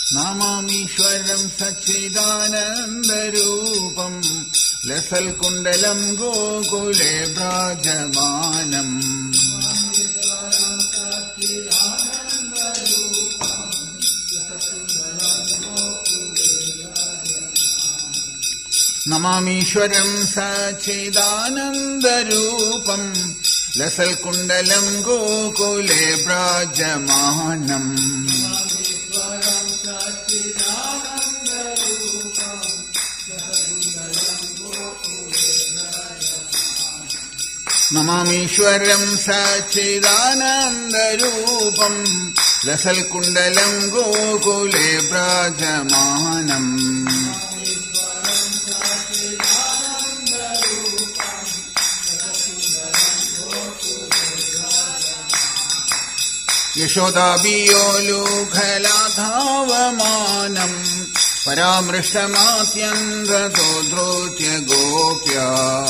നമാമീശ്വരം സച്ചിദാനന്ദരൂപം ലസൽകുണ്ടലം ഗോകുലേ വ്രാജമാനം. നമാമീശ്വരം സച്ചിദാനന്ദരൂപം ലസൽകുണ്ടലം ഗോകുലേ വ്രാജമാനം. നമാമീശ്വരം സച്ചിദാനന്ദരൂപം ലസൽകുണ്ടലം ഗോകുലേ വ്രാജമാനം. യശോദാഭിയോലുഖലാധാവമാനം പരാമൃഷ്ടമാത്യന്തതോ ദ്രോത്യ ഗോപ്യ.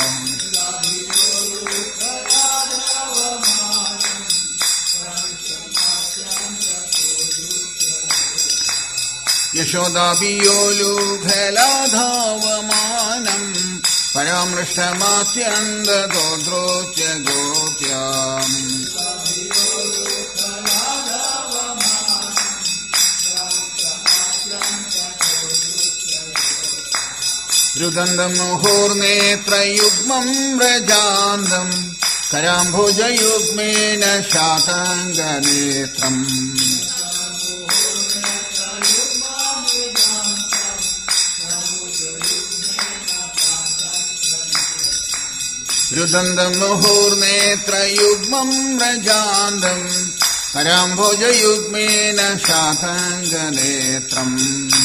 യശോദാഭിയോലുഖലാധാവമാനം പരാമൃഷ്ടമാത്യന്തതോ ദ്രോത്യ ഗോപ്യ. രുദന്തം മുഹൂർനേത്രയുഗ്മം വ്രജാന്തം കരാംഭുജയുഗ്മേന ശാതംഗനേത്രം. രുദന്തം മുഹൂർനേത്രയുഗ്മം വ്രജാന്തം കരാംഭുജയുഗ്മേന ശാതംഗനേത്രം.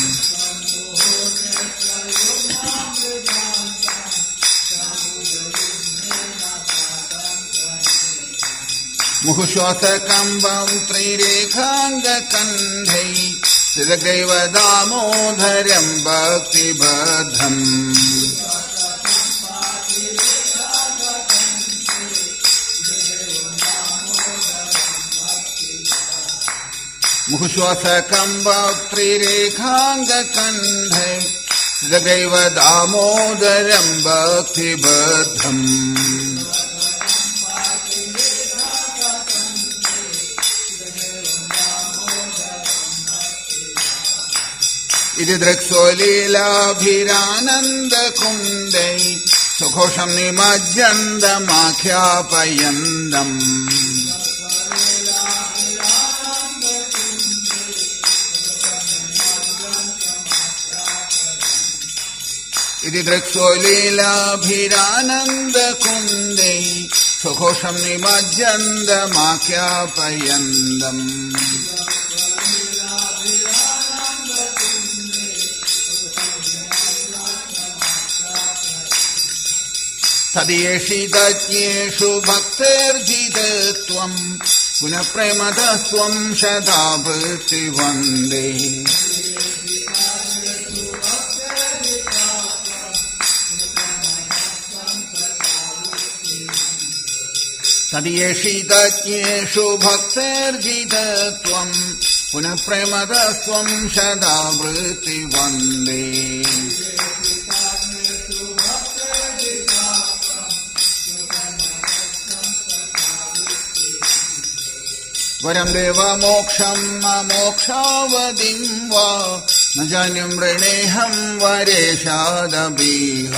മുഹുശ്വാസകമ്പം ത്രിരേഖാംഗകണ്ഠൈ സ്ഥിതഗ്രൈവ ദാമോദരം ഭക്തിബദ്ധം. മുഹുശ്വാസകമ്പം ത്രിരേഖാംഗകണ്ഠൈ സ്ഥിതഗ്രൈവ ദാമോദരം ഭക്തിബദ്ധം. ഇതി ദൃക്സോലീലാഭിരാനന്ദകുന്ദൈ സുഘോഷം നിമജ്ജന്തമാഖ്യാപയന്തം. ഇതി ദൃക്സോലീലാഭിരാനന്ദകുന്ദൈ സുഘോഷം നിമജ്ജന്തമാഖ്യാപയന്തം. തദ്യേഷിതജ്ഞേഷു ഭക്തേർജിതത്വം പുനഃ പ്രേമതസ്ത്വം ശതാഭൃത്തി വന്ദേ. തദ്യേഷിതജ്ഞേഷു ഭക്തേർജിതത്വം പുനഃ പ്രേമതസ്ത്വം ശതാഭൃത്തി വന്ദേ. വരം ദേവമോക്ഷം അമോക്ഷാവതിം വാ ന ജാന്യം വൃണേഹം വരേഷാദബീഹ.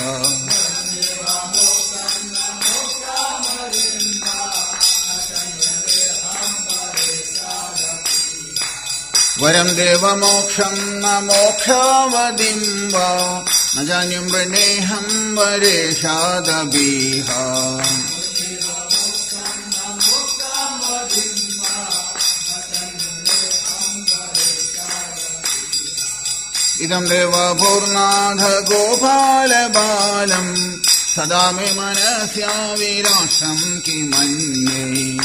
വരം ദേവമോക്ഷം അമോക്ഷാവതിം വാ ന ജാന്യം വൃണേഹം വരേഷാദബീഹ. ഇദം ദേവപൂർണാഥ ഗോപാലബാലം സദാ മേ മനസ്യാവിരാഷ്ട്രം കിമന്യേ.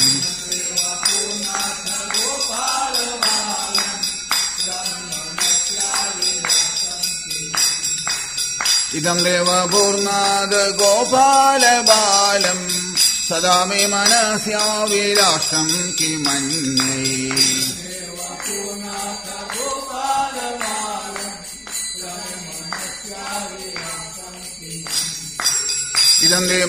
ഇദം ദേവപൂർണാഥ ഗോപാലബാലം സദാ മേ മനസ്യാവിരാഷ്ട്രം കിമന്യേ. इदं ते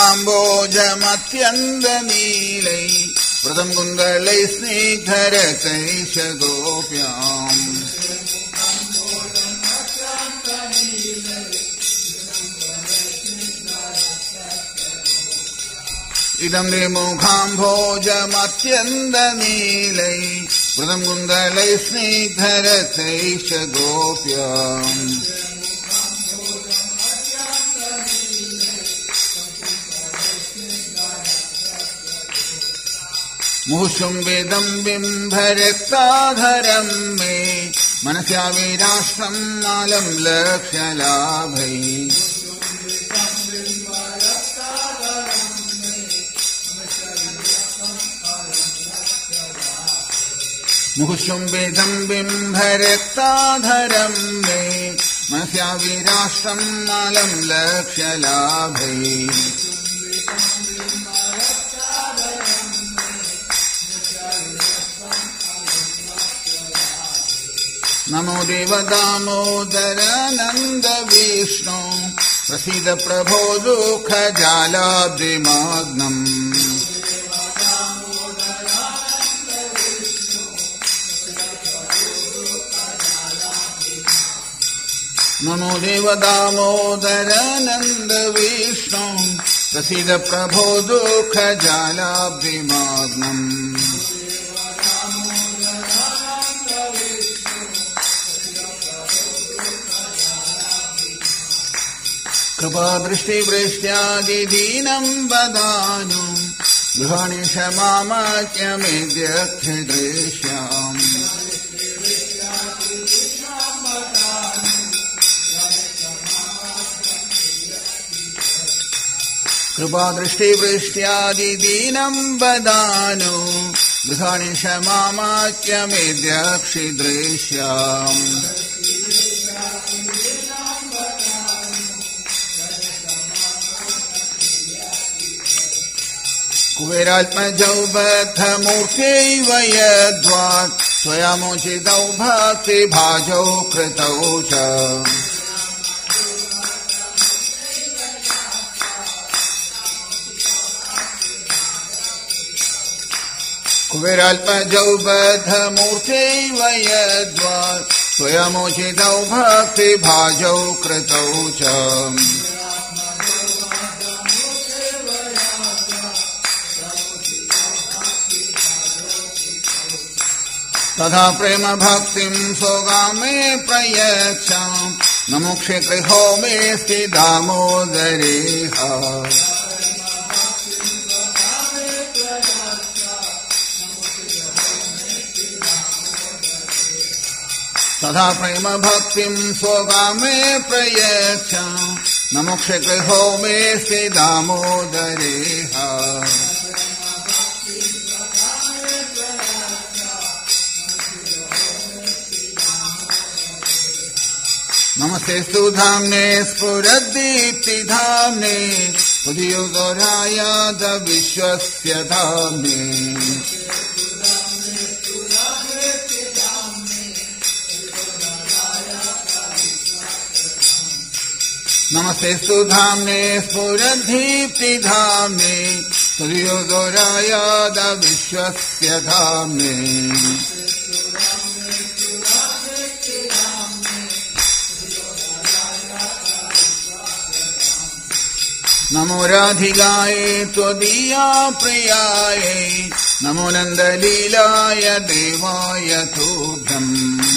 मोघाम्बोजमत्यन्तनीलै व्रतं कुन्दलैः स्निग्धरतैश्च गोप्याम् इदं ते मोघाम्बोजमत्यन्तनीलै व्रतं कुन्दलैः स्निग्धरतैश्च गोप्याम् मुहुशुम्बिदं बिम्भरक्ताधरं मे मनस्याविराष्ट्रं मालं लक्ष्यलाभै मुहुशुम्बिदं बिम्भरक्ताधरं मे मनस्याविराष्ट्रं मालं लक्ष्यलाभै नमो देव दामोदर नंद विष्णु प्रसीद प्रभो दुःखजालाब्धिमग्नम् नमो देव दामोदर नंद विष्णु प्रसीद प्रभो दुःखजालाब्धिमग्नम् कृपादृष्टिवृष्ट्यादिदीनं वदानु गृहाणि क्षमामाच्यमेद्यक्षदृश्याम् कृपादृष्टिवृष्ट्यादिदीनं वदानु गृहाणि क्षमामाच्यमेद्यक्षदृश्याम् कुबेरात्मजौ बद्धमूर्त्यैव यद्वाक् स्वयमुचितौ भक्तिभाजौ कृतौ च कुबेरात्मजौ बद्धमूर्त्यैव यद्वाक् स्वयमुचितौ भक्तिभाजौ कृतौ च तथा प्रेम भक्तिं स्वगामे प्रयच्छाम् न मोक्षे गृहो मेऽस्ति दामोदरेह तथा प्रेम भक्तिं स्वगामे प्रयच्छाम् न मोक्षे गृहो मेऽस्ति दामोदरेह नमस्तेस्तु धाम्ने स्फुरद्दीप्तिधाम्ने उदयोदरायाद विश्वस्य धाम्ने नमस्तेस्तु धाम्ने स्फुरद्दीप्तिधाम्ने उदयोदरायाद विश्वस्य धाम्ने नमो राधिकाय त्वदीया प्रियाय नमो नन्दलीलाय देवाय तुभ्यम्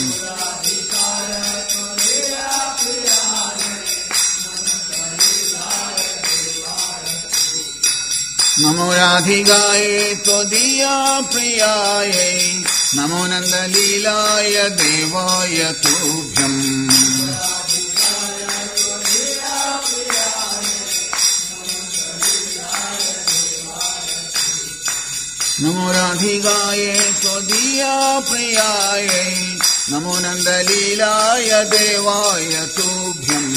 नमो राधिकाय त्वदीया प्रियाय नमो नन्दलीलाय देवाय तुभ्यम् नमो राधिकाय त्वदीया प्रियाय नमो नन्दलीलाय देवाय तुभ्यम्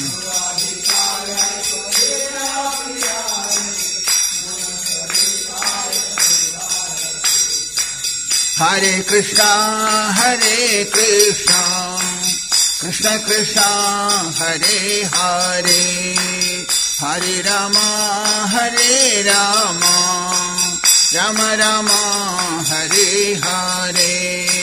हरे Krishna Krishna Krishna Hare Hare Hare Rama, Hare Rama, Rama Rama, Hare Hare.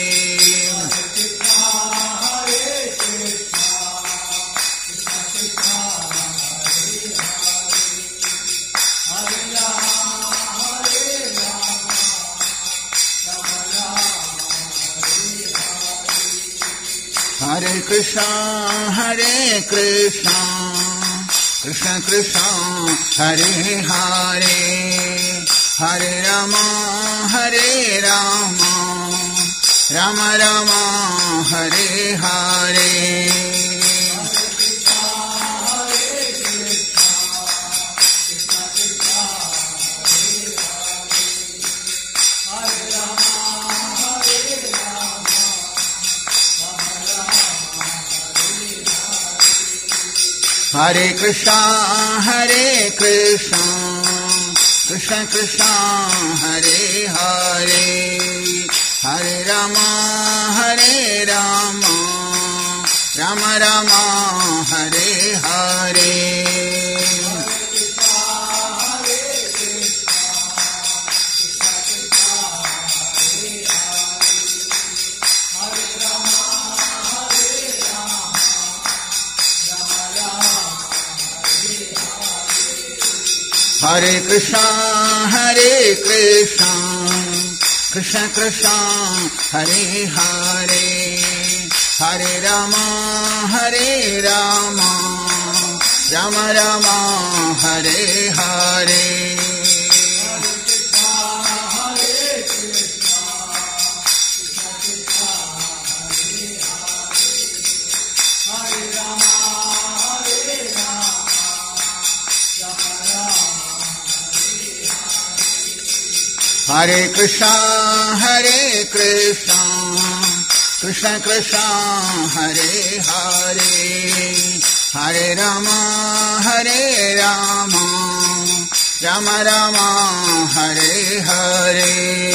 Hare Krishna, Hare Krishna, Krishna Krishna, Hare Hare, Hare Rama, Hare Rama, Rama Rama, Hare Hare. Hare Krishna, Hare Krishna, Krishna Krishna, Hare Hare, Hare Rama, Hare Rama, Rama Rama, Hare Hare. Hare Krishna, Hare Krishna, Krishna Krishna, Hare Hare, Hare Rama, Hare Rama, Rama Rama, Hare Hare. Hare Krishna, Hare Krishna, Krishna Krishna, Hare Hare, Hare Rama, Hare Rama, Rama Rama, Hare Hare.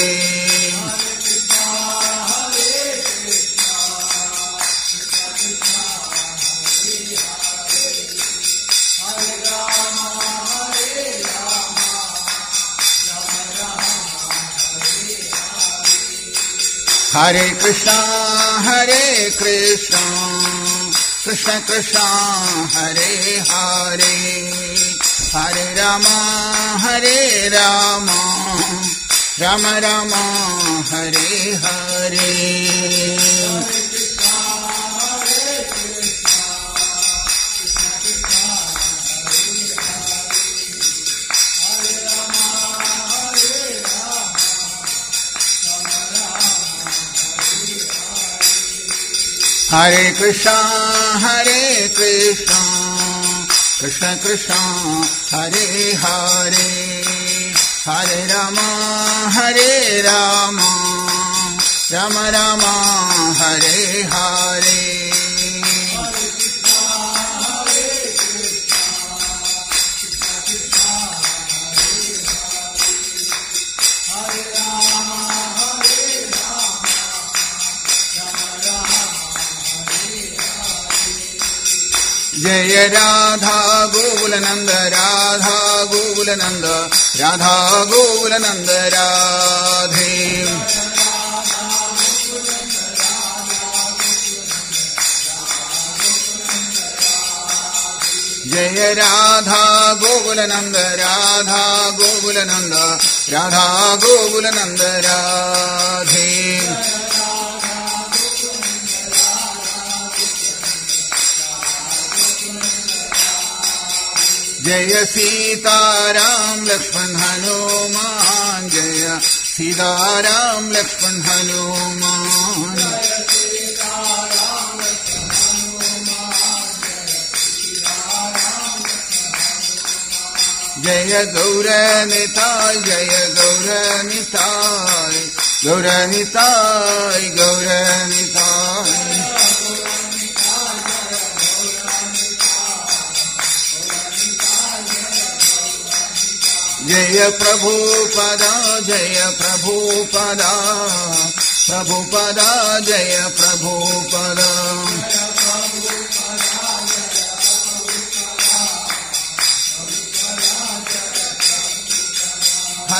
Hare Krishna, Hare Krishna, Krishna Krishna, Hare Hare, Hare Rama, Hare Rama, Rama Rama, Hare Hare. Hare Krishna, Hare Krishna, Krishna Krishna, Hare Hare, Hare Rama, Hare Rama, Rama Rama, Hare Hare. Jaya Radha Gokulananda, Radha Gokulananda, Radha Gokulananda Radhe. Jaya Radha Gokulananda, Radha Gokulananda, Radha Gokulananda Radhe. Jaya Sita Ram Lakshman Hanuman, Jaya Sita Ram Lakshman Hanuman. Jaya Gaura Nitai, Jaya Gaura Nitai, Gaura Nitai, Gaura Nitai. Jaya Prabhupada, Jaya Prabhupada, Prabhupada, Jaya Prabhupada.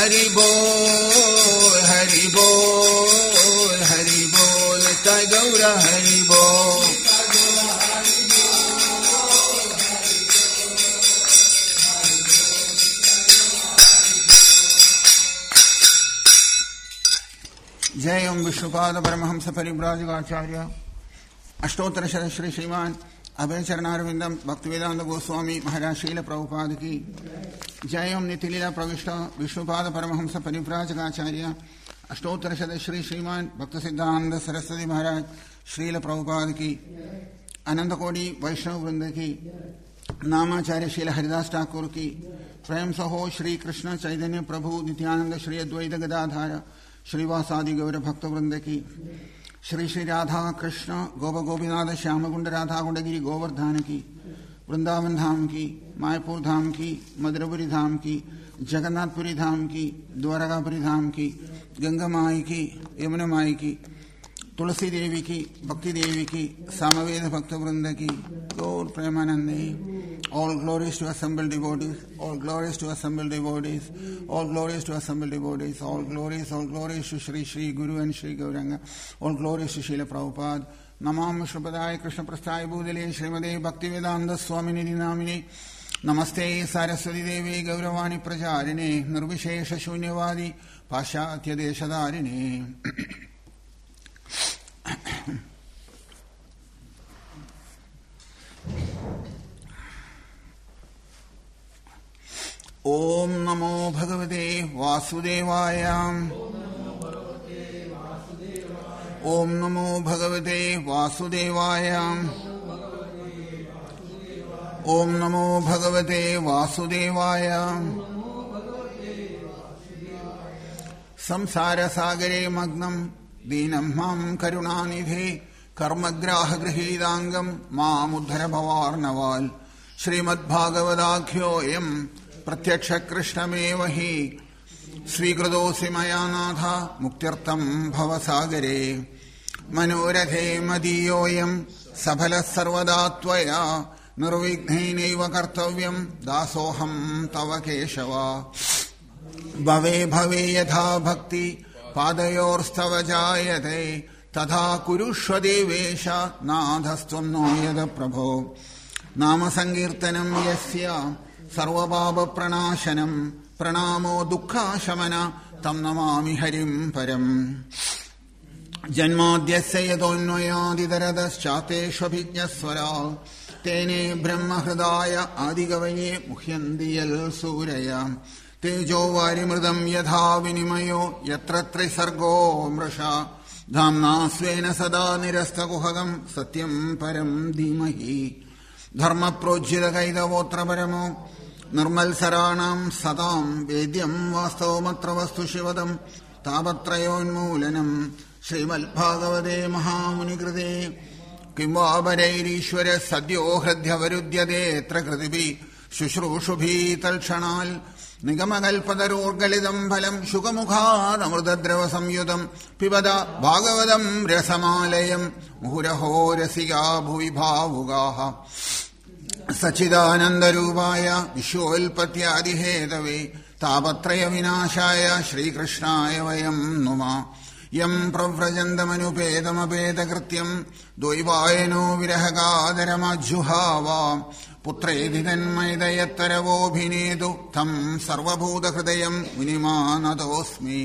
Hari Bol, Hari Bol, Hari Bol, Nitai Gaura Hari Bol. जय ओम विष्णुपाद परमहंस परिव्राजकाचार्य अष्टोत्तर श्री श्रीमान अभय चरणारविंदम भक्तिवेदांत गोस्वामी महाराज शील प्रभुपाद की जय ओम नितिलीला प्रविष्ट विष्णुपाद परमहंस परिव्राजकाचार्य अष्टोत्तर श्री श्रीमान भक्त सिद्धानंद सरस्वती महाराज श्रील प्रभुपाद की अनंत कोटि वैष्णव वृंद की नामाचार्य शील हरिदास ठाकुर की प्रेम सहो श्री कृष्ण चैतन्य प्रभु नित्यानंद श्री अद्वैत गदाधार श्रीवासादि गौर भक्त वृंद की श्री श्री राधा कृष्ण गोप गोपीनाथ श्यामकुंड राधा कुंडगिरी गोवर्धन की वृंदावन धाम की मायापुर धाम की मधुरपुरी धाम की जगन्नाथपुरी धाम की द्वारकापुरी धाम की गंगा माई की यमुना माई की तुलसी देवी की भक्ति देवी की सामवेद भक्त वृंद की गौर Premanandi. All glories to assembled devotees, all glories to assembled devotees, all glories to assembled devotees, all glories to Shri Shri Guru and Shri Gauranga, all glories to Srila Prabhupada. Namam Vishnupadaya Krishna Prasthaya Bhudale Srimade Bhaktivedanta Swamini Namini Namaste Saraswati Devi Gauravani Prajarine Nirvishesha Shunyavadi Pashatya Deshadarine. ओम नमो भगवते वासुदेवाय. ओम नमो भगवते वासुदेवाय. ओम नमो भगवते वासुदेवाय. संसार सागरे मग्नं दीनं मां करुणानिधे कर्मग्राह गृहीतांगं मामुद्धर भवार्णवाल. श्रीमद्भागवताख्योऽयं प्रत्यक्ष कृष्णमेव हि स्वीकृतोऽसि मया नाथ मुक्त्यर्थं भवसागरे. मनोरथे मदीयोऽयं सफलः सर्वदा त्वया निर्विघ्नेनैव कर्तव्यं दासोऽहं तव केशव. भवे भवे यथा भक्ति पादयोर्स्तव जायते तथा कुरुष्व देवेश नाथस्त्वं नो यद प्रभो. नाम संकीर्तनं यस्य सर्वपापप्रणाशनं प्रणामो दुःखाशमन तं नमामि हरिं परम्. जन्माद्यस्य यतोऽन्वयादितरतश्चातेष्वभिज्ञस्वरात् तेने ब्रह्महृदाय आदिकवये मुह्यन्ति यल्सूरय. तेजो वारिमृदं यथा विनिमयो यत्र त्रिसर्गो मृषा धाम्ना स्वेन सदा निरस्तकुहकं सत्यं परं धीमहि. धर्मप्रोज्झितकैतवोऽत्र परमो निर्मत्सराणां सतां वेद्यं वास्तवमत्र वस्तु शिवदं तापत्रयोन्मूलनं. श्रीमद्भागवते महामुनिकृते किं वा परैरीश्वर सद्यो हृद्यवरुध्यतेऽत्र कृतिभिः शुश्रूषुभिः तत्क्षणाल्. निगमकल्पतरोर्गलितं फलं शुकमुखादमृतद्रवसंयुतं पिबत भागवतं रसमालयं. मुहुरहो रसिका भुवि भावुकाः. सच्चिदानन्दरूपाय विश्वोत्पत्त्यादिहेतवे तापत्रयविनाशाय श्रीकृष्णाय वयं नुमः. यं प्रव्रजन्तमनुपेतमपेतकृत्यं द्वैपायनो विरहकादरमज्जुहाव. पुत्रेति तन्मयदयत्तरवोऽभिनेतु तं सर्वभूतहृदयं मुनिमानतोऽस्मि.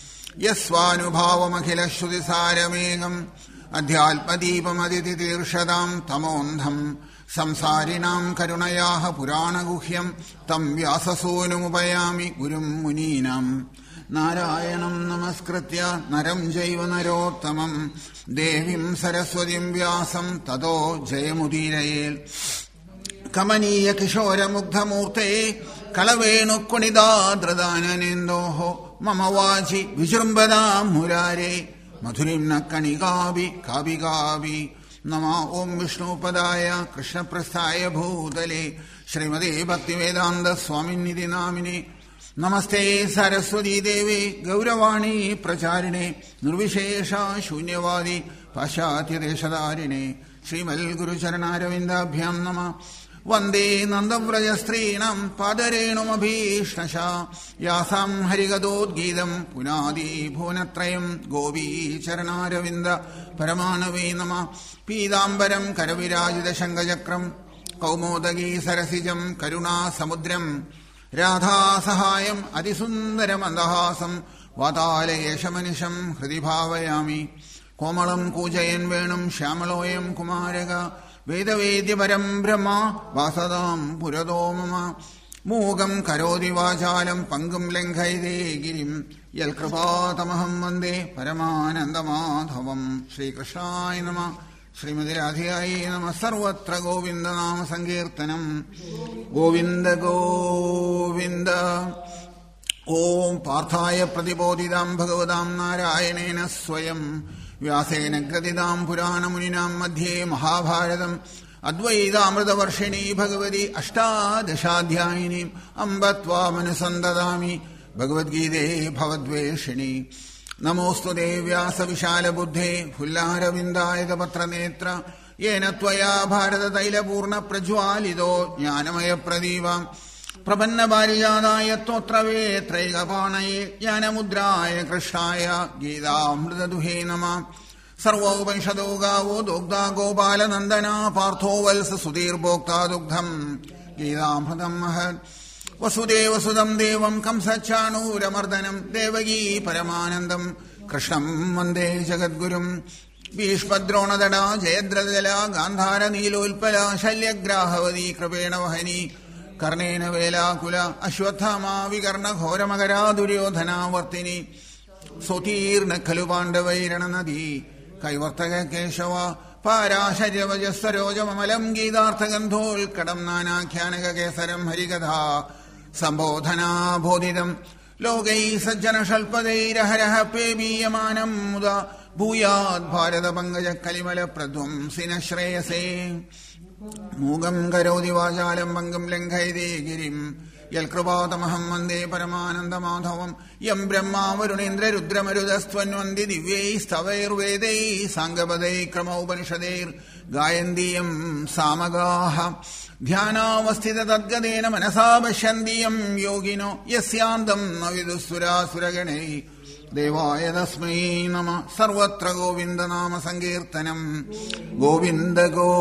यस्वानुभावमखिलश्रुतिसारमेकम् अध्यात्मदीपमदितितीर्षतां तमोऽन्धम् संसारिणां करुणयाः पुराणगुह्यं तं व्याससूनुमुपयामि गुरुं मुनीनां. नारायणं नमस्कृत्य नरं चैव नरोत्तमं देवीं सरस्वतीं व्यासं ततो जयमुदीरयेत्. कमनीय किशोरमुग्धमूर्ते कलवेणुकुणिदाद्रदाननेन्दोः मम वाचि विजृम्भदां मुरारे मधुरिं न कणिकाभि काभिकाभि. नमः ओं विष्णुपदाय कृष्णप्रस्थाय भूतले श्रीमते भक्तिवेदांत स्वामिनिधि नामिने. नमस्ते सरस्वती देवे गौरवाणी प्रचारिणे निर्विशेष शून्यवादी पाश्चात्यदेशधारिणे. श्रीमद्गुरुचरणारविन्दाभ्यां नमः. വന്ദേ നന്ദവ്രജസ്ത്രീണം പാദരേണുമഭീഷ്ണശ യാസാം ഹരിഗതോദ്ഗീതം പുനാദി ഭുവനത്രയം ഗോപീചരണാരവിന്ദ പരമാനവേ നമ. പീതാംബരം കരവിരാജിതശങ്കചക്രം കൗമോദഗീ സരസിജം കരുണാസമുദ്രം രാധാസഹായം അതിസുന്ദരമന്ദഹാസം വാതാലയേശമനിശം ഹൃദി ഭാവയാമി. കോമളം കൂജയൻ വേണും ശ്യാമളോയം കുമാരക വേദവേദ്യപരം ബ്രഹ്മ വാസതാം പുരതോ മമ. മൂകം കരോതി വാചാലം പങ്കും ലംഘയതേ ഗിരിം യൽകൃപാതമഹം വന്ദേ പരമാനന്ദമാധവം. ശ്രീകൃഷ്ണായ നമഃ. ശ്രീമതി രാധികായേ നമഃ. സർവത്ര ഗോവിന്ദനാമ സങ്കീർത്തനം. ഗോവിന്ദ ഗോവിന്ദ. ഓം പാർത്ഥായ പ്രതിബോധിതാം ഭഗവതാം നാരായണേന സ്വയം വ്യാസേന ഗ്രഥിതാം പുരാണമുനിനാം മധ്യേ മഹാഭാരതം അദ്വൈതാമൃതവർഷിണീ ഭഗവതി അഷ്ടാദശാധ്യായിനീം അംബ ത്വാമനുസന്തതാമി ഭഗവദ്ഗീതേ ഭവദ്വേഷിണി. നമോസ്തുതേ വ്യാസവിശാലബുദ്ധേ ഫുല്ലാരവിന്ദായതപത്രനേത്ര യേന ത്വയാ ഭാരതതൈലപൂർണ്ണ പ്രജ്വാലിതോ ജ്ഞാനമയപ്രദീപം പ്രപന്നപാരിജാതായ സ്തോത്രവേത്രൈകപാണയേ ജ്ഞാനമുദ്രായ കൃഷ്ണായ ഗീതാമൃതദുഹേ നമഃ. സർവോപനിഷദോ ഗാവോ ദുഗ്ധാ ഗോപാലനന്ദനാ പാർത്ഥോ വത്സ സുധീർഭോക്താ ദുഗ്ധം ഗീതാമൃതം മഹത്. വസുദേവസുതം ദേവം കംസച്ചാണൂരമർദ്ദനം ദേവകീ പരമാനന്ദം കൃഷ്ണം വന്ദേ ജഗദ്ഗുരും. ഭീഷ്മദ്രോണതടാ ജയദ്രഥജല ഗാന്ധാര നീലോൽപല ശല്യഗ്രാഹവതി കൃപേണ വഹനി കർണേന വേലാകുല അശ്വത്ഥാമാ വികർണഘോരമകരാ ദുര്യോധനാവർത്തിനി സ്വതീർണ ഖലു പാണ്ഡവൈരണനദീ കൈവർത്തക കേശവ പാരാശര്യവജസ്സരോജമലം ഗീതാർത്ഥഗന്ധോൽക്കടം നാനാഖ്യാനക കേസരം ഹരികഥാ സംബോധനാബോധിതം ലോകൈ സജ്ജനഷൽപതൈരഹരഃ പേബീയമാനം മുദാ ഭൂയാത് ഭാരത പങ്കജ കലിമല പ്രധ്വംസിന ശ്രേയസേ. മൂകം കരോതി വാചാലം പങ്കും ലംഘയതേ ഗിരിം യൽകൃപാതമഹം വന്ദേ പരമാനന്ദമാധവം. യം ബ്രഹ്മാ വരുണേന്ദ്രരുദ്രമരുതസ്ത്വന്വന്തി ദിവ്യൈസ്തവൈർവേദൈ സാംഗപദൈ ക്രമോപനിഷദൈർ ഗായന്തീയം സാമഗാഃ ധ്യാനാവസ്ഥിത തദ്ഗതേന മനസാ പശ്യന്തി യം യോഗിനോ യസ്യാന്തം ന വിദുഃസുരാസുരഗണൈ ദേവായ തസ്മൈ നമഃ. സർവത്ര ഗോവിന്ദനാമ സങ്കീർത്തനം. ഗോവിന്ദ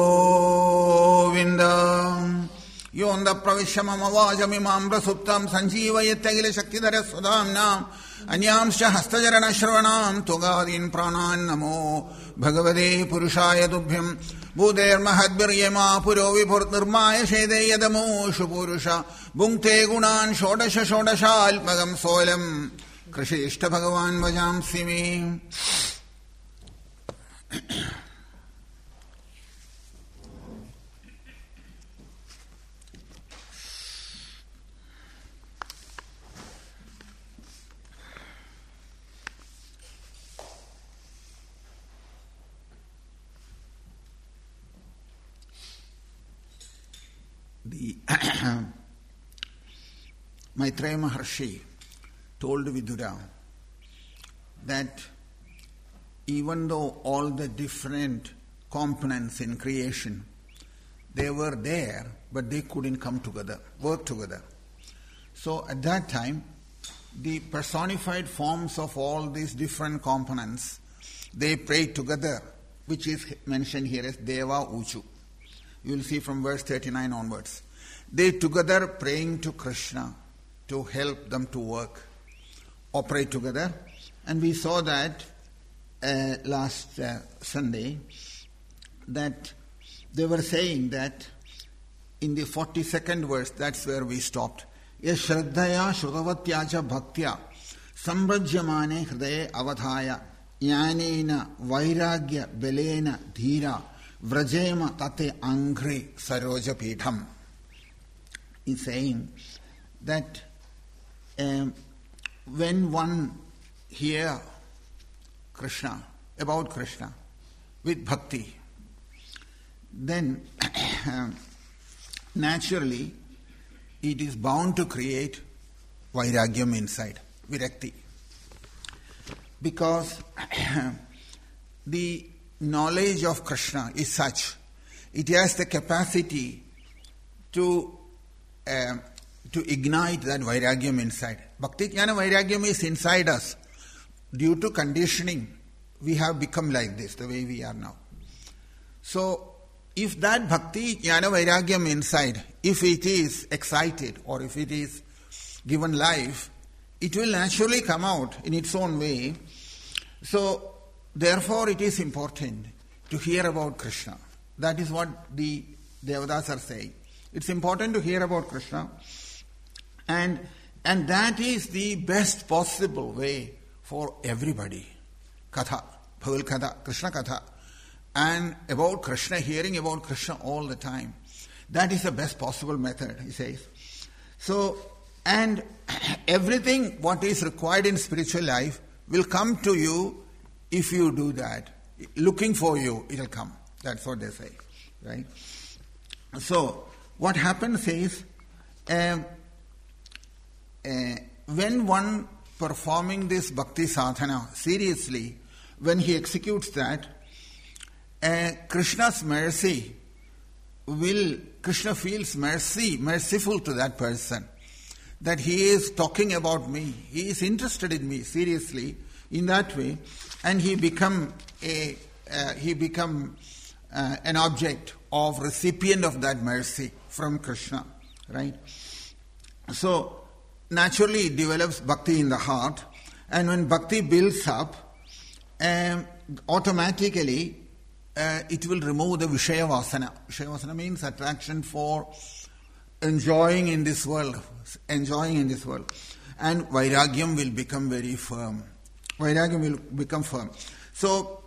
ഗോവിന്ദ. യോന്ത പ്രവിശ്യ മമ വാചമിമാം പ്രസുപ്താം സഞ്ജീവയത്യഖില ശക്തിധരസ്വധാംനാം അന്യാംശ്ച ഹസ്തചരണശ്രവണാം ത്വഗാദീൻ പ്രാണാൻ നമോ ഭഗവതേ പുരുഷായ തുഭ്യം. ഭൂതേർമഹദ്ഭിർയമാ പുരോ വിഭുർനിർമായ ശേതേയതമോഷു പുരുഷ ഭുങ്ക്തേ ഗുണാൻ ഷോഡശ ഷോഡശാത്മകം സോലം കൃഷിഷ്ട ഭഗവാൻ വജാംസി മേ. Maitreya Maharshi told Vidura that even though all the different components in creation, they were there, but they couldn't come together, work together. So at that time, the personified forms of all these different components, they prayed together, which is mentioned here as Deva Uchu. You will see from verse 39 onwards. They together praying to Krishna to help them to work, operate together. And we saw that last Sunday, that they were saying that in the 42nd verse, that's where we stopped. Yashraddhaya shrudavatyacha bhaktya sambrajyamane hridaye avadhaya jnanena vairagya belena dhira vrajema tate angre saroja pitham. He's saying that when one hear Krishna, about Krishna, with bhakti, then naturally it is bound to create vairagyam inside, virakti. Because the knowledge of Krishna is such, it has the capacity to ignite that vairagyam inside. Bhakti Jnana Vairagyam is inside us. Due to conditioning, we have become like this, the way we are now. So, if that Bhakti Jnana Vairagyam inside, if it is excited or if it is given life, it will naturally come out in its own way. So, therefore it is important to hear about Krishna. That is what the Devadas are saying. It's important to hear about Krishna, and that is the best possible way for everybody. Katha, Bhagavad Katha, Krishna Katha, and about Krishna, hearing about Krishna all the time. That is the best possible method, he says. So, and everything what is required in spiritual life will come to you if you do that. Looking for you, it will come. That's what they say, right? So, what happens is, when one performing this bhakti sadhana seriously, when he executes that, Krishna's mercy Krishna feels merciful to that person, that he is talking about me, he is interested in me seriously in that way, and he become an object of recipient of that mercy from Krishna, right? So naturally it develops bhakti in the heart, and when bhakti builds up, automatically it will remove the Vishaya Vasana. Vishaya Vasana means attraction for enjoying in this world, and Vairagyam will become very firm. Vairagyam will become firm. So,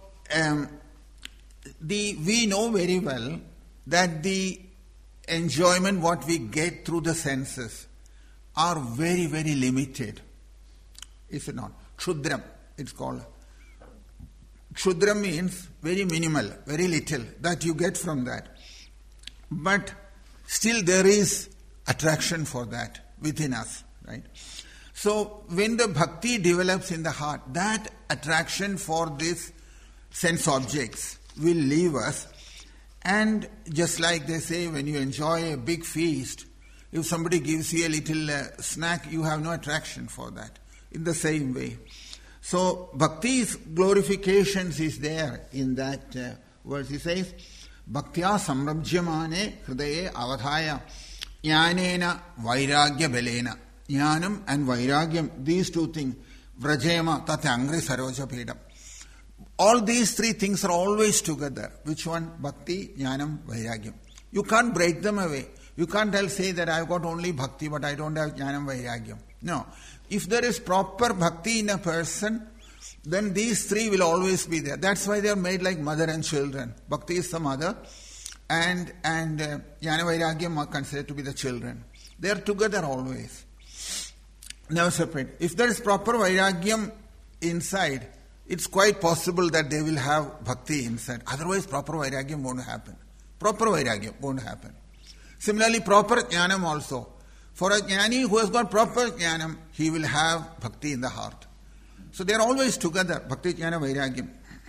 we know very well that the enjoyment what we get through the senses are very, very limited. Is it not? Kshudram, it's called. Kshudram means very minimal, very little that you get from that. But still there is attraction for that within us, right? So when the bhakti develops in the heart, that attraction for these sense objects will leave us. And just like they say, when you enjoy a big feast, if somebody gives you a little snack, you have no attraction for that. In the same way. So bhakti's glorifications is there in that verse. He says, Bhaktya samrabhyamane hridaye avadhaya jnanena vairagya belena. Jnanam and vairagyam, these two things, vrajema tat angri saroja pedam. All these three things are always together. Which one? Bhakti, jnanam, vairagyam. You can't break them away. You can't say that I've got only bhakti but I don't have jnanam, vairagyam. No. If there is proper bhakti in a person, then these three will always be there. That's why they are made like mother and children. Bhakti is the mother, and jnana vairagyam are considered to be the children. They are together always, never separate. If there is proper vairagyam inside, it's quite possible that they will have bhakti inside. Otherwise, proper vairagyam won't happen. Proper vairagyam won't happen. Similarly, proper jnanam also. For a jnani who has got proper jnanam, he will have bhakti in the heart. So they are always together, bhakti, jnana, vairagyam.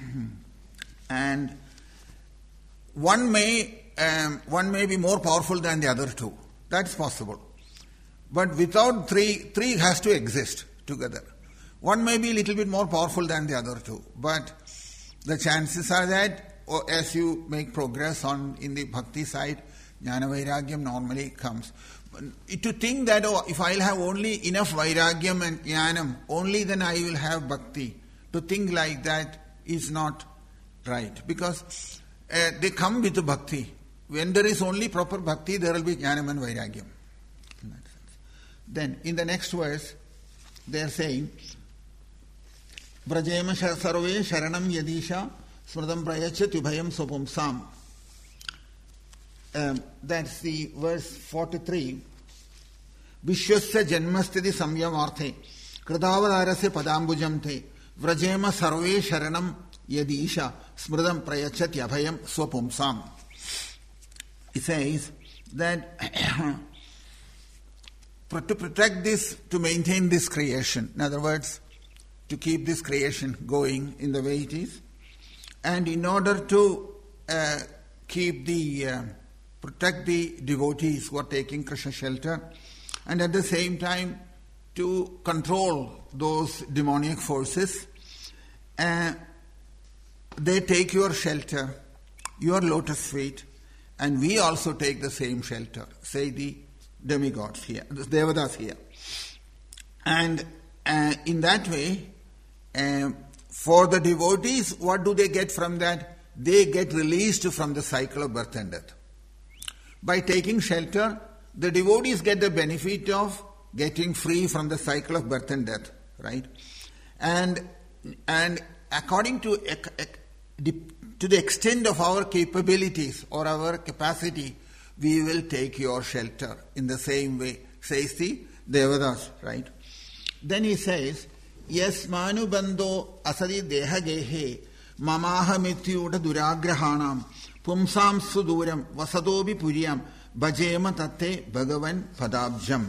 And one may be more powerful than the other two. That's possible. But without three has to exist together. One may be a little bit more powerful than the other two. But the chances are that as you make progress in the bhakti side, jnana, vairagyam normally comes. To think that, if I'll have only enough vairagyam and jnanam, only then I will have bhakti. To think like that is not right. Because they come with the bhakti. When there is only proper bhakti, there will be jnanam and vairagyam. In that sense. Then, in the next verse, they are saying, Brajema sarve sharanam yadisha smradam prayachat ubhayam swapumsam. That's the verse 43. Vishwasya janmastiti samyamarthe kridavadarasya padambujam te vrajema sarve sharanam yadisha smradam prayachat abhayam swapumsam. It says that to protect this, to maintain this creation, in other words, to keep this creation going in the way it is, and in order to keep the protect the devotees who are taking Krishna shelter, and at the same time to control those demoniac forces. They take your shelter, your lotus feet, and we also take the same shelter, say the demigods here, the Devatas here. And in that way, for the devotees, what do they get from that? They get released from the cycle of birth and death. By taking shelter, the devotees get the benefit of getting free from the cycle of birth and death, right? And according to the extent of our capabilities or our capacity, we will take your shelter in the same way, says the Devatas, right? Then he says, Yes manu bando asadi deha gehe mamaha mityuda duragrahanam pumsam suduram vasadobi puriyam bhajema tatte bhagavan padabjam.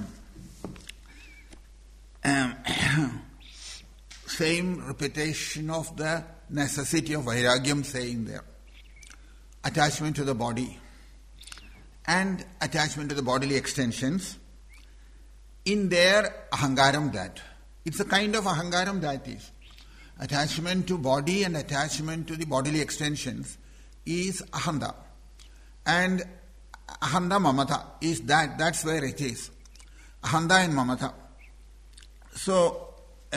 Same repetition of the necessity of vairagyam saying there. Attachment to the body and attachment to the bodily extensions. In their ahangaram that. It's a kind of ahangaram that is. Attachment to body and attachment to the bodily extensions is ahanda. And ahanda mamata is that. That's where it is. Ahanda and mamata. So,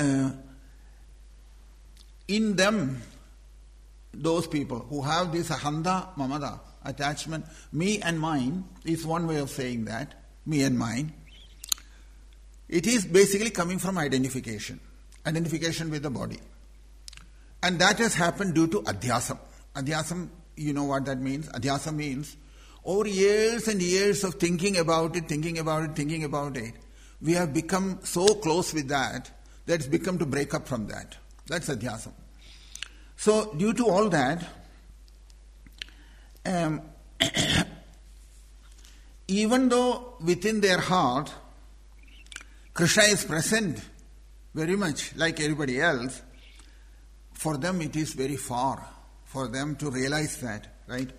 in them, those people who have this ahanda mamata attachment, me and mine is one way of saying that, me and mine. It is basically coming from identification with the body. And that has happened due to adhyasam. Adhyasam, you know what that means? Adhyasam means over years and years of thinking about it, we have become so close with that it's become to break up from that. That's adhyasam. So due to all that, even though within their heart Krishna is present very much like everybody else, for them it is very far for them to realize that, right?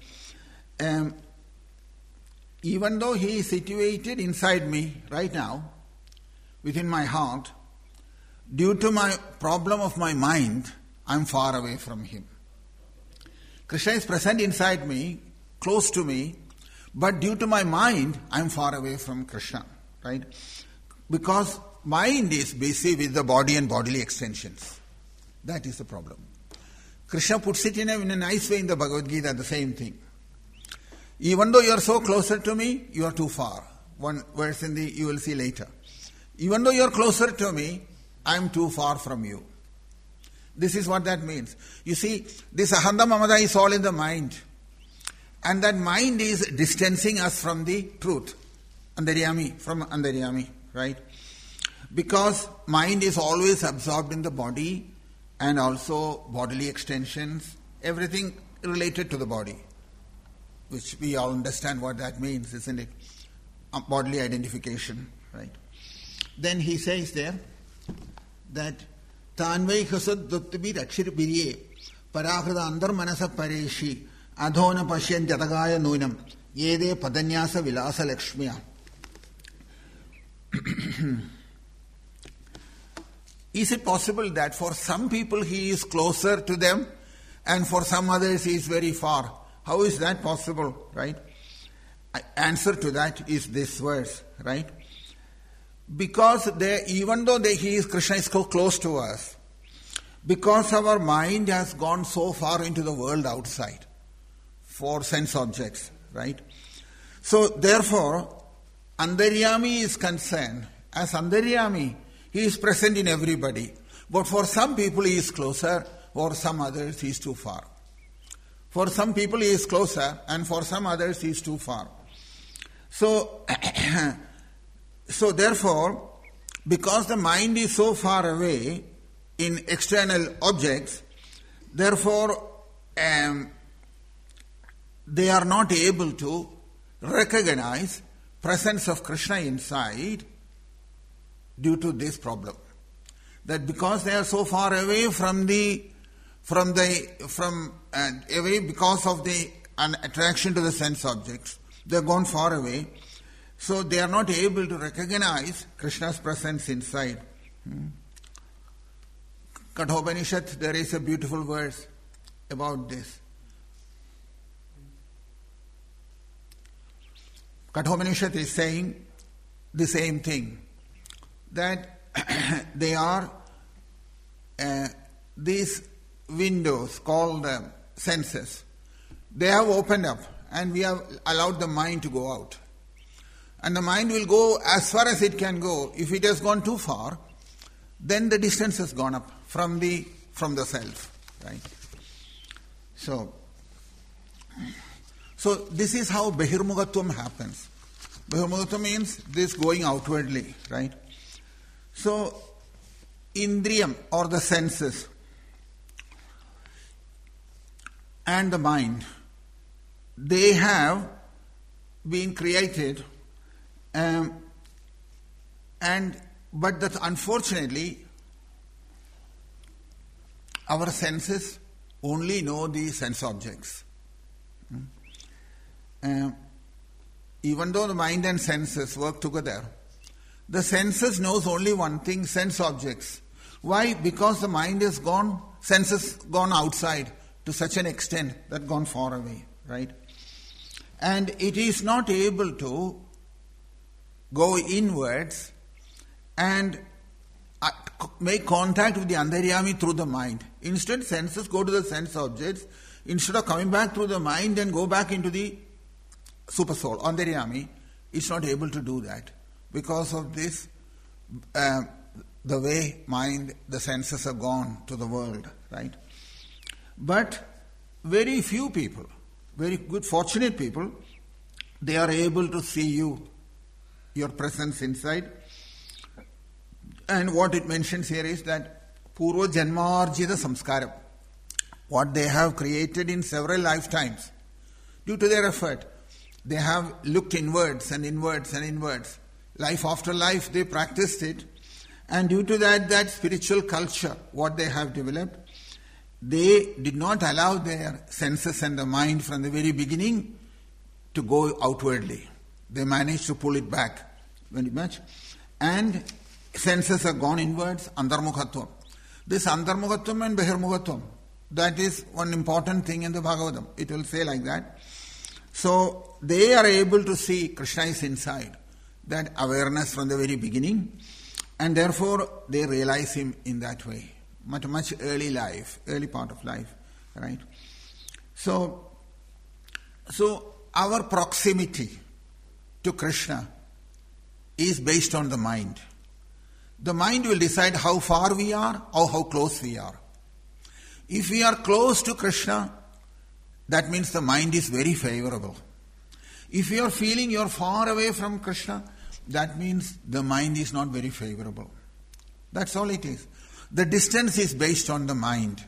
Even though he is situated inside me right now, within my heart, due to my problem of my mind, I am far away from him. Krishna is present inside me, close to me, but due to my mind, I am far away from Krishna, right? Because mind is busy with the body and bodily extensions. That is the problem. Krishna puts it in a nice way in the Bhagavad Gita, the same thing. Even though you are so closer to me, you are too far. One verse you will see later. Even though you are closer to me, I am too far from you. This is what that means. You see, this ahanda mamata is all in the mind. And that mind is distancing us from the truth. From Antaryami, right? Because mind is always absorbed in the body and also bodily extensions, everything related to the body, which we all understand what that means, isn't it? Bodily identification, right? Then he says there that Tanvai Hasad Duttibir Akshir Biriye Parahrada Andar Manasa Pareshi Adhona Pasyan Jatagaya Nunam Yede Padanyasa Vilasa Lakshmiya. Is it possible that for some people he is closer to them and for some others he is very far? How is that possible, right? Answer to that is this verse, right? Because even though Krishna is so close to us, because our mind has gone so far into the world outside for sense objects, right? So therefore, Antaryami is concerned. As Antaryami, he is present in everybody. But for some people he is closer, for some others he is too far. For some people he is closer, and for some others he is too far. So therefore, because the mind is so far away in external objects, therefore they are not able to recognize presence of Krishna inside due to this problem. That because they are so far away because of the attraction to the sense objects, They've gone far away. So they are not able to recognize Krishna's presence inside. Kathopanishad, there is a beautiful verse about this. Kathopanishad is saying the same thing, that they are these windows called senses. They have opened up and we have allowed the mind to go out. And the mind will go as far as it can go. If it has gone too far, then the distance has gone up from the self. Right? So this is how Bahirmugatvam happens. Bahirmugatvam means this going outwardly, right? So Indriyam, or the senses, and the mind, they have been created, but that unfortunately our senses only know the sense objects. Even though the mind and senses work together, the senses knows only one thing, sense objects. Why? Because the mind has gone, senses gone outside to such an extent that gone far away, right? And it is not able to go inwards and make contact with the Antaryami through the mind. Instead, senses go to the sense objects. Instead of coming back through the mind and go back into the Supersoul, Antaryami, it's not able to do that because of this, the way mind, the senses have gone to the world, right? But very few people, very good, fortunate people, they are able to see you, your presence inside. And what it mentions here is that Purva Janmarjita Samskaram, what they have created in several lifetimes, due to their effort, they have looked inwards and inwards and inwards. Life after life they practiced it, and due to that spiritual culture, what they have developed, they did not allow their senses and the mind from the very beginning to go outwardly. They managed to pull it back very much. And senses have gone inwards, Antarmukhatvam. This Antarmukhatvam and Bahirmukhatvam, that is one important thing in the Bhagavatam. It will say like that. So they are able to see Krishna is inside, that awareness from the very beginning, and therefore they realize him in that way. Much early part of life, right? So our proximity to Krishna is based on the mind. The mind will decide how far we are or how close we are. If we are close to Krishna, that means the mind is very favorable. If you are feeling you are far away from Krishna, that means the mind is not very favorable. That's all it is. The distance is based on the mind.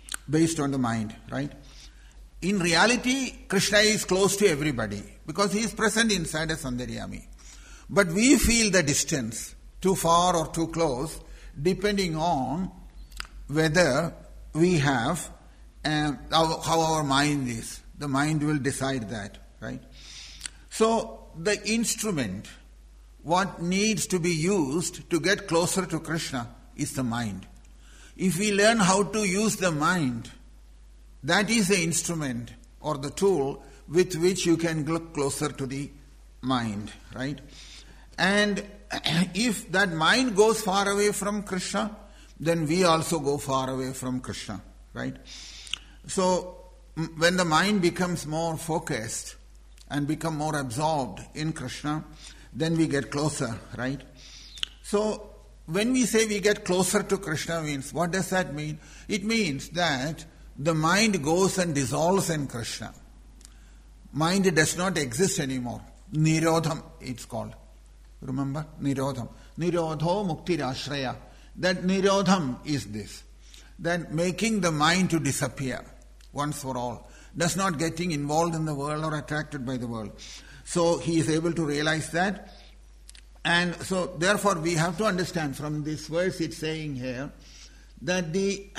Right? In reality, Krishna is close to everybody because he is present inside as Antaryami. But we feel the distance, too far or too close, depending on whether we have how our mind is. The mind will decide that, right? So the instrument, what needs to be used to get closer to Krishna is the mind. If we learn how to use the mind, that is the instrument or the tool with which you can look closer to the mind, right? And if that mind goes far away from Krishna, then we also go far away from Krishna, right? So when the mind becomes more focused and become more absorbed in Krishna, then we get closer, right? So when we say we get closer to Krishna means, what does that mean? It means that the mind goes and dissolves in Krishna. Mind does not exist anymore. Nirodham, it's called. Remember? Nirodham. Nirodho muktirashraya. That nirodham is this. That making the mind to disappear once for all. Does not getting involved in the world or attracted by the world. So he is able to realize that. And so therefore we have to understand from this verse it's saying here that the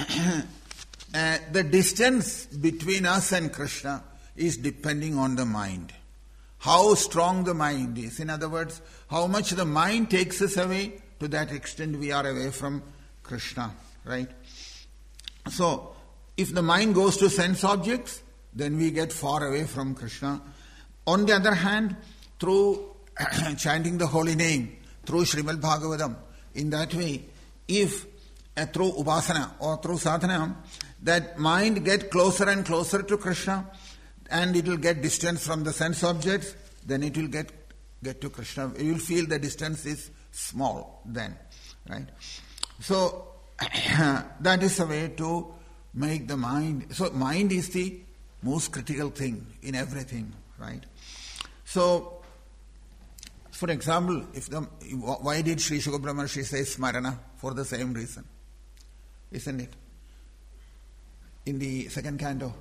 distance between us and Krishna is depending on the mind. how strong the mind is. In other words, how much the mind takes us away, to that extent we are away from Krishna, right? So, if the mind goes to sense objects, then we get far away from Krishna. On the other hand, through chanting the holy name, through Srimad Bhagavatam, in that way, if through upasana or through sadhana, that mind get closer and closer to Krishna, and it will get distance from the sense objects, then it will get to Krishna. You will feel the distance is small then, right? So, that is a way to make the mind. So, mind is the most critical thing in everything, right? So, for example, why did Sri Shuka Brahmarshi say Smarana? For the same reason, isn't it? In the second canto,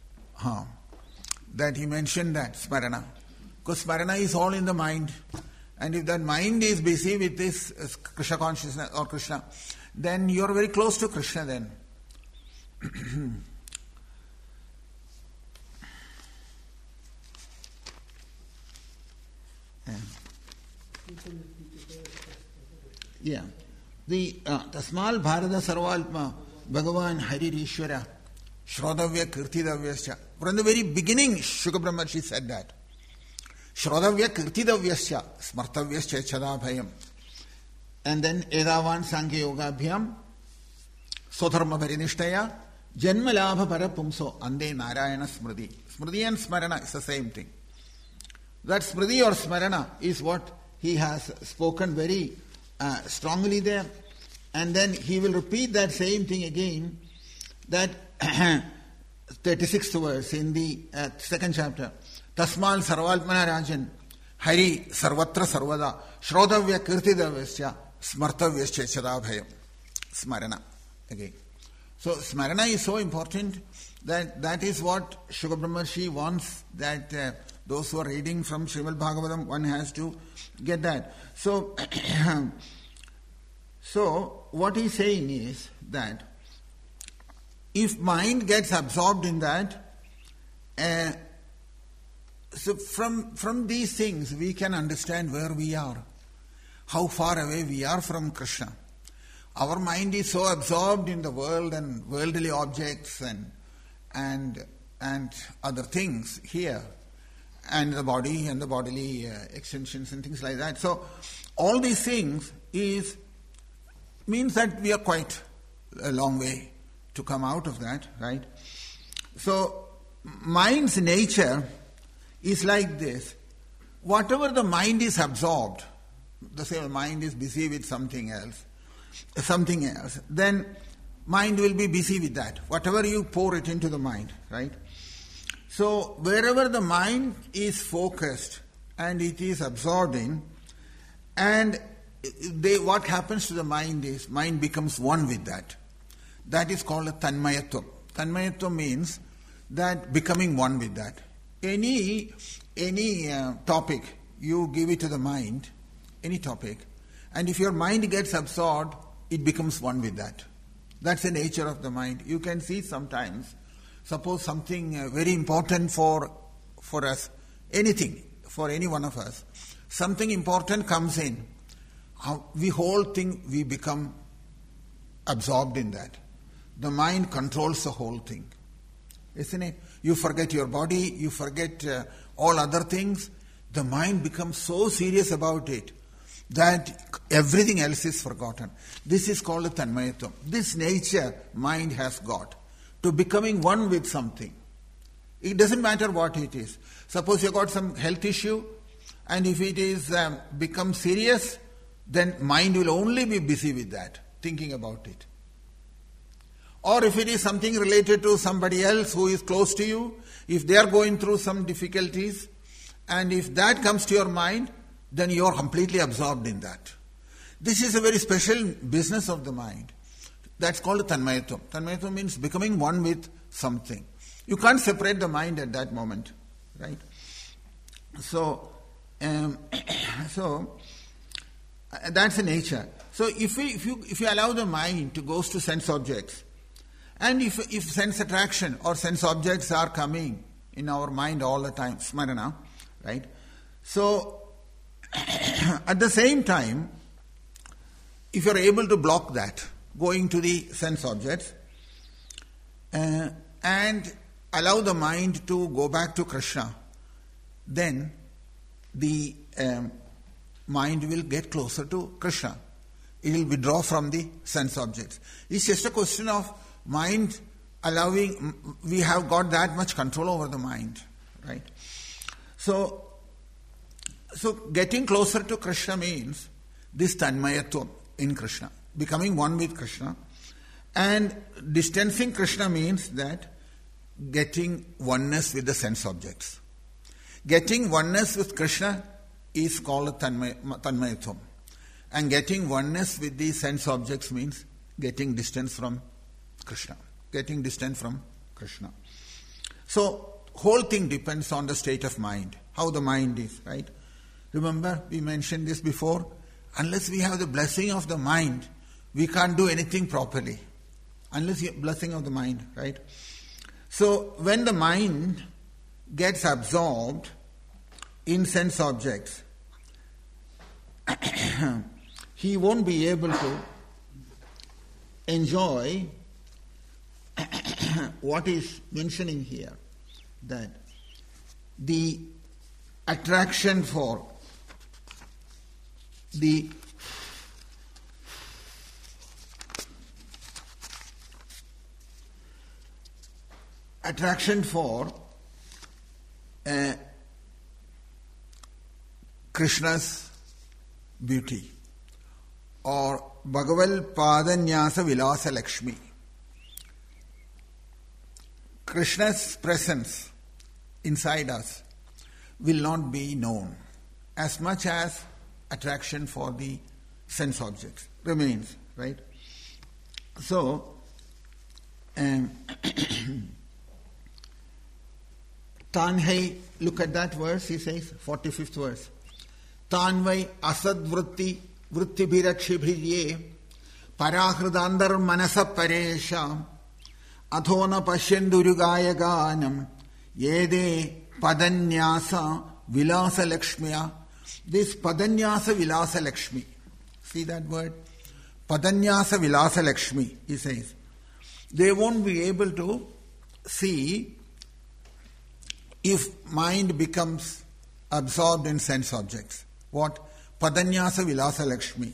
that he mentioned that Smarana. Because Smarana is all in the mind. And if that mind is busy with this Krishna consciousness or Krishna, then you are very close to Krishna then. Yeah. The Tasmal Bharata Sarvalpma Bhagavan Hari Ishvara Shrodavya Kirtidavyasya. From the very beginning, Shuka Brahmarshi said that. Shrodavya Kirtidavyasya Smartavyasya Chadabhayam. And then Edavan Sankhya Yoga Bhyam Sotharma Parinishtaya Janmalabha Parapumso Ande Narayana Smriti. Smriti and Smarana is the same thing. That Smriti or Smarana is what he has spoken very strongly there. And then he will repeat that same thing again, that 36th verse in the second chapter. Tasmal Sarvalpana Rajan Hari Sarvatra Sarvada Shrodavya Kirtidavasya Smartavyasya Chadabhayam. Smarana again. So Smarana is so important that is what Shuka Brahmarshi wants, that those who are reading from Srimad Bhagavatam, one has to get that. So, so what he's saying is that if mind gets absorbed in that, so from these things we can understand where we are, how far away we are from Krishna. Our mind is so absorbed in the world and worldly objects and other things here, and the body and the bodily extensions and things like that. So all these things means that we are quite a long way to come out of that, right? So mind's nature is like this. Whatever the mind is absorbed, the same mind is busy with something else, then mind will be busy with that. Whatever you pour it into the mind, right? So wherever the mind is focused and it is absorbed in, and what happens to the mind is, mind becomes one with that. That is called a tanmayatvam. Tanmayatvam means that becoming one with that. Any topic, you give it to the mind, any topic, and if your mind gets absorbed, it becomes one with that. That's the nature of the mind. You can see sometimes, suppose something very important for us, anything, for any one of us, something important comes in, we whole thing, we become absorbed in that. The mind controls the whole thing, isn't it? You forget your body, you forget all other things. The mind becomes so serious about it that everything else is forgotten. This is called a tanmayatvam. This nature mind has got, to becoming one with something. It doesn't matter what it is. Suppose you got some health issue, and if it is become serious, then mind will only be busy with that, thinking about it. Or if it is something related to somebody else who is close to you, if they are going through some difficulties, and if that comes to your mind, then you are completely absorbed in that. This is a very special business of the mind. That's called tanmayatvam. Tanmayatvam means becoming one with something. You can't separate the mind at that moment, right? So that's the nature. So if you allow the mind to go to sense objects, and if sense attraction or sense objects are coming in our mind all the time, smarana, right? So, at the same time, if you are able to block that, going to the sense objects, and allow the mind to go back to Krishna, then the mind will get closer to Krishna. It will withdraw from the sense objects. It's just a question of mind allowing, we have got that much control over the mind, right? So getting closer to Krishna means this tanmayatvam in Krishna, becoming one with Krishna. And distancing Krishna means that getting oneness with the sense objects. Getting oneness with Krishna is called tanmayatvam. And getting oneness with the sense objects means getting distance from Krishna. Getting distant from Krishna. So, whole thing depends on the state of mind, how the mind is, right? Remember, we mentioned this before, unless we have the blessing of the mind, we can't do anything properly. Unless you have blessing of the mind, right? So, when the mind gets absorbed in sense objects, he won't be able to enjoy what is mentioning here, that the attraction for the Krishna's beauty, or Bhagaval Padanyasa Vilasa Lakshmi. Krishna's presence inside us will not be known as much as attraction for the sense objects remains, right? So, Tanhai, look at that verse, he says, 45th verse. Tanvai asad vritti bhirakshibhirye parahridandar manasa paresha adhona pashyandurugaya ganam yede padanyasa vilasa lakshmiya. This padanyasa vilasa lakshmi, see that word? Padanyasa vilasa lakshmi, he says. They won't be able to see if mind becomes absorbed in sense objects. What? Padanyasa vilasa lakshmi.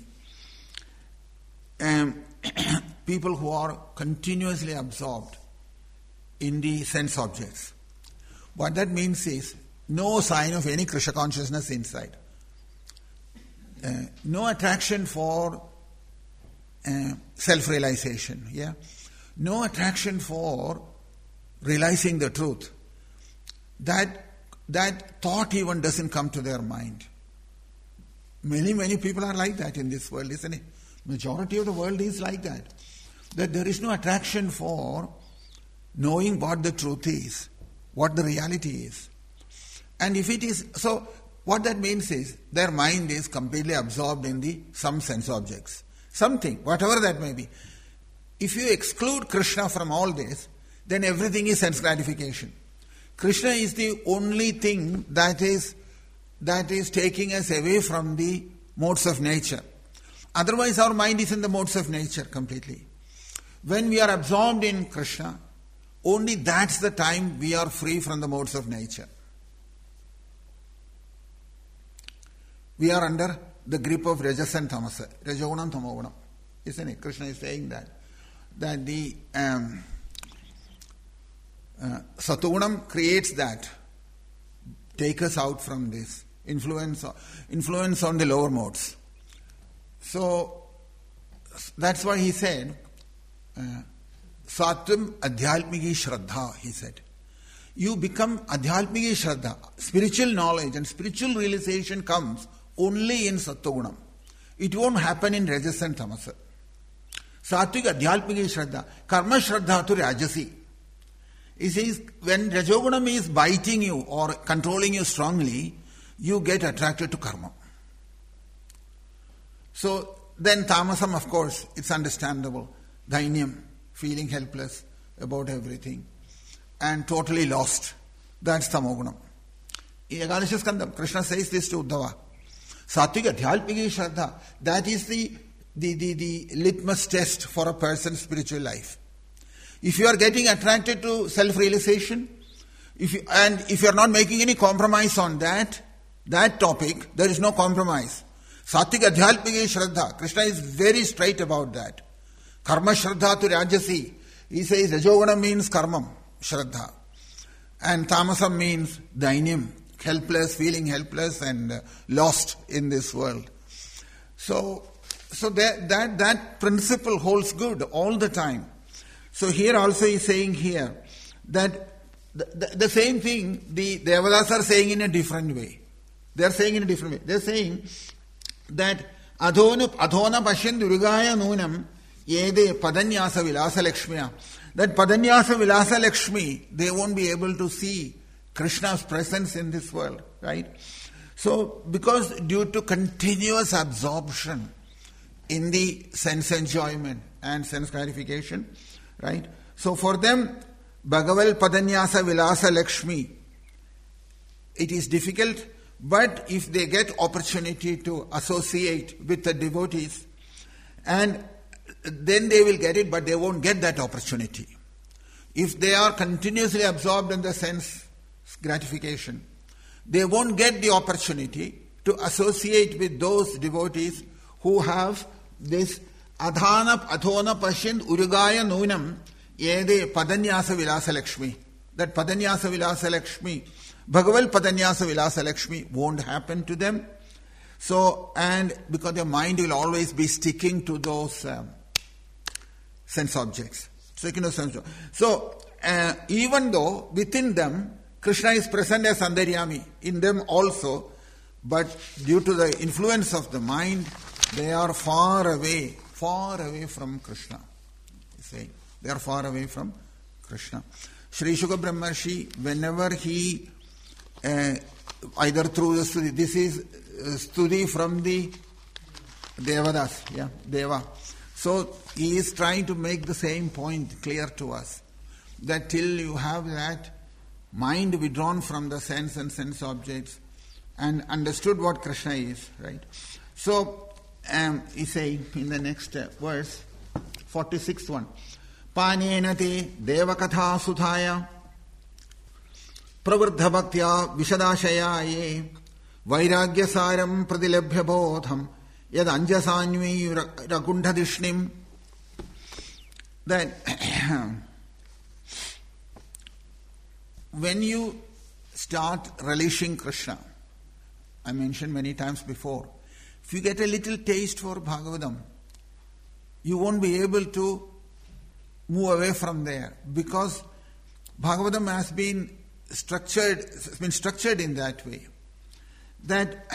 People who are continuously absorbed in the sense objects. What that means is no sign of any Krishna consciousness inside. No attraction for self-realization. Yeah? No attraction for realizing the truth. That thought even doesn't come to their mind. Many people are like that in this world, isn't it? Majority of the world is like that. That there is no attraction for knowing what the truth is, what the reality is. And if it is, so what that means is their mind is completely absorbed in some sense objects. Something, whatever that may be. If you exclude Krishna from all this, then everything is sense gratification. Krishna is the only thing that is taking us away from the modes of nature. Otherwise our mind is in the modes of nature completely. When we are absorbed in Krishna, only that's the time we are free from the modes of nature. We are under the grip of Rajas and Tamasa, Rajagunam, Tamogunam. Isn't it? Krishna is saying that the Satugunam creates that, take us out from this, influence on the lower modes. So, that's why he said, Satvam Adhyalmiki Shraddha, he said. You become Adhyalmiki Shraddha. Spiritual knowledge and spiritual realization comes only in Sattvagunam. It won't happen in Rajas and Tamasa. Sattvic Adhyalmiki Shraddha. Karma Shraddha to Rajasi. He says, when Rajogunam is biting you or controlling you strongly, you get attracted to karma. So, then Tamasam, of course, it's understandable. Dainyam, feeling helpless about everything and totally lost. That's Tamogunam. In Ekadasha Skandam, Krishna says this to Uddhava. Satvika Dhyalpiki Shraddha, that is the litmus test for a person's spiritual life. If you are getting attracted to self-realization, if you are not making any compromise on that topic, there is no compromise. Satvika Dhyalpiki Shraddha, Krishna is very straight about that. Karma Shraddha to Rajasi. He says Rajogana means karmam, Shraddha. And Tamasam means dainyam, helpless, feeling helpless and lost in this world. So that principle holds good all the time. So here also he is saying here that the same thing the Devadas are saying in a different way. They are saying in a different way. They are saying that adhona pashyan durugaya nunam yede padanyasa vilasa lakshmiya. That padanyasa vilasa lakshmi, they won't be able to see Krishna's presence in this world, right? So, because due to continuous absorption in the sense enjoyment and sense gratification, right? So for them, Bhagaval Padanyasa Vilasa Lakshmi, it is difficult, but if they get opportunity to associate with the devotees, and then they will get it, but they won't get that opportunity. If they are continuously absorbed in the sense gratification, they won't get the opportunity to associate with those devotees who have this adhona pashyant urugaya nunam yede padanyasa vilasa lakshmi. That padanyasa vilasa lakshmi, Bhagaval padanyasa vilasa lakshmi won't happen to them. So, and because their mind will always be sticking to those sense objects. So, even though within them Krishna is present as Antaryami, in them also, but due to the influence of the mind, they are far away from Krishna. They are far away from Krishna. Sri Shuka Brahmarshi, whenever he, either through the Stuti, this is Stuti from the Devadas, Deva. So he is trying to make the same point clear to us, that till you have that mind withdrawn from the sense and sense objects and understood what Krishna is, right? So, he say in the next verse, 46th one, Panena te devakatha sudhaya pravruddha bhaktya vishadashaya ye vairagya saram pradilabhya bodham yad anjasanyvi rakundhadishnim. That when you start relishing Krishna, I mentioned many times before, if you get a little taste for Bhagavatam, you won't be able to move away from there, because Bhagavatam has been structured in that way, that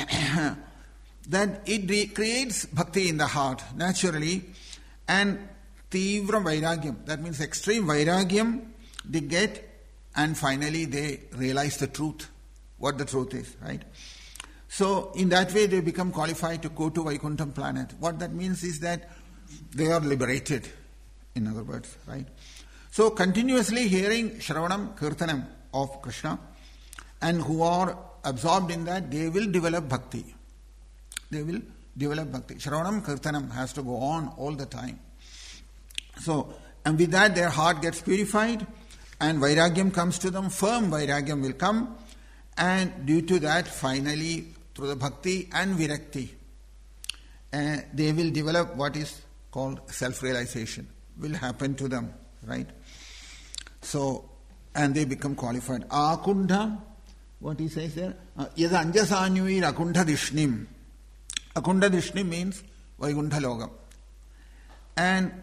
it creates bhakti in the heart naturally, and tivram vairagyam, that means extreme vairagyam they get, and finally they realize the truth, what the truth is, right? So in that way they become qualified to go to Vaikuntham planet. What that means is that they are liberated, in other words, right? So continuously hearing Shravanam, Kirtanam of Krishna, and who are absorbed in that, they will develop bhakti. They will develop bhakti. Shravanam, Kirtanam has to go on all the time. So, and with that their heart gets purified, and vairagyam comes to them, firm vairagyam will come, and due to that, finally, through the bhakti and virakti, they will develop what is called self-realization, will happen to them, right? So, and they become qualified. Akundha, what he says there? Yada anjasanyui akundha dishnim. Akundha dishnim means Vaikuntha Logam. And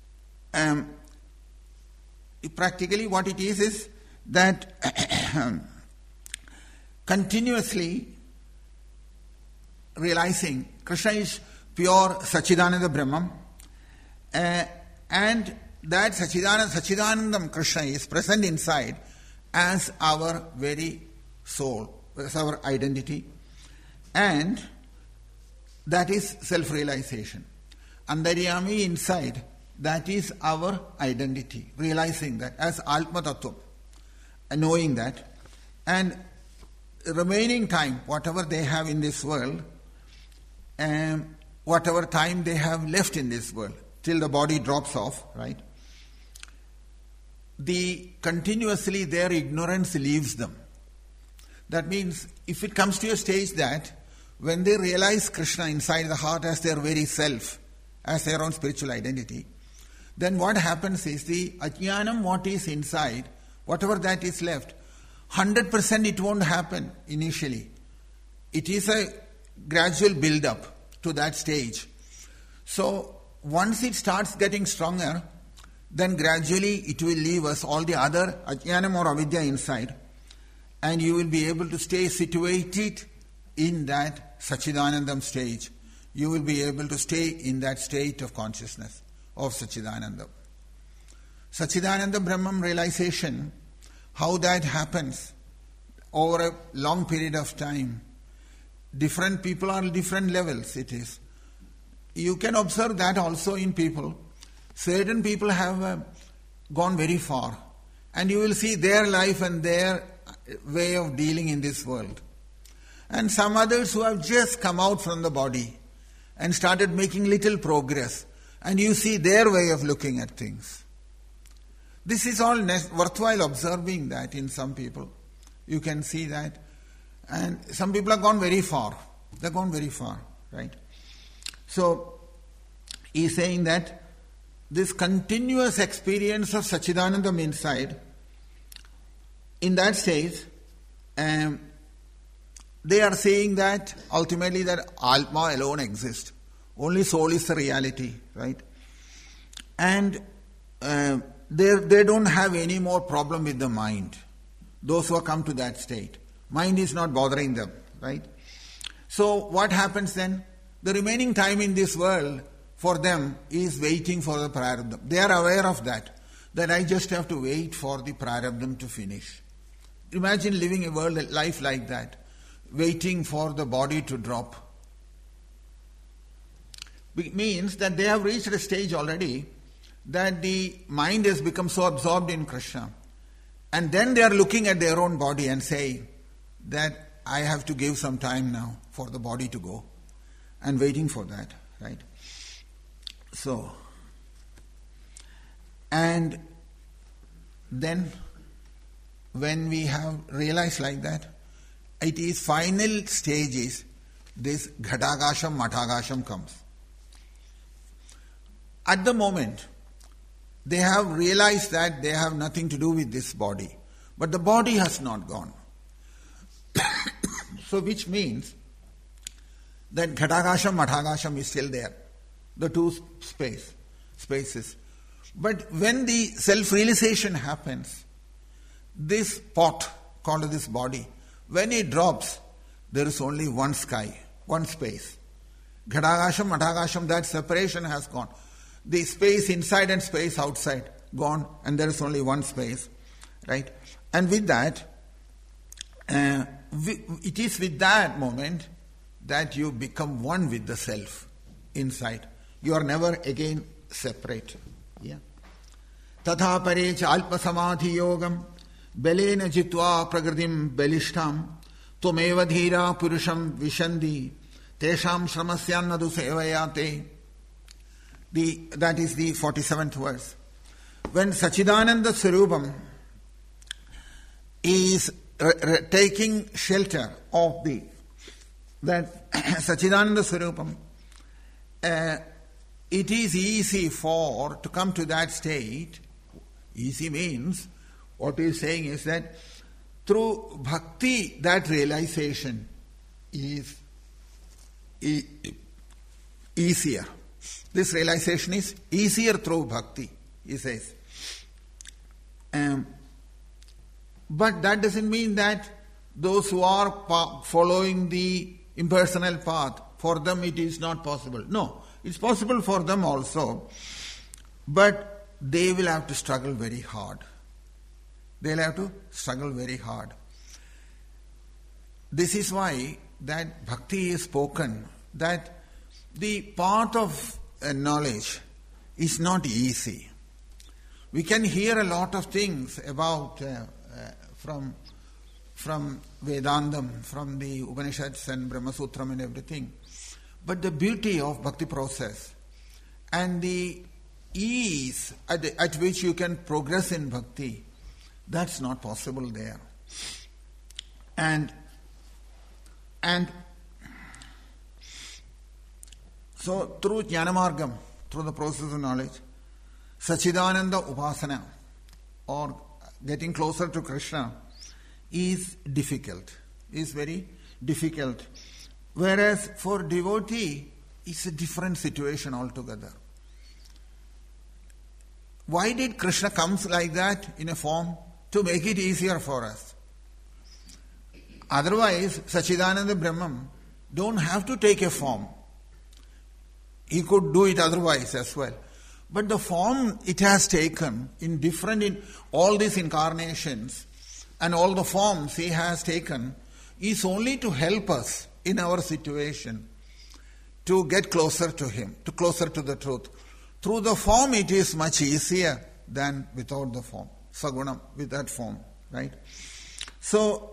practically what it is that continuously realizing Krishna is pure Sachidananda Brahman, and that Sachidanandam Krishna is present inside as our very soul, as our identity, and that is self-realization. Antaryami inside, that is our identity, realizing that as Atma Tattva, knowing that, and remaining time, whatever they have in this world, whatever time they have left in this world, till the body drops off, right? Continuously their ignorance leaves them. That means if it comes to a stage that when they realize Krishna inside the heart as their very self, as their own spiritual identity, then what happens is the ajnanam, what is inside, whatever that is left, 100% it won't happen initially. It is a gradual build-up to that stage. So once it starts getting stronger, then gradually it will leave us all the other ajnanam or avidya inside, and you will be able to stay situated in that Sachidanandam stage. You will be able to stay in that state of consciousness of Sachidanandam. Sachidananda Brahman realization, how that happens over a long period of time. Different people are different levels, it is. You can observe that also in people. Certain people have gone very far, and you will see their life and their way of dealing in this world. And some others who have just come out from the body and started making little progress, and you see their way of looking at things. This is all worthwhile observing that in some people. You can see that. And some people have gone very far. They've gone very far, right? So, he's saying that this continuous experience of Sachidanandam inside, in that stage, they are saying that ultimately that Atma alone exists. Only soul is the reality, right? And they don't have any more problem with the mind. Those who have come to that state. Mind is not bothering them, right? So what happens then? The remaining time in this world for them is waiting for the prarabdha. They are aware of that I just have to wait for the prarabdha to finish. Imagine living a life like that, waiting for the body to drop. It means that they have reached a stage already that the mind has become so absorbed in Krishna. And then they are looking at their own body and saying that I have to give some time now for the body to go. And waiting for that, right? So, and then when we have realized like that, it is final stages, this Ghadagasham, Mathagasham comes. At the moment, they have realized that they have nothing to do with this body. But the body has not gone. So which means that Ghadagasham, Mathagasham is still there. The two spaces. But when the self-realization happens, this pot called this body, when it drops, there is only one sky, one space. Ghadagasham, Mathagasham, that separation has gone. The space inside and space outside, gone, and there is only one space, right? And with that, it is with that moment that you become one with the self inside. You are never again separate. Yeah. Tatha parecha alpa samadhi yogam belena jitva pragradim belishtam tumeva dhira purusham vishandi tesham shramasyanadu sevayate. That is the 47th verse. When Sachidananda Swarupam is taking shelter of that Sachidananda Swarupam, it is easy to come to that state. Easy means, what he is saying is that through bhakti, that realization is easier. This realization is easier through bhakti, he says. But that doesn't mean that those who are following the impersonal path, for them it is not possible. No, it's possible for them also. But they will have to struggle very hard. They'll have to struggle very hard. This is why that bhakti is spoken, that the path of knowledge is not easy. We can hear a lot of things about from from Vedandam, from the Upanishads and Brahma Sutram and everything. But the beauty of bhakti process and the ease at which you can progress in bhakti, that's not possible there. And so through Jnanamargam, through the process of knowledge, Sachidananda Upasana, or getting closer to Krishna, is difficult, is very difficult. Whereas for devotee, it's a different situation altogether. Why did Krishna come like that in a form? To make it easier for us. Otherwise, Sachidananda Brahman don't have to take a form. He could do it otherwise as well. But the form it has taken in all these incarnations and all the forms he has taken is only to help us in our situation to get closer to him, to closer to the truth. Through the form it is much easier than without the form. Sagunam, with that form, right? So,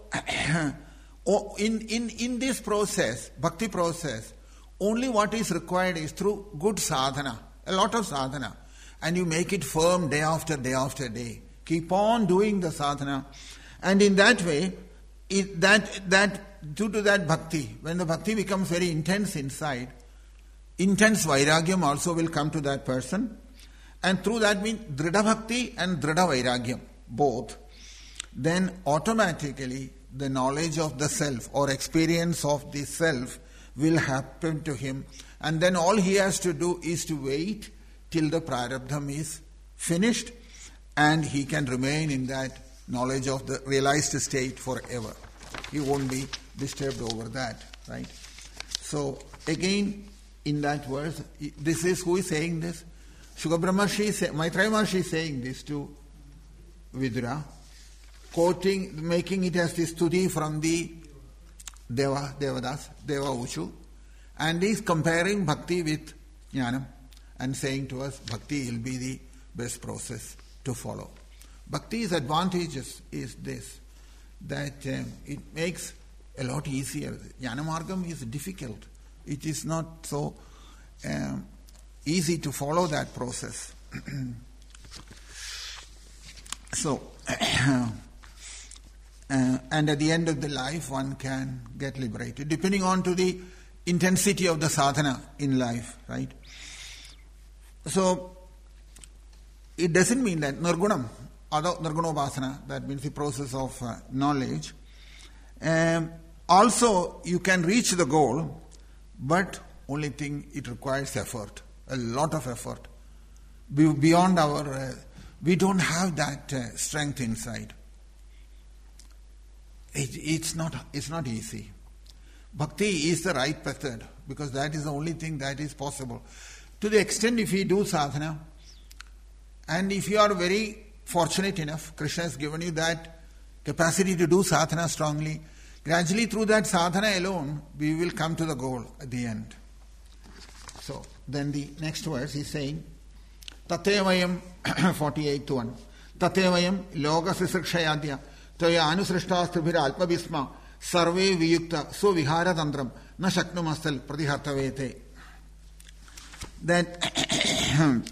in this process, bhakti process, only what is required is through good sadhana, a lot of sadhana, and you make it firm day after day after day. Keep on doing the sadhana, and in that way, due to that bhakti, when the bhakti becomes very intense inside, intense vairagyam also will come to that person, and through that means drida bhakti and drida vairagyam, both. Then automatically the knowledge of the self or experience of the self will happen to him, and then all he has to do is to wait till the prarabdham is finished, and he can remain in that knowledge of the realized state forever. He won't be disturbed over that, right? So again, in that verse, this is who is saying this? Shukra Brahmarshi, Maitreya Maharshi is saying this to Vidura, quoting, making it as the stuti from the Devadas, Deva Uchu, and he's comparing bhakti with jnanam and saying to us, bhakti will be the best process to follow. Bhakti's advantages is this, that it makes a lot easier. Jnanamargam is difficult. It is not so easy to follow that process. So, and at the end of the life, one can get liberated, depending on to the intensity of the sadhana in life, right? So, it doesn't mean that nirgunam, nirgunopasana, that means the process of knowledge. Also, you can reach the goal, but only thing, it requires effort, a lot of effort. Beyond our, we don't have that strength inside. It's not easy. Bhakti is the right method, because that is the only thing that is possible. To the extent if you do sadhana, and if you are very fortunate enough, Krishna has given you that capacity to do sadhana strongly, gradually through that sadhana alone, we will come to the goal at the end. So, then the next verse is saying, Tatevayam 48:1. Tatevayam loga sisrikshayadya Toya anusrishtasthubhira alpabhisma sarve viyukta suvihara tantram na shaknumastal pratihatavete. That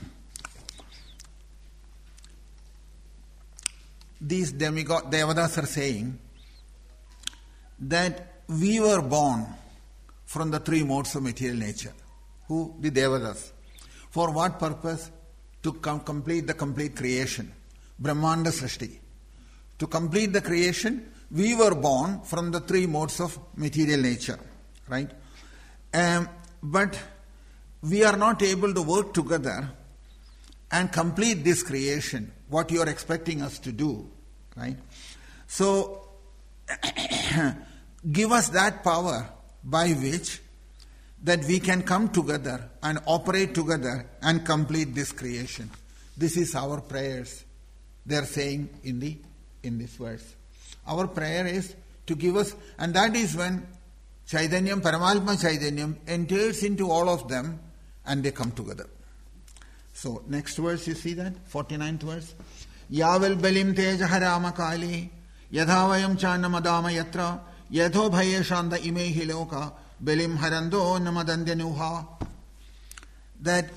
these Devadas are saying that we were born from the three modes of material nature. Who? The Devadas. For what purpose? To complete the complete creation. Brahmanda Srishti. To complete the creation, we were born from the three modes of material nature. Right? But we are not able to work together and complete this creation, what you are expecting us to do. Right? So, give us that power by which that we can come together and operate together and complete this creation. This is our prayers. They are saying in this verse. Our prayer is to give us, and that is when Chaitanyam, Paramatma Chaitanyam enters into all of them and they come together. So, next verse, you see that? 49th verse. Yavel belim tejaha rama kali Yadha vayam channamadama yatra yadho bhaye shanda imehi loka belim harando namadandyanuha. That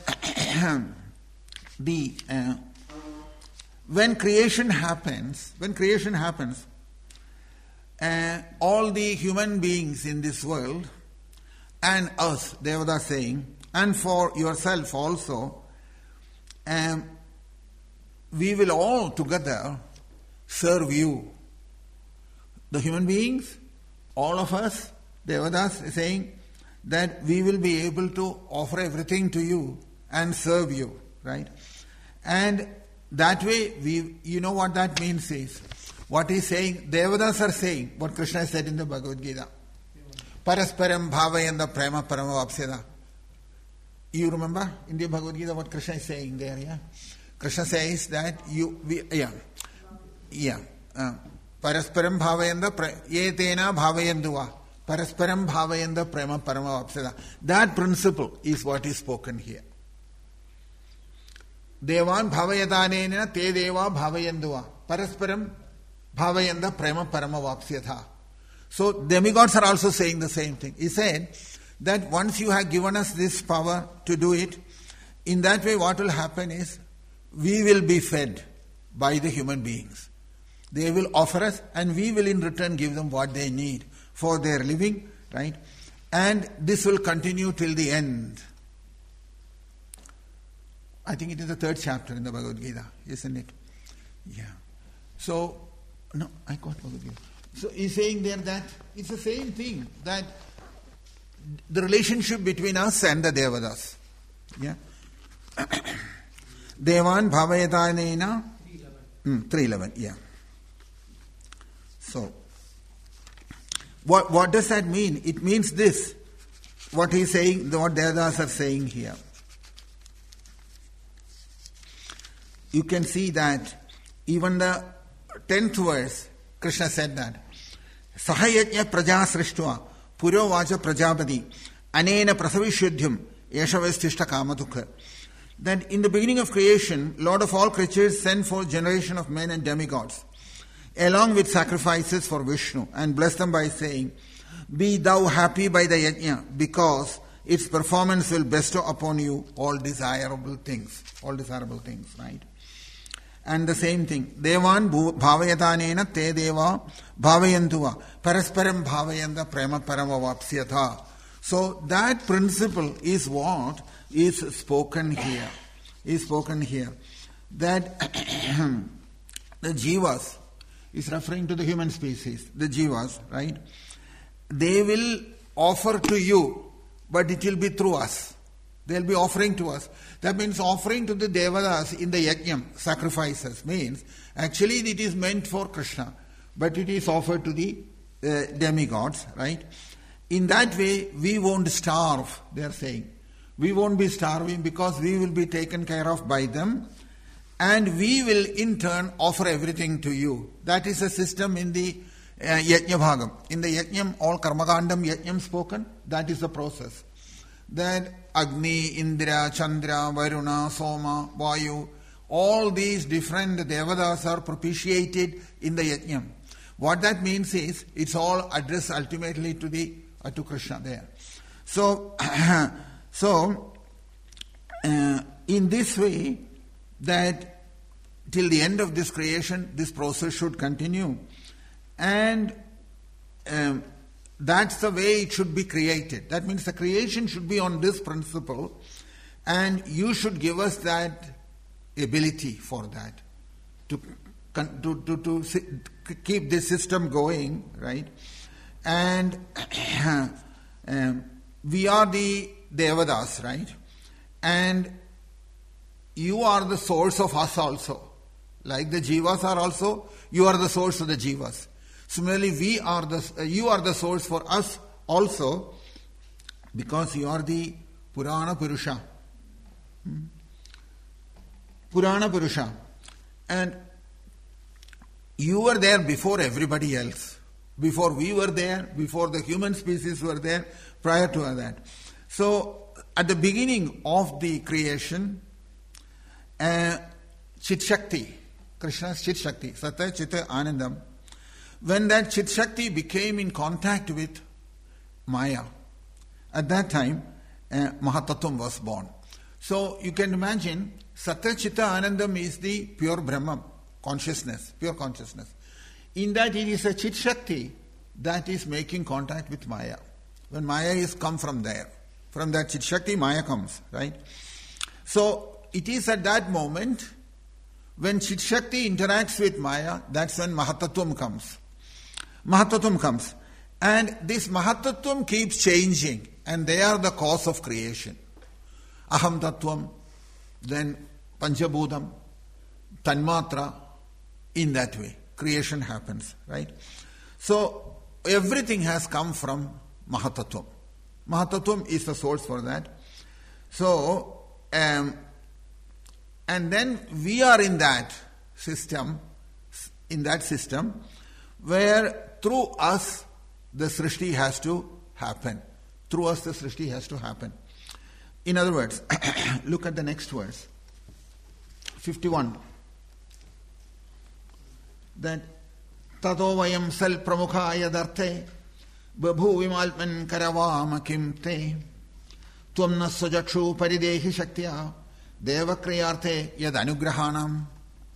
when creation happens, all the human beings in this world and us, Devada saying, and for yourself also, we will all together serve you. The human beings, all of us, Devadas is saying that we will be able to offer everything to you and serve you, right? And that way, you know what that means is, what he's saying, Devadas are saying, what Krishna said in the Bhagavad Gita, Parasparam bhavayanda prema paramavapsyada. You remember in the Bhagavad Gita what Krishna is saying there, yeah? Krishna says that Parasparam bhavayanda yetena bhavayanduva. Parasparam bhavayanda prema paramavapsyada. That principle is what is spoken here. Devan bhavayadanena te deva bhavayanduva. Parasparam bhavayanda prema paramavapsyada. So demigods are also saying the same thing. He said that once you have given us this power to do it, in that way what will happen is we will be fed by the human beings. They will offer us and we will in return give them what they need for their living, right? And this will continue till the end. I think it is the 3rd chapter in the Bhagavad Gita, isn't it? Yeah. So, no, I got Bhagavad Gita. So he's saying there that it's the same thing, that the relationship between us and the Devadas. Yeah. Devan bhavayatanena 311, yeah. So, what does that mean? It means this, what he's saying, what Devadas are saying here. You can see that even the 10th verse, Krishna said that Sahayajna praja srishtva puro vacha prajapati anena prasavishuddhyam yeshavestishta kamadukha. That in the beginning of creation, Lord of all creatures sent forth generation of men and demigods, along with sacrifices for Vishnu, and blessed them by saying, be thou happy by the yajna, because its performance will bestow upon you all desirable things, right? And the same thing, Devan bhavayatanena te deva bhavayantuva parasparam bhavayanda prema paramavapsyatha. So that principle is what is spoken here. That the jivas is referring to the human species, the jivas, right? They will offer to you, but it will be through us. They will be offering to us. That means offering to the Devadas in the yajnam, sacrifices, means actually it is meant for Krishna, but it is offered to the demigods, right? In that way, we won't starve, they are saying. We won't be starving because we will be taken care of by them, and we will in turn offer everything to you. That is a system in the Yajna Bhagam. In the Yajnam, all Karmakandam Yajnam spoken, that is the process. That Agni, Indra, Chandra, Varuna, Soma, Vayu, all these different Devadas are propitiated in the Yajnam. What that means is, it's all addressed ultimately to Krishna there. So, in this way, that till the end of this creation, this process should continue. And that's the way it should be created. That means the creation should be on this principle, and you should give us that ability for that, to keep this system going, right? And we are the Devadas, right? And you are the source of us also. Like the Jivas are also, you are the source of the Jivas. Similarly, you are the source for us also, because you are the Purana Purusha. Purana Purusha. And you were there before everybody else. Before we were there, before the human species were there, prior to that. So, at the beginning of the creation, Chit Shakti, Krishna's Chit Shakti, Sata Chitta Anandam, when that Chit Shakti became in contact with Maya, at that time Mahatattvam was born. So you can imagine Satya Chitta Anandam is the pure Brahman, consciousness, pure consciousness. In that it is a Chit Shakti that is making contact with Maya. When Maya is come from there, from that Chit Shakti, Maya comes, right? So it is at that moment when Chit Shakti interacts with Maya, that's when Mahatattvam comes. Mahatattvam comes. And this Mahatattvam keeps changing, and they are the cause of creation. Aham Tattvam, then Panchabhudam, Tanmatra, in that way. Creation happens, right? So everything has come from Mahatattvam. Mahatattvam is the source for that. So, and then we are in that system, where through us the Srishti has to happen. Through us the Srishti has to happen. In other words, look at the next verse, 51. That Tato vayam sal pramukha yadarte babhu vimalpan karavama kimte tvam nassajakshu paridehi shaktya devakriyarte yad anugrahanam.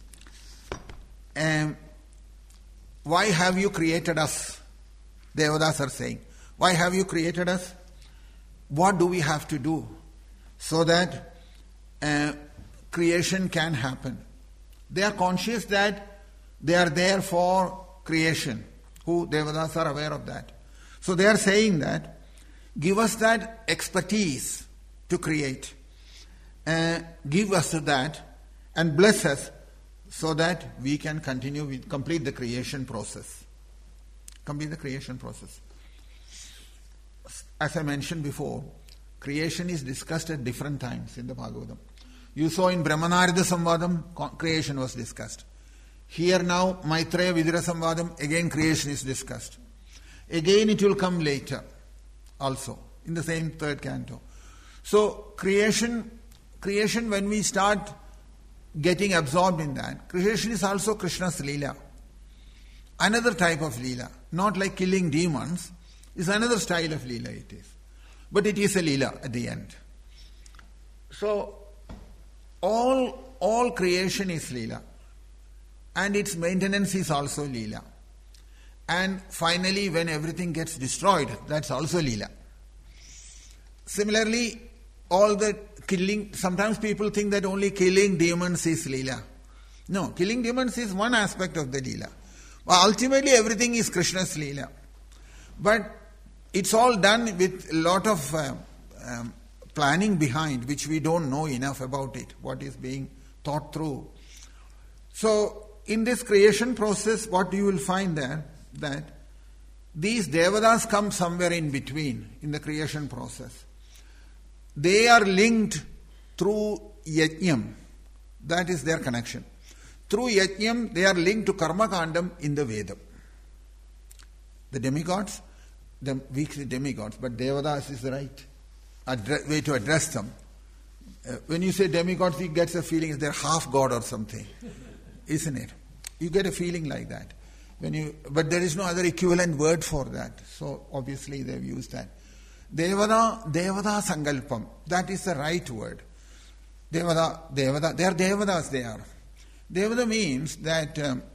Why have you created us? Devadas are saying, why have you created us? What do we have to do so that creation can happen? They are conscious that they are there for creation. Who? Devadas are aware of that. So they are saying that, give us that expertise to create. Give us that and bless us so that we can complete the creation process. Complete the creation process. As I mentioned before, creation is discussed at different times in the Bhagavatam. You saw in Brahmanarada Samvadam, creation was discussed. Here now, Maitreya Vidura Samvadam, again creation is discussed. Again it will come later also, in the same third canto. So creation when we start getting absorbed in that, creation is also Krishna's Leela. Another type of Leela, not like killing demons, is another style of Leela it is. But it is a Leela at the end. So all creation is Leela. And its maintenance is also Leela. And finally, when everything gets destroyed, that's also Leela. Similarly, all the killing, sometimes people think that only killing demons is Leela. No, killing demons is one aspect of the Leela. But ultimately, everything is Krishna's Leela. But it's all done with a lot of planning behind, which we don't know enough about it, what is being thought through. So, in this creation process, what you will find there, that these Devadas come somewhere in between in the creation process. They are linked through Yajnam. That is their connection. Through Yajnam, they are linked to Karma Kandam in the Veda. The demigods, we say demigods, but Devadas is the right way to address them. When you say demigods, you get a feeling they're half God or something. Isn't it? You get a feeling like that. But there is no other equivalent word for that. So obviously they've used that. Devada Sankalpam. That is the right word. Devada. They are Devadas, they are. Devada means that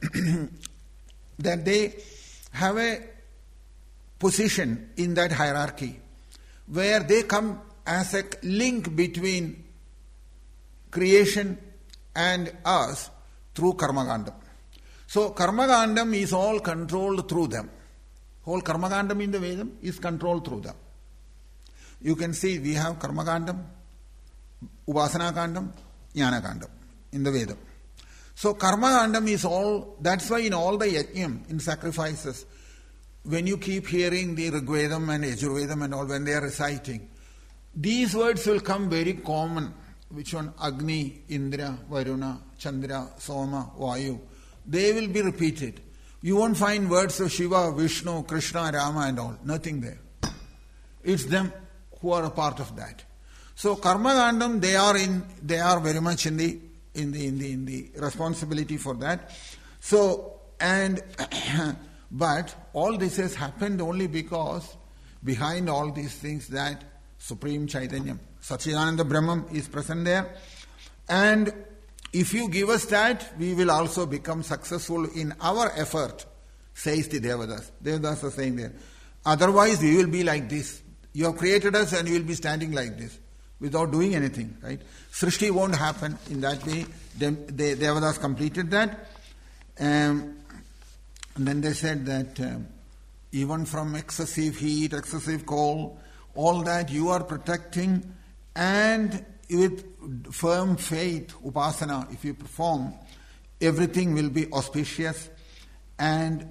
that they have a position in that hierarchy where they come as a link between creation and us through Karmagandam. So Karmagandam is all controlled through them. Whole Karmagandam in the Vedam is controlled through them. You can see we have Karmagandam, Upasana Kandam, Jnana Kandam in the Vedam. So Karmagandam is all, that's why in all the Yajnam, in sacrifices, when you keep hearing the Rigvedam and Yajurvedam and all, when they are reciting, these words will come very common. Which one? Agni, Indra, Varuna, Chandra, Soma, Vayu. They will be repeated. You won't find words of Shiva, Vishnu, Krishna, Rama and all. Nothing there. It's them who are a part of that. So Karmagandam, they are very much in the responsibility for that. So, and But all this has happened only because behind all these things that Supreme Chaitanya, Satchidananda Brahman is present there. And if you give us that, we will also become successful in our effort, says the Devadas. Devadas are saying there. Otherwise we will be like this. You have created us and you will be standing like this without doing anything, right? Srishti won't happen in that way. The Devadas completed that. And then they said that even from excessive heat, excessive cold, all that you are protecting, and with firm faith, upasana, if you perform, everything will be auspicious, and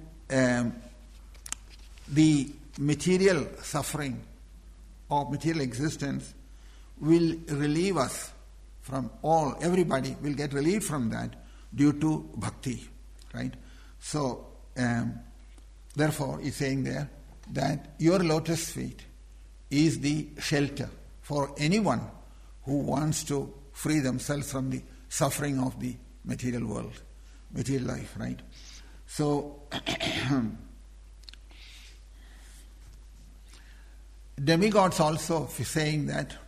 the material suffering of material existence will relieve us from all, everybody will get relief from that due to bhakti, right? So, therefore, he's saying there that your lotus feet is the shelter for anyone who wants to free themselves from the suffering of the material world, material life, right? So, demigods also saying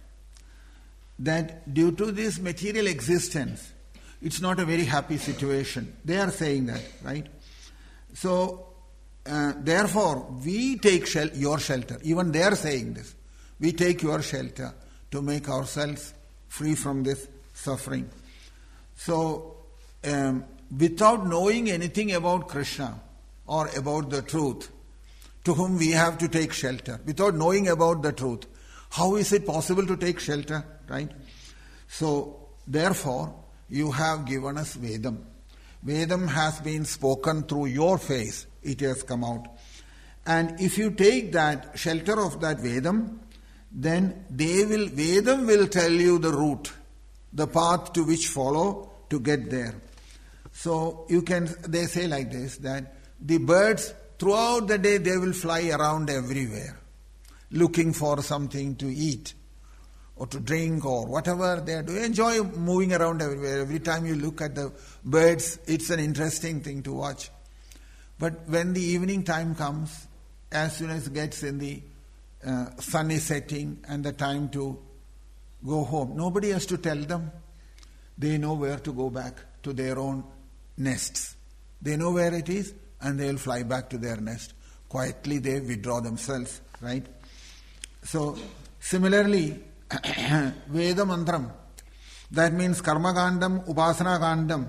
that due to this material existence, it's not a very happy situation. They are saying that, right? So, therefore, we take your shelter. Even they are saying this. We take your shelter to make ourselves free from this suffering. So, without knowing anything about Krishna or about the truth, to whom we have to take shelter, without knowing about the truth, how is it possible to take shelter, right? So, therefore, you have given us Vedam. Vedam has been spoken through your face. It has come out. And if you take that shelter of that Vedam, then Vedam will tell you the route, the path to which follow to get there. So they say like this, that the birds throughout the day they will fly around everywhere, looking for something to eat or to drink or whatever they do. Enjoy moving around everywhere. Every time you look at the birds, it's an interesting thing to watch. But when the evening time comes, as soon as it gets in the sun is setting and the time to go home, nobody has to tell them. They know where to go back to their own nests. They know where it is and they will fly back to their nest. Quietly they withdraw themselves, right? So, similarly, Veda Mantram, that means Karma Kandam, Upasana Kandam,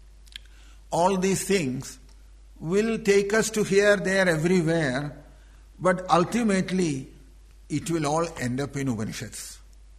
all these things will take us to here, there, everywhere, but ultimately it will all end up in Upanishads,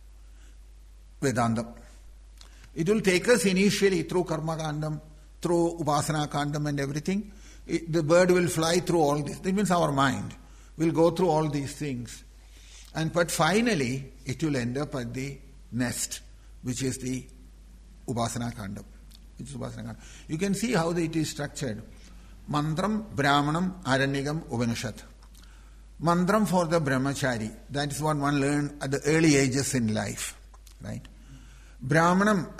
Vedanta. It will take us initially through Karma Kandam, through Upasana Kandam and everything. The bird will fly through all this. That means our mind will go through all these things. But finally, it will end up at the nest, which is the Upasana Kandam. You can see how it is structured. Mantram, Brahmanam, Aranyakam, Upanishad. Mantram for the brahmachari. That is what one learned at the early ages in life. Right? Brahmanam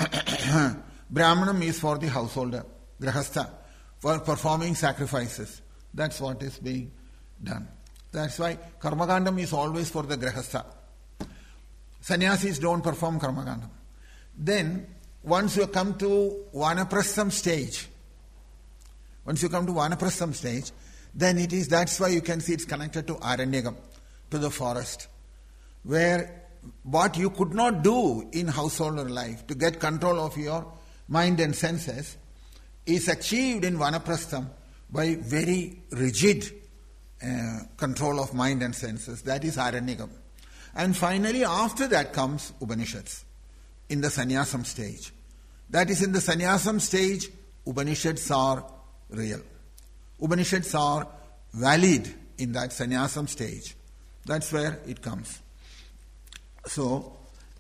is for the householder, grahastha, for performing sacrifices. That's what is being done. That's why Karmakandam is always for the grahastha. Sannyasis don't perform Karmakandam. Then, once you come to Vanaprastham stage, then that's why you can see it's connected to Aranyakam, to the forest, where what you could not do in householder life to get control of your mind and senses is achieved in Vanaprastham by very rigid control of mind and senses. That is Aranyakam. And finally, after that comes Upanishads in the sannyasam stage. That is, in the sannyasam stage, Upanishads are real. Upanishads are valid in that sannyasam stage. That's where it comes. So,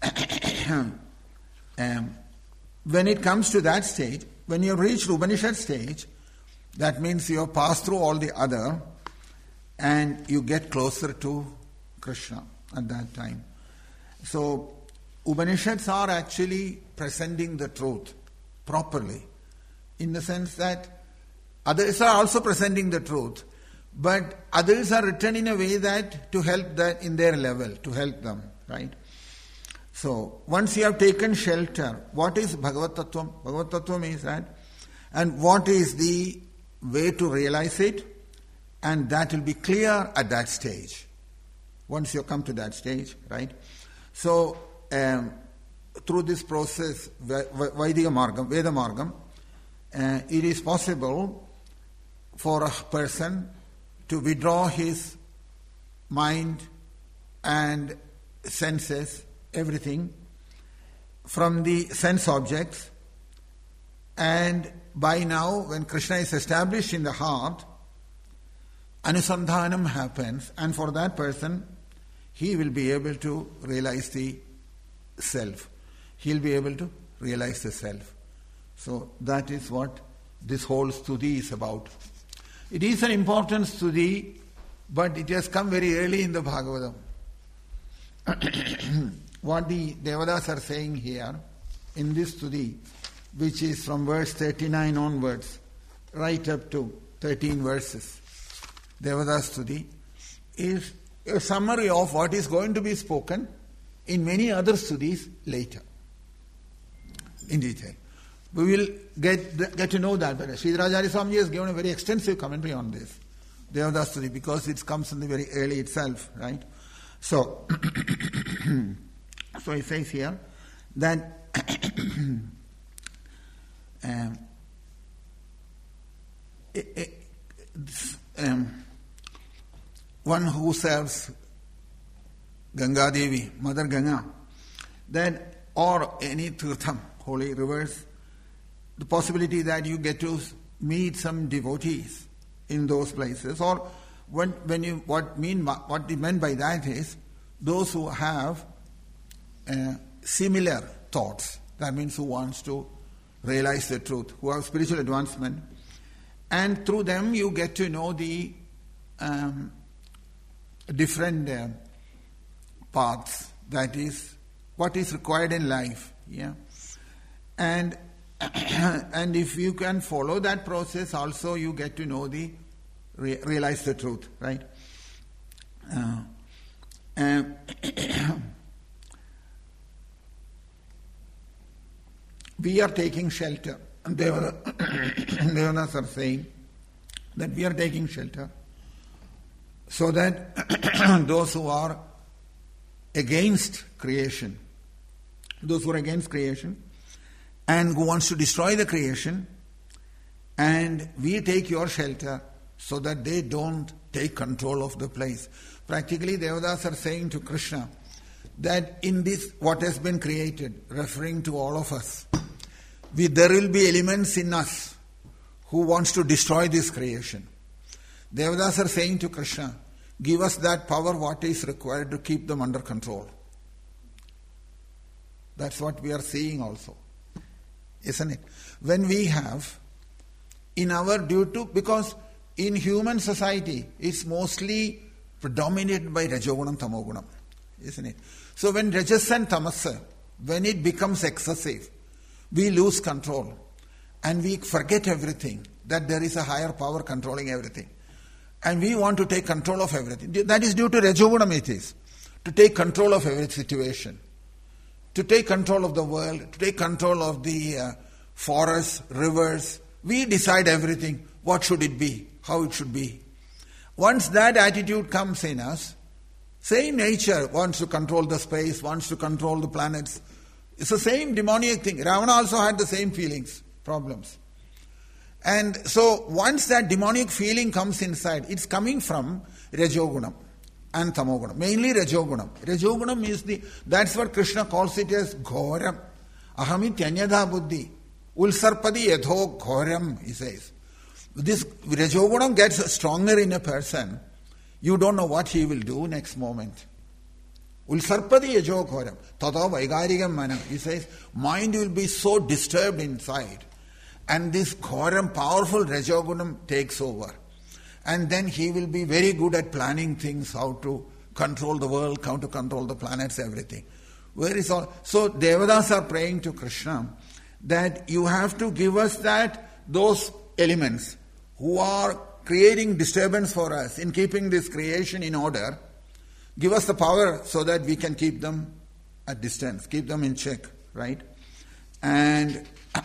when it comes to that stage, when you have reached Upanishad stage, that means you have passed through all the other and you get closer to Krishna at that time. So, Upanishads are actually presenting the truth properly, in the sense that others are also presenting the truth, but others are written in a way that to help that in their level, to help them, right? So, once you have taken shelter, what is Bhagavad Tattvam? Bhagavad Tattvam is that, and what is the way to realize it? And that will be clear at that stage. Once you come to that stage, right? So, through this process, Veda Margam, it is possible for a person to withdraw his mind and senses, everything, from the sense objects. And by now, when Krishna is established in the heart, Anusandhanam happens, and for that person, he will be able to realize the self. He will be able to realize the self. So that is what this whole stuti is about. It is an important stuti, but it has come very early in the Bhagavatam. What the Devadas are saying here in this stuti, which is from verse 39 onwards, right up to 13 verses, Devadas stuti, is a summary of what is going to be spoken in many other stutis later, in detail. We will get to know that better. Sridharacharya Swamiji has given a very extensive commentary on this, Devadas stuti, because it comes in the very early itself, right? So, so it says here that one who serves Ganga Devi, Mother Ganga, then or any tirtham, holy rivers, the possibility that you get to meet some devotees in those places, or what he meant by that is those who have similar thoughts. That means who wants to realize the truth, who have spiritual advancement, and through them you get to know the different paths. That is what is required in life. Yeah, and if you can follow that process, also you get to know the realize the truth, right? We are taking shelter. And Devadas are saying that we are taking shelter so that those who are against creation, and who wants to destroy the creation, and we take your shelter so that they don't take control of the place. Practically, Devadas are saying to Krishna that in this, what has been created, referring to all of us, there will be elements in us who wants to destroy this creation. Devadas are saying to Krishna, give us that power, what is required to keep them under control. That's what we are seeing also, isn't it? When we have, in our due to, because in human society, it's mostly predominated by Rajogunam, Tamogunam, isn't it? So when Rajas and Tamasa, when it becomes excessive, we lose control and we forget everything, that there is a higher power controlling everything. And we want to take control of everything. That is due to Rajogunam it is. To take control of every situation. To take control of the world, to take control of the forests, rivers. We decide everything. What should it be? How it should be. Once that attitude comes in us, same nature wants to control the space, wants to control the planets. It's the same demoniac thing. Ravana also had the same feelings, problems. And so once that demonic feeling comes inside, it's coming from Rajogunam and Tamogunam. Mainly Rajogunam. Rajogunam is that's what Krishna calls it as Ghoram. Ahamityanyadha buddhi. Ulsarpadi yadho Ghoram, he says. This Rajogunam gets stronger in a person. You don't know what he will do next moment. Ulsarpadi yajo Ghoram. Tada Vaigarigam mana. He says, mind will be so disturbed inside. And this Ghoram, powerful Rajogunam takes over. And then he will be very good at planning things, how to control the world, how to control the planets, everything. Where is all? So Devadas are praying to Krishna that you have to give us those elements who are creating disturbance for us, in keeping this creation in order, give us the power so that we can keep them at distance, keep them in check, right? And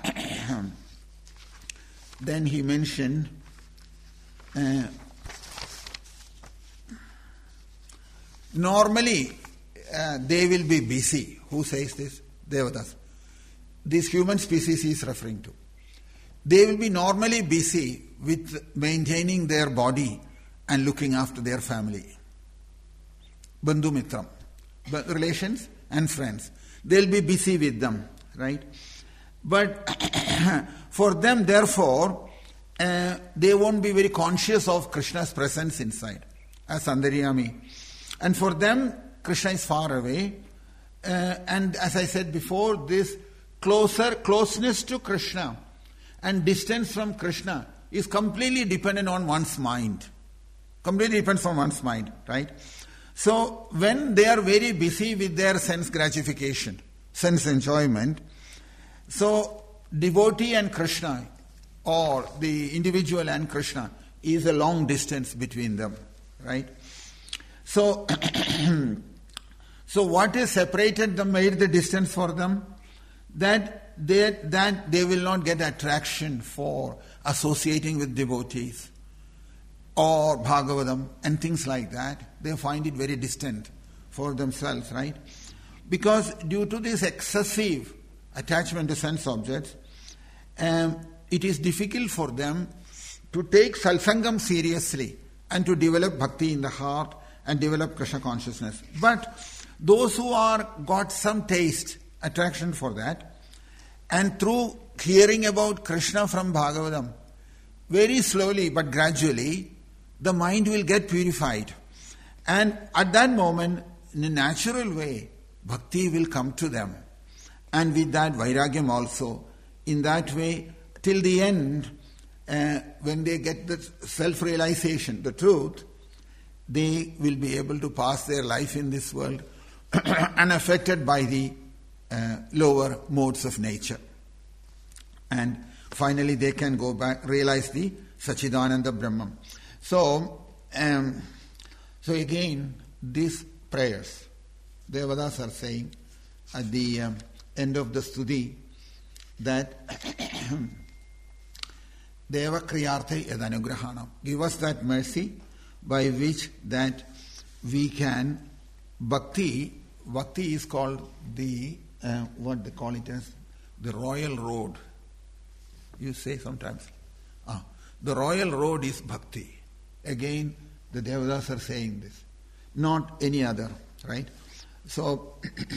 then he mentioned normally they will be busy. Who says this? Devatas. This human species he is referring to. They will be normally busy with maintaining their body and looking after their family. Bandhu mitram, relations and friends. They'll be busy with them, right? But for them, therefore, they won't be very conscious of Krishna's presence inside, as Antaryami. And for them, Krishna is far away. And as I said before, this closeness to Krishna and distance from Krishna is completely dependent on one's mind. Completely depends on one's mind, right? So when they are very busy with their sense gratification, sense enjoyment, so devotee and Krishna, or the individual and Krishna, is a long distance between them, right? So, so what has separated them, made the distance for them? That they will not get attraction for associating with devotees or Bhagavatam and things like that. They find it very distant for themselves, right? Because due to this excessive attachment to sense objects, it is difficult for them to take Satsangam seriously and to develop bhakti in the heart and develop Krishna consciousness. But those who are got some taste, attraction for that, and through hearing about Krishna from Bhagavatam, very slowly but gradually, the mind will get purified. And at that moment, in a natural way, bhakti will come to them. And with that, vairagyam also. In that way, till the end, when they get the self-realization, the truth, they will be able to pass their life in this world unaffected by the lower modes of nature. And finally they can go back, realize the Sachidananda Brahman. So again, these prayers, Devadas are saying at the end of the stuti that Deva Kriyarthe Yadanugrahanam. Give us that mercy by which that we can bhakti is called the what they call it as the royal road. You say sometimes. The royal road is bhakti. Again, the Devadas are saying this, not any other, right? So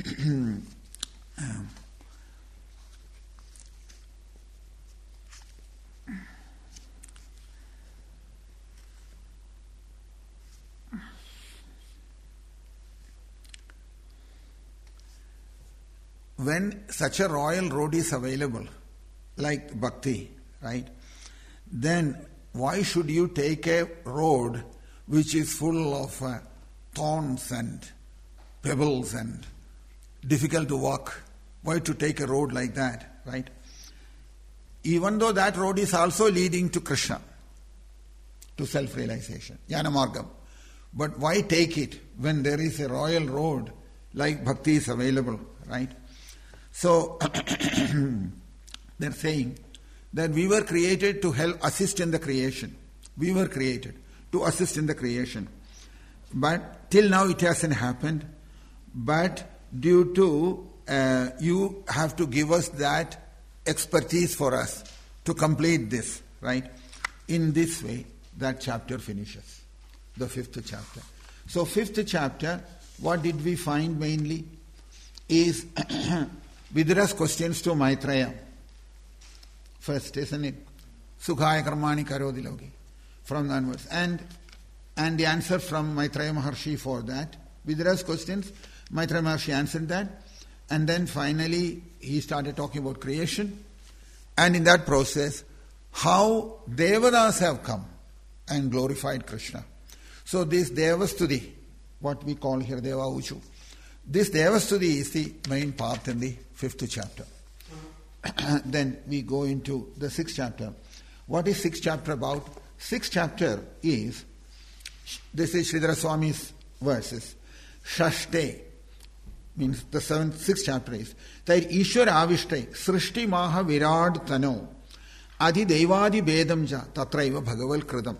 when such a royal road is available, like bhakti, right, then why should you take a road which is full of thorns and pebbles and difficult to walk? Why to take a road like that, right? Even though that road is also leading to Krishna, to self-realization, Jnana Margam. But why take it when there is a royal road like bhakti is available, right? So, they're saying that we were created to help assist in the creation. We were created to assist in the creation. But till now it hasn't happened. But due to, you have to give us that expertise for us to complete this, right? In this way, that chapter finishes, the 5th chapter. So 5th chapter, what did we find mainly? Is Vidura's questions to Maitreya. First, isn't it? Sukhaya karmani karodi logi. From onwards. And the answer from Maitreya Maharshi for that. Vidura's questions, Maitreya Maharshi answered that. And then finally, he started talking about creation. And in that process, how Devadas have come and glorified Krishna. So this Devastuti, what we call here Deva Uchu, this Devastuti is the main part in the 5th chapter. Then we go into the 6th chapter. What is 6th chapter about? 6th chapter is, this is Sridhara Swami's verses, Shashte, means the 6th chapter is, that Ishwara Avishte, Srishti Maha Virad Tano, Adi Devadi Bedamja, Tatraiva Bhagaval Kridam.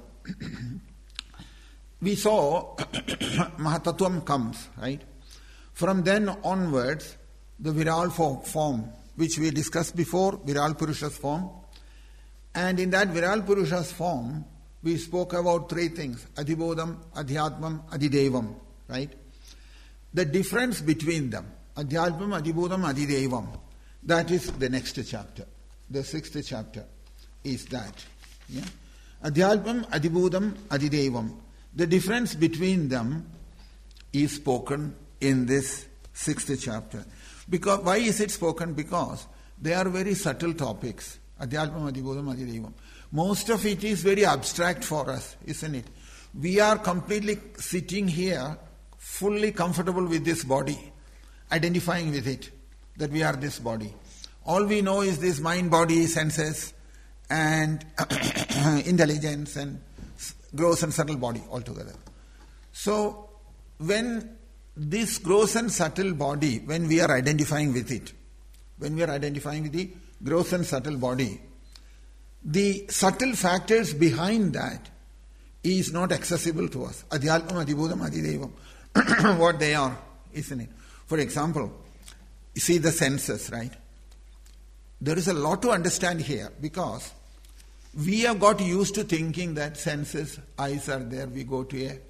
We saw Mahatattvam comes, right? From then onwards, the Viral form, which we discussed before, Viral Purusha's form. And in that Viral Purusha's form, we spoke about 3 things, Adhibodham, Adhyatmam, Adidevam, right? The difference between them, Adhyatmam, Adhibodham, Adidevam, that is the next chapter. The 6th chapter is that. Yeah? Adhyatmam, Adhibodham, Adidevam. The difference between them is spoken in this 6th chapter. Because why is it spoken? Because they are very subtle topics. Adhyatmam, Adhibodham, Adidevam. Most of it is very abstract for us, isn't it? We are completely sitting here, fully comfortable with this body, identifying with it, that we are this body. All we know is this mind, body, senses, and intelligence, and gross and subtle body altogether. So, when this gross and subtle body, when we are identifying with it, when we are identifying with the gross and subtle body, the subtle factors behind that is not accessible to us. Adhyatmam, Adhibodham, Adidevam. What they are, isn't it? For example, you see the senses, right? There is a lot to understand here because we have got used to thinking that senses, eyes are there, we go to a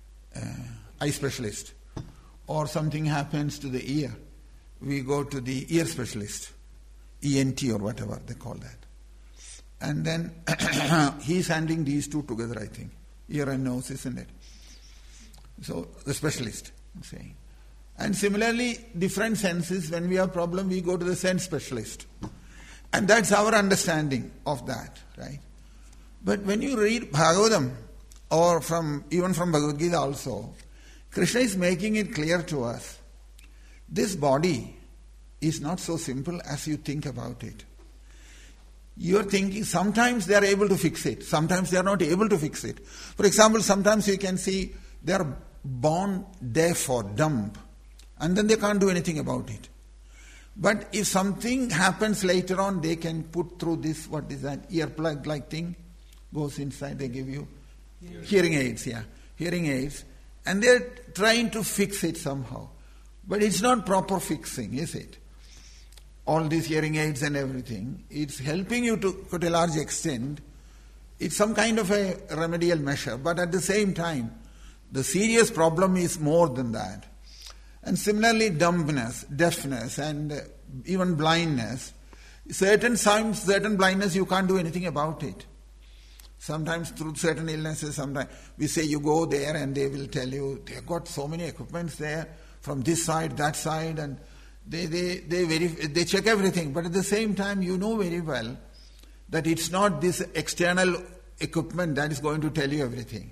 eye specialist. Or something happens to the ear, we go to the ear specialist, ENT or whatever they call that. And then he's handling these two together, I think. Ear and nose, isn't it? So, the specialist, I'm saying. And similarly, different senses, when we have problem, we go to the sense specialist. And that's our understanding of that, right? But when you read Bhagavatam, or even from Bhagavad Gita also, Krishna is making it clear to us, this body is not so simple as you think about it. You're thinking, sometimes they are able to fix it, sometimes they are not able to fix it. For example, sometimes you can see they are born deaf or dumb, and then they can't do anything about it. But if something happens later on, they can put through this, what is that, earplug-like thing, goes inside, they give you hearing aids, hearing aids, and they're trying to fix it somehow. But it's not proper fixing, is it? All these hearing aids and everything, it's helping you to a large extent. It's some kind of a remedial measure, but at the same time, the serious problem is more than that. And similarly, dumbness, deafness, and even blindness. Certain times, certain blindness, you can't do anything about it. Sometimes through certain illnesses, sometimes we say you go there and they will tell you, they've got so many equipments there, from this side, that side, and they check everything. But at the same time, you know very well that it's not this external equipment that is going to tell you everything.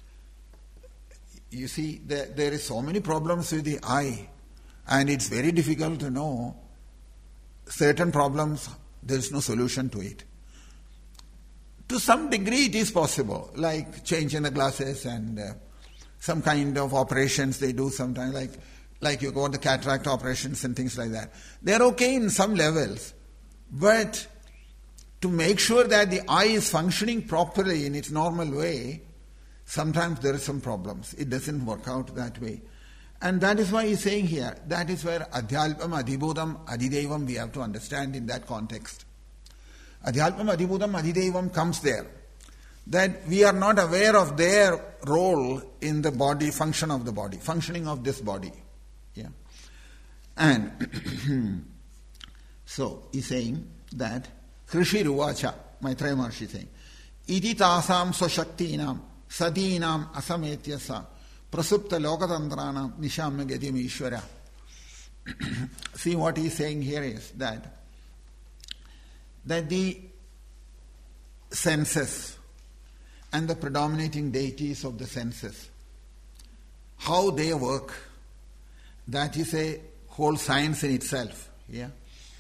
You see, there is so many problems with the eye, and it's very difficult to know certain problems, there is no solution to it. To some degree it is possible, like change in the glasses and some kind of operations they do sometimes, like you go the cataract operations and things like that. They are okay in some levels, but to make sure that the eye is functioning properly in its normal way, sometimes there are some problems. It doesn't work out that way. And that is why he's saying here, that is where Adhyalpam, Adhibodham, Adidevam we have to understand in that context. Adhyalpam, Adhibodham, Adidevam comes there. That we are not aware of their role in the body, function of the body, functioning of this body. Yeah. And so he's saying that Krishi Ruvacha, Maitreya Maharshi is saying, Iti tasam swashaktinam sadinam asametyasa prasupta lokatantranam nishamya gadim ishvara. See what he's saying here is that the senses and the predominating deities of the senses, how they work, that is a whole science in itself. Yeah.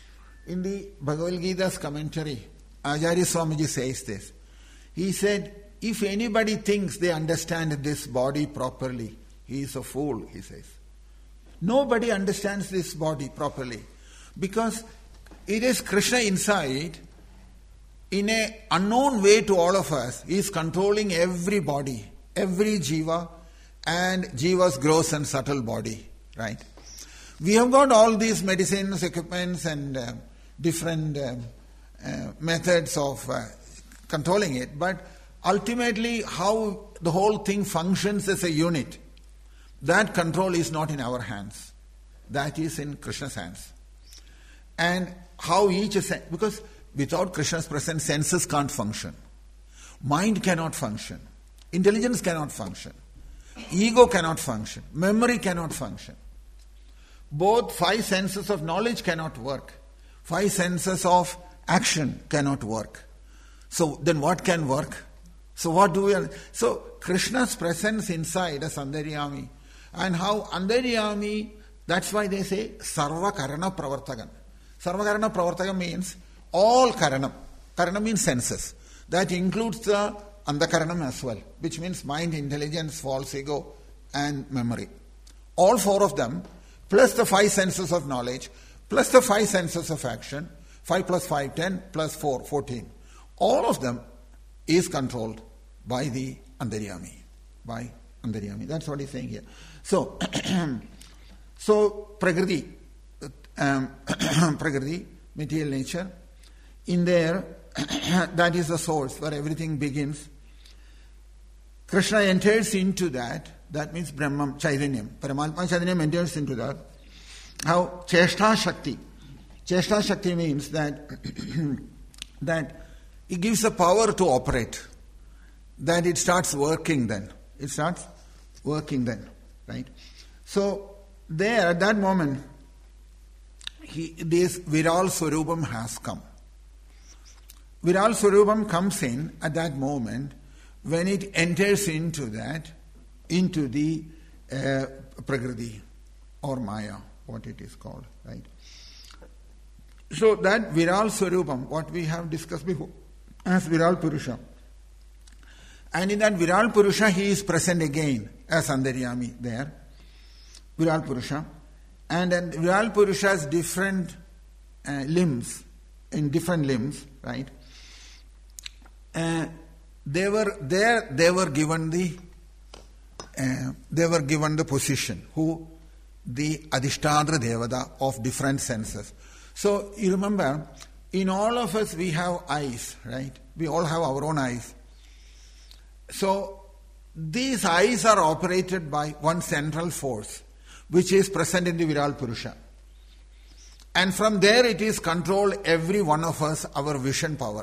In the Bhagavad Gita's commentary, Acharya Swamiji says this. He said, if anybody thinks they understand this body properly, he is a fool, he says. Nobody understands this body properly because it is Krishna inside, in an unknown way to all of us. He is controlling every body, every jiva, and jiva's gross and subtle body, right? We have got all these medicines, equipments, and different methods of controlling it, but ultimately how the whole thing functions as a unit, that control is not in our hands. That is in Krishna's hands. And how because without Krishna's presence, senses can't function. Mind cannot function. Intelligence cannot function. Ego cannot function. Memory cannot function. Both 5 senses of knowledge cannot work. 5 senses of action cannot work. So then what can work? So what do we... So Krishna's presence inside as Antaryami, and how Antaryami, that's why they say Sarva Karana Pravartakan. Sarva Karana Pravartakan means all Karanam. Karanam means senses. That includes the Andhakaranam as well, which means mind, intelligence, false ego, and memory. All 4 of them, plus the 5 senses of knowledge, plus the 5 senses of action, 5 plus 5, 10, plus 4, 14. All of them is controlled by the Antaryami. By Antaryami. That's what he's saying here. So, Prakriti, Prakriti, material nature, in there, that is the source where everything begins. Krishna enters into that. That means Brahman, Chaitanyam. Paramatma Chaitanyam enters into that. How Cheshta Shakti. Cheshta Shakti means that that it gives the power to operate. That it starts working then. It starts working then. Right? So there at that moment, this Viral Swarupam has come. Viral Swarupam comes in at that moment when it enters into that, into the Prakriti or Maya, what it is called, right? So that Viral Swarupam, what we have discussed before, as Viral Purusha. And in that Viral Purusha, he is present again as Antaryami there, Viral Purusha. And then Viral Purusha has different limbs, in different limbs, right? They were given the position, who the Adhishtadra Devata of different senses. So you remember, in all of us we have eyes, right? We all have our own eyes. So these eyes are operated by one central force, which is present in the Viral Purusha. And from there it is controlled, every one of us, our vision power,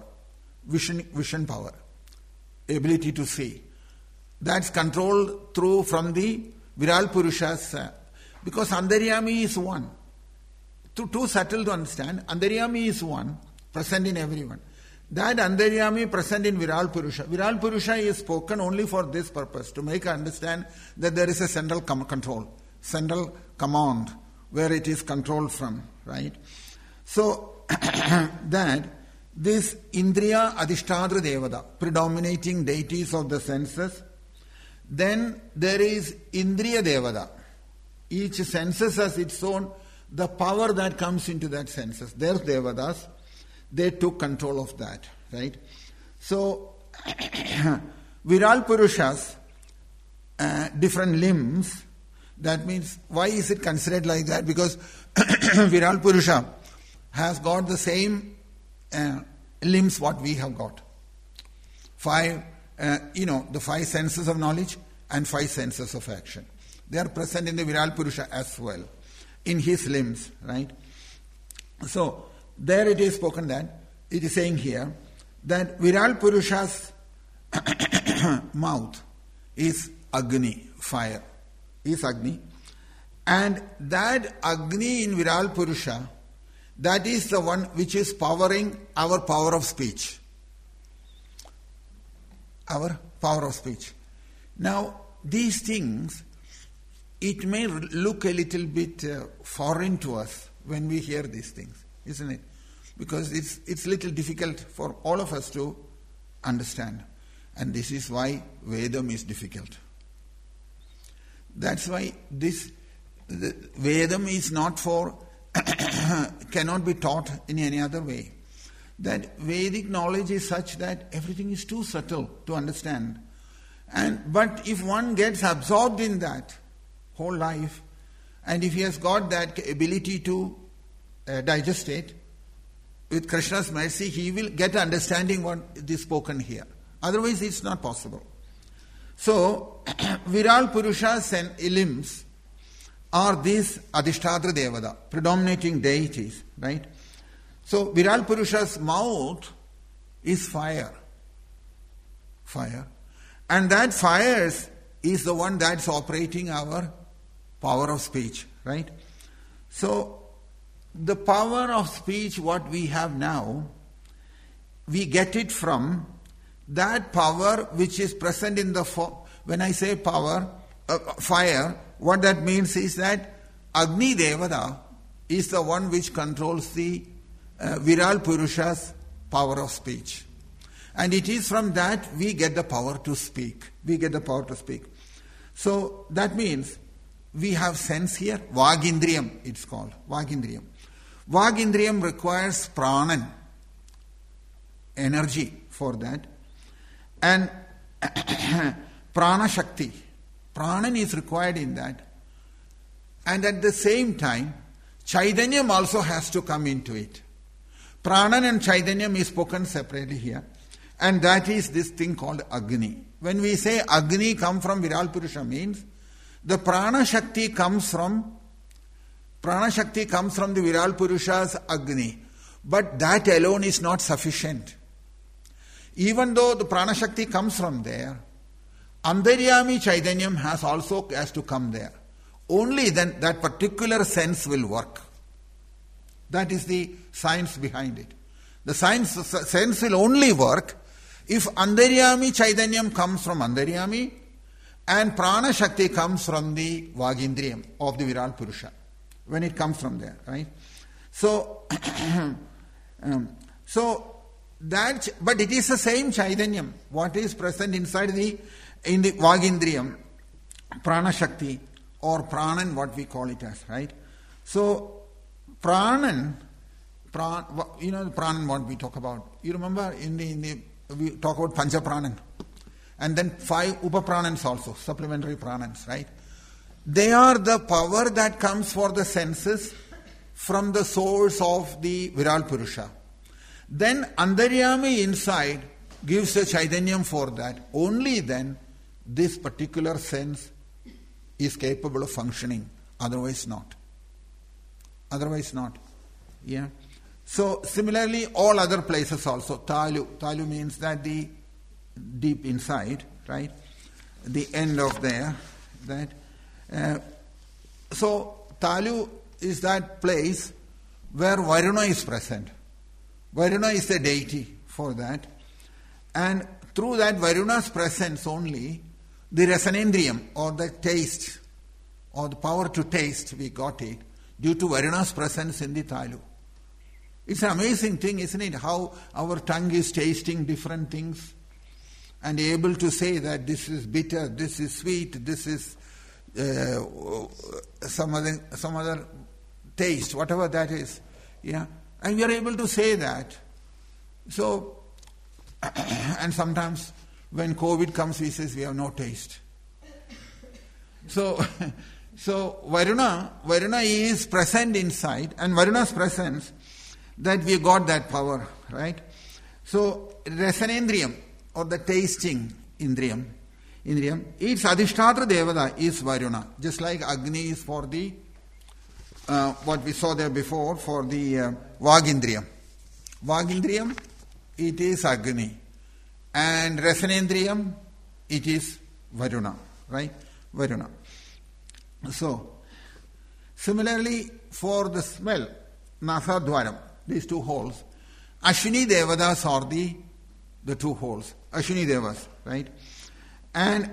ability to see. That's controlled from the Viral Purusha's, because Antaryami is one. Too subtle to understand, Antaryami is one, present in everyone. That Antaryami present in Viral Purusha. Viral Purusha is spoken only for this purpose, to make understand that there is a central control, central command, where it is controlled from, right? So, that this Indriya Adhishtadra Devata, predominating deities of the senses. Then there is Indriya Devata. Each senses has its own, the power that comes into that senses. Their Devatas, they took control of that, right? So, Viral Purusha's different limbs, that means, why is it considered like that? Because Viral Purusha has got the same limbs what we have got. 5, the 5 senses of knowledge and 5 senses of action. They are present in the Viral Purusha as well, in his limbs, right? So, there it is spoken that, it is saying here, that Viral Purusha's mouth is Agni, fire, is Agni. And that Agni in Viral Purusha, that is the one which is powering our power of speech. Our power of speech. Now, these things, it may look a little bit foreign to us when we hear these things, isn't it? Because it's a little difficult for all of us to understand. And this is why Vedam is difficult. That's why the Vedam is not for, cannot be taught in any other way. That Vedic knowledge is such that everything is too subtle to understand. But if one gets absorbed in that whole life, and if he has got that ability to digest it, with Krishna's mercy, he will get understanding what is spoken here. Otherwise, it's not possible. So, Viral Purusha's limbs are these Adhishtadra Devada, predominating deities, right? So, Viral Purusha's mouth is fire. Fire. And that fire is the one that's operating our power of speech, right? So, the power of speech, what we have now, we get it from that power which is present in the when I say power, fire, what that means is that Agni Devada is the one which controls the Viral Purusha's power of speech. And it is from that we get the power to speak. We get the power to speak. So that means we have sense here. Vagindriyam, it's called. Vagindriyam. Vagindriyam requires pranan, energy for that. And prana shakti, pranan is required in that. And at the same time, Chaitanyam also has to come into it. Pranan and Chaitanyam is spoken separately here. And that is this thing called Agni. When we say Agni come from Viral Purusha means the prana shakti comes from the Viral Purusha's Agni. But that alone is not sufficient. Even though the prana shakti comes from there, Antaryami Chaitanyam has to come there. Only then that particular sense will work. That is the science behind it. The sense will only work if Antaryami Chaitanyam comes from Antaryami and Prana Shakti comes from the Vagindriyam of the Viral Purusha. When it comes from there, right? So, but it is the same Chaitanyam. What is present inside in the Vagindriyam, Prana Shakti or Pranan, what we call it as, right? So, Pranan, the Pranan what we talk about. You remember we talk about Pancha Pranan. And then 5 Upapranans also, supplementary Pranans, right? They are the power that comes for the senses from the source of the Viral Purusha. Then Antaryami inside gives a Chaitanyam for that. Only then this particular sense is capable of functioning. Otherwise not. Yeah. So similarly all other places also. Talu means that the deep inside, right? The end of there. So Talu is that place where Varuna is present. Varuna is the deity for that. And through that Varuna's presence only, the Rasanendriyam or the taste or the power to taste, we got it due to Varuna's presence in the Talu. It's an amazing thing, isn't it? How our tongue is tasting different things and able to say that this is bitter, this is sweet, this is some other taste, whatever that is. Yeah. And we are able to say that. So, and sometimes when COVID comes, we say we have no taste. So Varuna is present inside, and Varuna's presence, that we got that power, right? So, Rasanendriyam, or the tasting Indriyam, its Adhishtadra Devada is Varuna, just like Agni is for the what we saw there before for the Vagindriyam. Vagindriyam, it is Agni. And Rasanendriyam, it is Varuna, right? Varuna. So, similarly for the smell, Nasadwaram, these 2 holes, Ashwini Devadas are the 2 holes. Ashwini Devas, right? And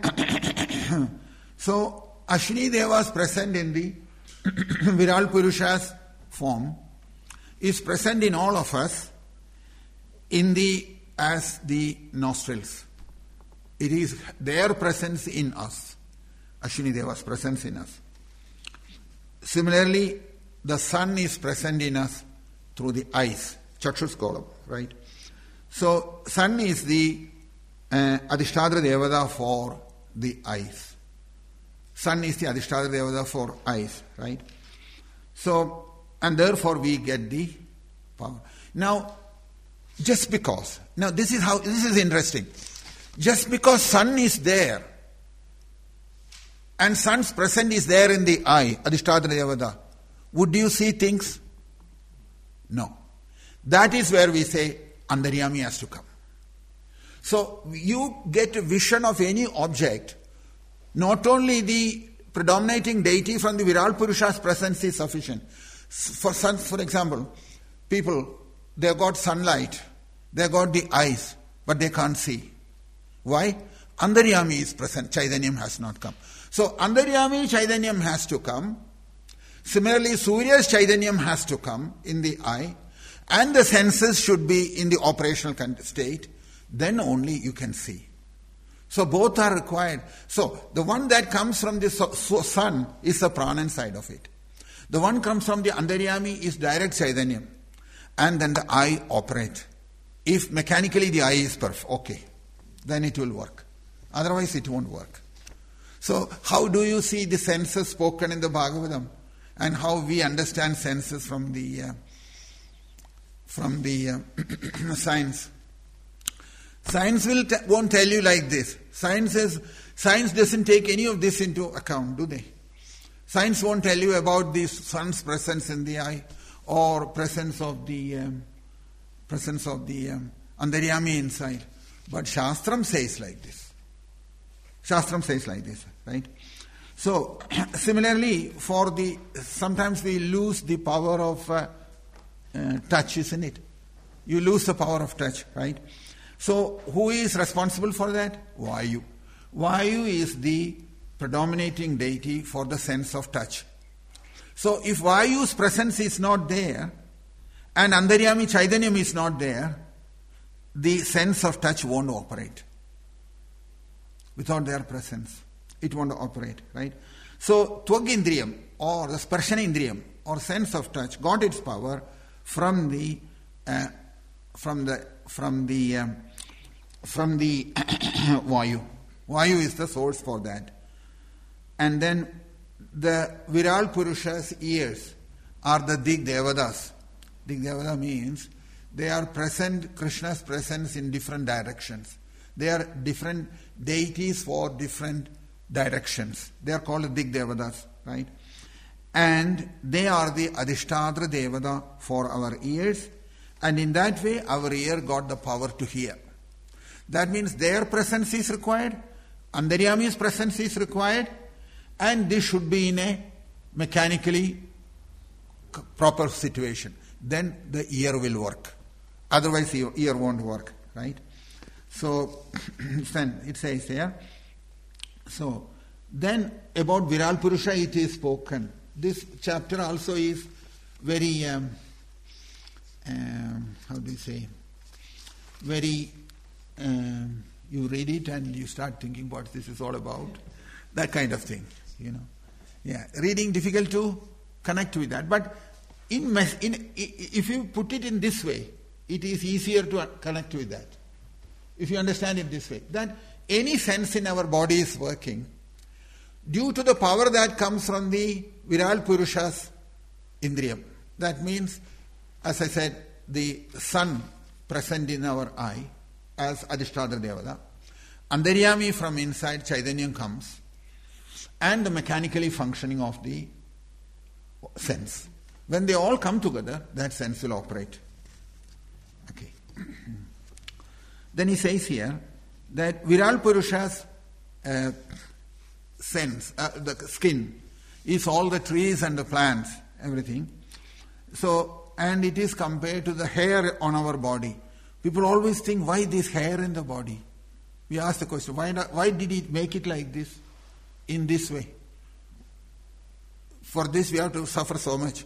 so, Ashwini Devas present in the Viral Purusha's form is present in all of us as the nostrils. It is their presence in us. Ashwini Deva's presence in us. Similarly, the sun is present in us through the eyes, Chakshusgolam, right? So, sun is the Adhishtadra Devada for the eyes. Sun is the Adhishtadra Devada for eyes, right? So, and therefore we get the power. Now, just because, this is interesting. Just because sun is there, and sun's presence is there in the eye, Adhishtadra Devada, would you see things? No. That is where we say Antaryami has to come. So you get a vision of any object, not only the predominating deity from the Viral Purusha's presence is sufficient. For example, people, they have got sunlight, they have got the eyes, but they can't see. Why? Antaryami is present, Chaitanyam has not come. So Antaryami Chaitanyam has to come. Similarly, Surya's Chaitanyam has to come in the eye, and the senses should be in the operational state. Then only you can see. So both are required. So the one that comes from the sun is the pranan side of it. The one comes from the Antaryami is direct Chaitanyam. And then the eye operates. If mechanically the eye is perfect, okay, then it will work. Otherwise it won't work. So how do you see the senses spoken in the Bhagavatam? And how we understand senses from the science? Science won't tell you like this. Science doesn't take any of this into account, do they? Science won't tell you about the sun's presence in the eye or presence of the Antaryami inside. But Shastram says like this. Shastram says like this, right? So similarly, sometimes we lose the power of touch, isn't it? You lose the power of touch, right? So who is responsible for that? Vayu. Vayu is the predominating deity for the sense of touch. So if Vayu's presence is not there, and Antaryami Chaitanyam is not there, the sense of touch won't operate. Without their presence, it won't operate, right? So Tvag Indriyam, or the Sparshana Indriyam, or sense of touch, got its power from the Vayu. Vayu is the source for that. And then the Viral Purusha's ears are the Dig Devadas. Dig Devada means they are present, Krishna's presence in different directions. They are different deities for different directions. They are called Dig Devadas, right? And they are the Adhishtadra Devada for our ears. And in that way, our ear got the power to hear. That means their presence is required, Antaryami's presence is required, and this should be in a mechanically proper situation. Then the ear will work. Otherwise, your ear won't work, right? So, then it says here, so then about Viral Purusha it is spoken. This chapter also is very, you read it and you start thinking what this is all about. That kind of thing, Yeah, reading difficult to connect with that. But if you put it in this way, it is easier to connect with that. If you understand it this way, that any sense in our body is working due to the power that comes from the Viral Purusha's Indriyam. That means, as I said, the sun present in our eye as Adhishtadra Devada. Antaryami from inside Chaitanyam comes, and the mechanically functioning of the sense. When they all come together, that sense will operate. Okay. Then he says here that Viral Purusha's sense, the skin, is all the trees and the plants, everything. So, and it is compared to the hair on our body. People always think, why this hair in the body? We ask the question, why did he make it like this, in this way? For this we have to suffer so much.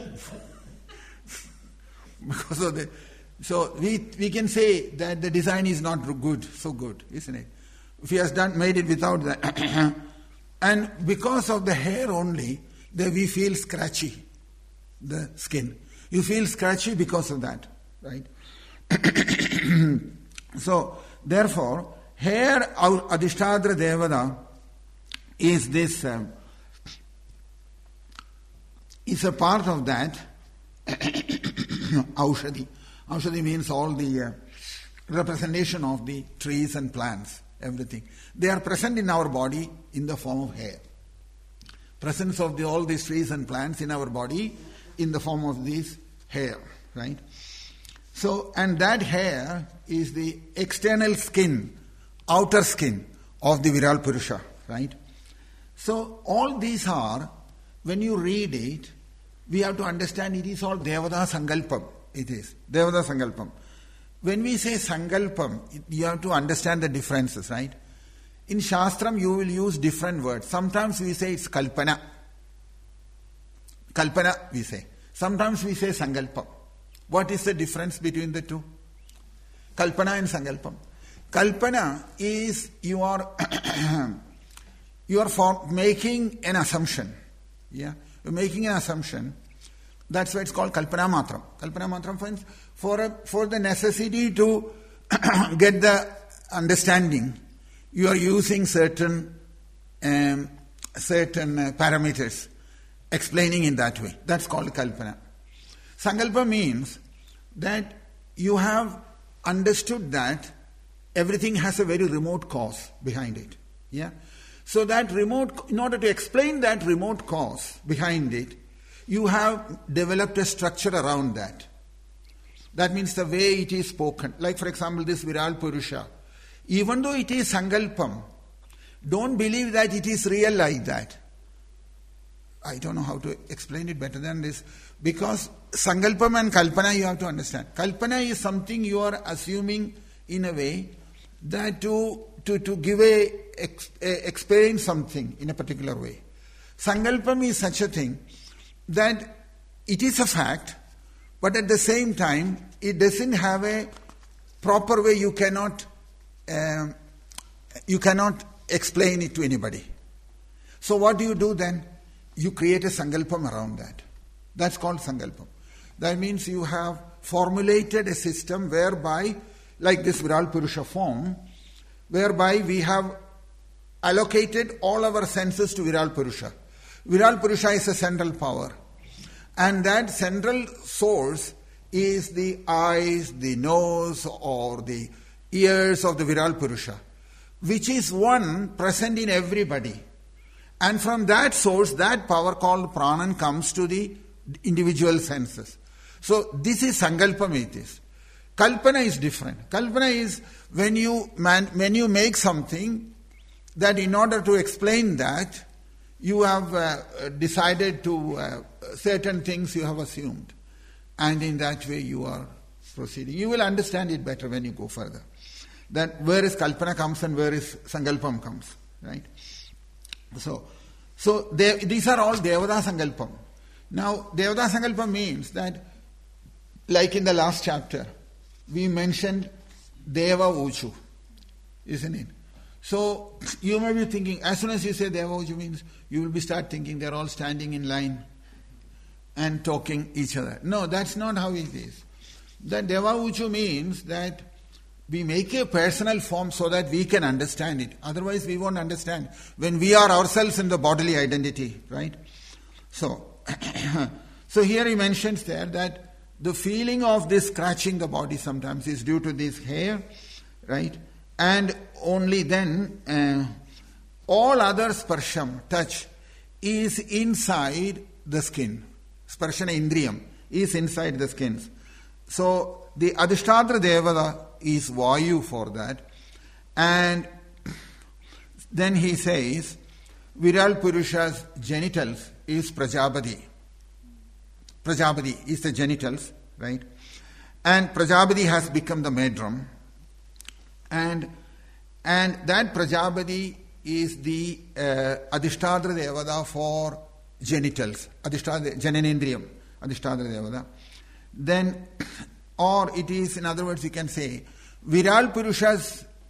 Because of the... So we can say that the design is not good, so good, isn't it? if he has made it without that. And because of the hair only, we feel scratchy, the skin. You feel scratchy because of that, right? So, therefore, here Adhishtadra Devada is this, is a part of that Aushadhi. Aushadhi means all the representation of the trees and plants, everything. They are present in our body in the form of hair. Presence of all these trees and plants in our body in the form of this hair, right? So, and that hair is the external skin, outer skin of the Viral Purusha, right? So, all these are, when you read it, we have to understand it is all Devada Sankalpam. It is Devada Sankalpam. When we say Sankalpam, you have to understand the differences, right? In Shastram, you will use different words. Sometimes we say it's Kalpana. Kalpana, we say. Sometimes we say Sankalpam. What is the difference between the two? Kalpana and Sankalpam. Kalpana is you are making an assumption. Yeah, you're making an assumption. That's why it's called Kalpana Matram. Kalpana Matram means for the necessity to get the understanding, you are using certain parameters, explaining in that way. That's called Kalpana. Sankalpa means that you have understood that everything has a very remote cause behind it. Yeah. So that remote, in order to explain that remote cause behind it, you have developed a structure around that. That means the way it is spoken. Like for example, this Viral Purusha. Even though it is Sankalpam, don't believe that it is real like that. I don't know how to explain it better than this. Because Sankalpam and Kalpana you have to understand. Kalpana is something you are assuming in a way that to give explain something in a particular way. Sankalpam is such a thing that it is a fact, but at the same time, it doesn't have a proper way. You cannot explain it to anybody. So what do you do then? You create a Sankalpam around that. That's called Sankalpam. That means you have formulated a system whereby, like this Viral Purusha form, whereby we have allocated all our senses to Viral Purusha. Viral Purusha is a central power. And that central source is the eyes, the nose, or the ears of the Viral Purusha, which is one present in everybody. And from that source, that power called Pranan comes to the individual senses. So this is Sankalpam it is. Kalpana is different. Kalpana is when you make something that in order to explain that, you have decided to certain things you have assumed. And in that way you are proceeding. You will understand it better when you go further. That where is Kalpana comes and where is Sankalpam comes. Right? So these are all Devada Sankalpam. Now, Devada Sankalpam means that, like in the last chapter, we mentioned Deva Uchu, isn't it? So, you may be thinking, as soon as you say Deva Uchu means, you will start thinking they're all standing in line and talking each other. No, that's not how it is. That Deva Uchu means that we make a personal form so that we can understand it. Otherwise, we won't understand when we are ourselves in the bodily identity, right? So here he mentions there that the feeling of this scratching the body sometimes is due to this hair, right? And only then all other sparsham, touch, is inside the skin. Sparshana Indriyam is inside the skins. So the Adhishtadra Devada is Vayu for that. And then he says, Viral Purusha's genitals is Prajapati. Prajapati is the genitals, right? And Prajapati has become the medrum. And that Prajapati is the Adhishtadra Devada for genitals. Adhishtadra, Jananendriyam, Adhishtadra Devada. Then, or it is, in other words, you can say, Viral Purusha's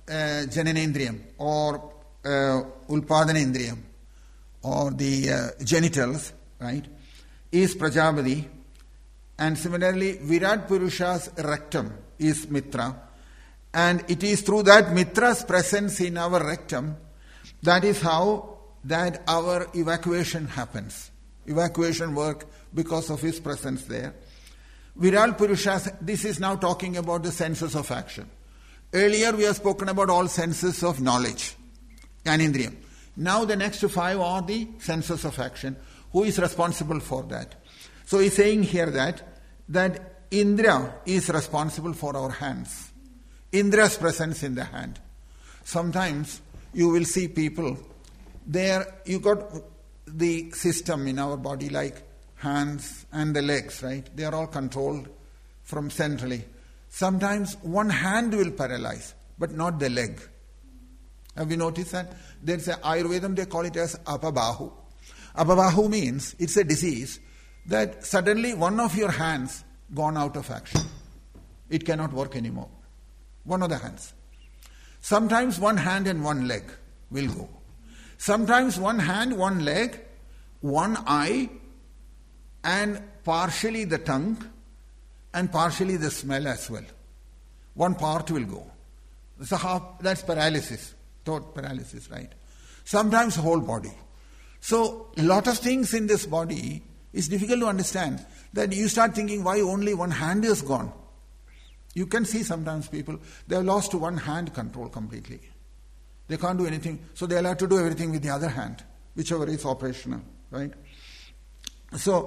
Jananendriyam or Ulpadanendriyam or the genitals, right, is Prajapati. And similarly, Virat Purusha's rectum is Mitra. And it is through that Mitra's presence in our rectum, that is how that our evacuation happens. Evacuation work because of his presence there. Viral Purusha, this is now talking about the senses of action. Earlier we have spoken about all senses of knowledge, Jnanendriyam. Now the next 5 are the senses of action. Who is responsible for that? So he's saying here that Indra is responsible for our hands. Indra's presence in the hand. Sometimes you will see people, there you got the system in our body like hands and the legs, right? They are all controlled from centrally. Sometimes one hand will paralyze, but not the leg. Have you noticed that? There's an Ayurvedam, they call it as Apabahu. Apabahu means it's a disease that suddenly one of your hands gone out of action. It cannot work anymore. One of the hands. Sometimes one hand and one leg will go. Sometimes one hand, one leg, one eye, and partially the tongue, and partially the smell as well. One part will go. So that's paralysis, thought paralysis, right? Sometimes whole body. So a lot of things in this body is difficult to understand. That you start thinking why only one hand is gone. You can see sometimes people, they have lost one hand control completely. They can't do anything, so they'll have to do everything with the other hand, whichever is operational, right? So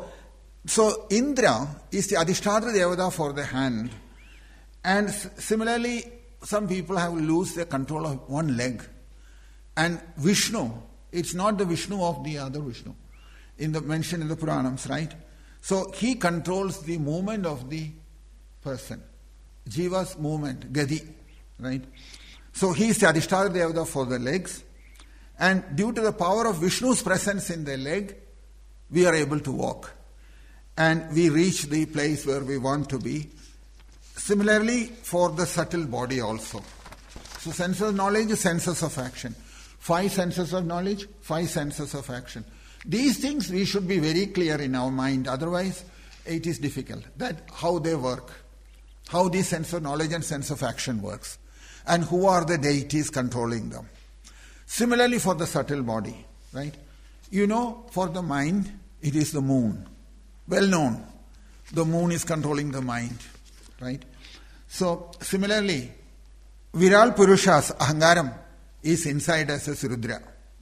Indra is the Adhishtadra Devata for the hand. And similarly, some people have lost their control of one leg. And Vishnu, it's not the Vishnu of the other Vishnu, mentioned in the Puranams, right? So he controls the movement of the person. Jiva's movement, Gadi, right? So he is the Adhishtadra Devata for the legs. And due to the power of Vishnu's presence in the leg, we are able to walk. And we reach the place where we want to be. Similarly, for the subtle body also. So senses of knowledge, senses of action. 5 senses of knowledge, 5 senses of action. These things we should be very clear in our mind. Otherwise, it is difficult. That how they work. How the sense of knowledge and sense of action works. And who are the deities controlling them. Similarly for the subtle body, right? You know, for the mind, it is the moon. Well known. The moon is controlling the mind, right? So, similarly, Viral Purusha's Ahangaram is inside as a Rudra.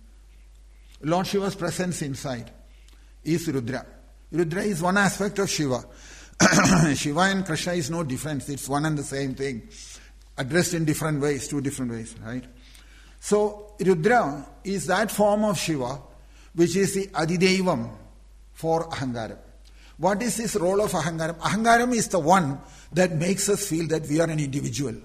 Lord Shiva's presence inside is Rudra. Rudra is one aspect of Shiva. Shiva and Krishna is no difference. It's one and the same thing. Addressed in different ways, 2 different ways, right? So, Rudra is that form of Shiva which is the Adidevam for Ahangaram. What is this role of Ahangaram? Ahangaram is the one that makes us feel that we are an individual.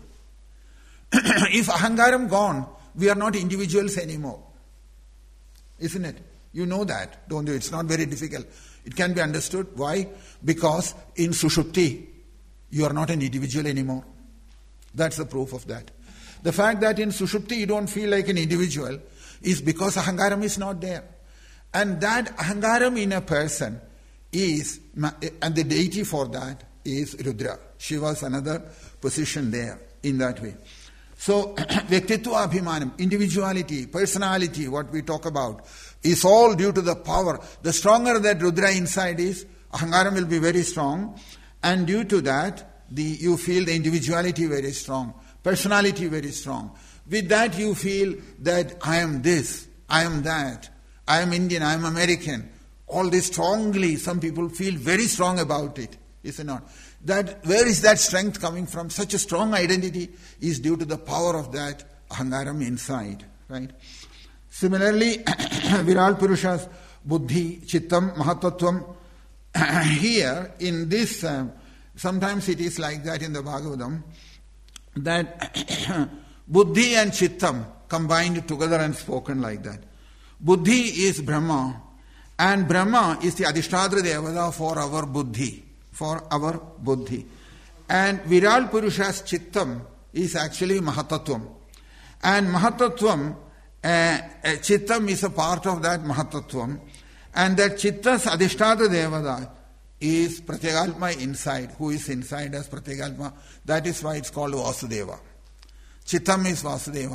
If Ahangaram gone, we are not individuals anymore. Isn't it? You know that, don't you? It's not very difficult. It can be understood. Why? Because in Sushupti, you are not an individual anymore. That's the proof of that. The fact that in Sushupti you don't feel like an individual is because Ahangaram is not there. And that Ahangaram in a person is, and the deity for that is Rudra. Shiva's another position there in that way. So, Vyaktitva Abhimanam, individuality, personality, what we talk about, is all due to the power. The stronger that Rudra inside is, Ahangaram will be very strong. And due to that, you feel the individuality very strong, personality very strong. With that you feel that I am this, I am that, I am Indian, I am American. All this strongly, some people feel very strong about it, is it not? That where is that strength coming from? Such a strong identity is due to the power of that Ahangaram inside, right? Similarly, Viral Purusha's Buddhi, Chittam, Mahatattvam. Here, in this, sometimes it is like that in the Bhagavatam, that Buddhi and Chittam combined together and spoken like that. Buddhi is Brahma, and Brahma is the Adhishtadra Devata for our Buddhi. And Viral Purusha's Chittam is actually Mahatattvam. And Mahatattvam, Chittam is a part of that Mahatattvam. And that Chitta's Adhishtata Devata is Pratyagalma inside. Who is inside as Pratyagalma? That is why it's called Vasudeva. Chittam is Vasudeva.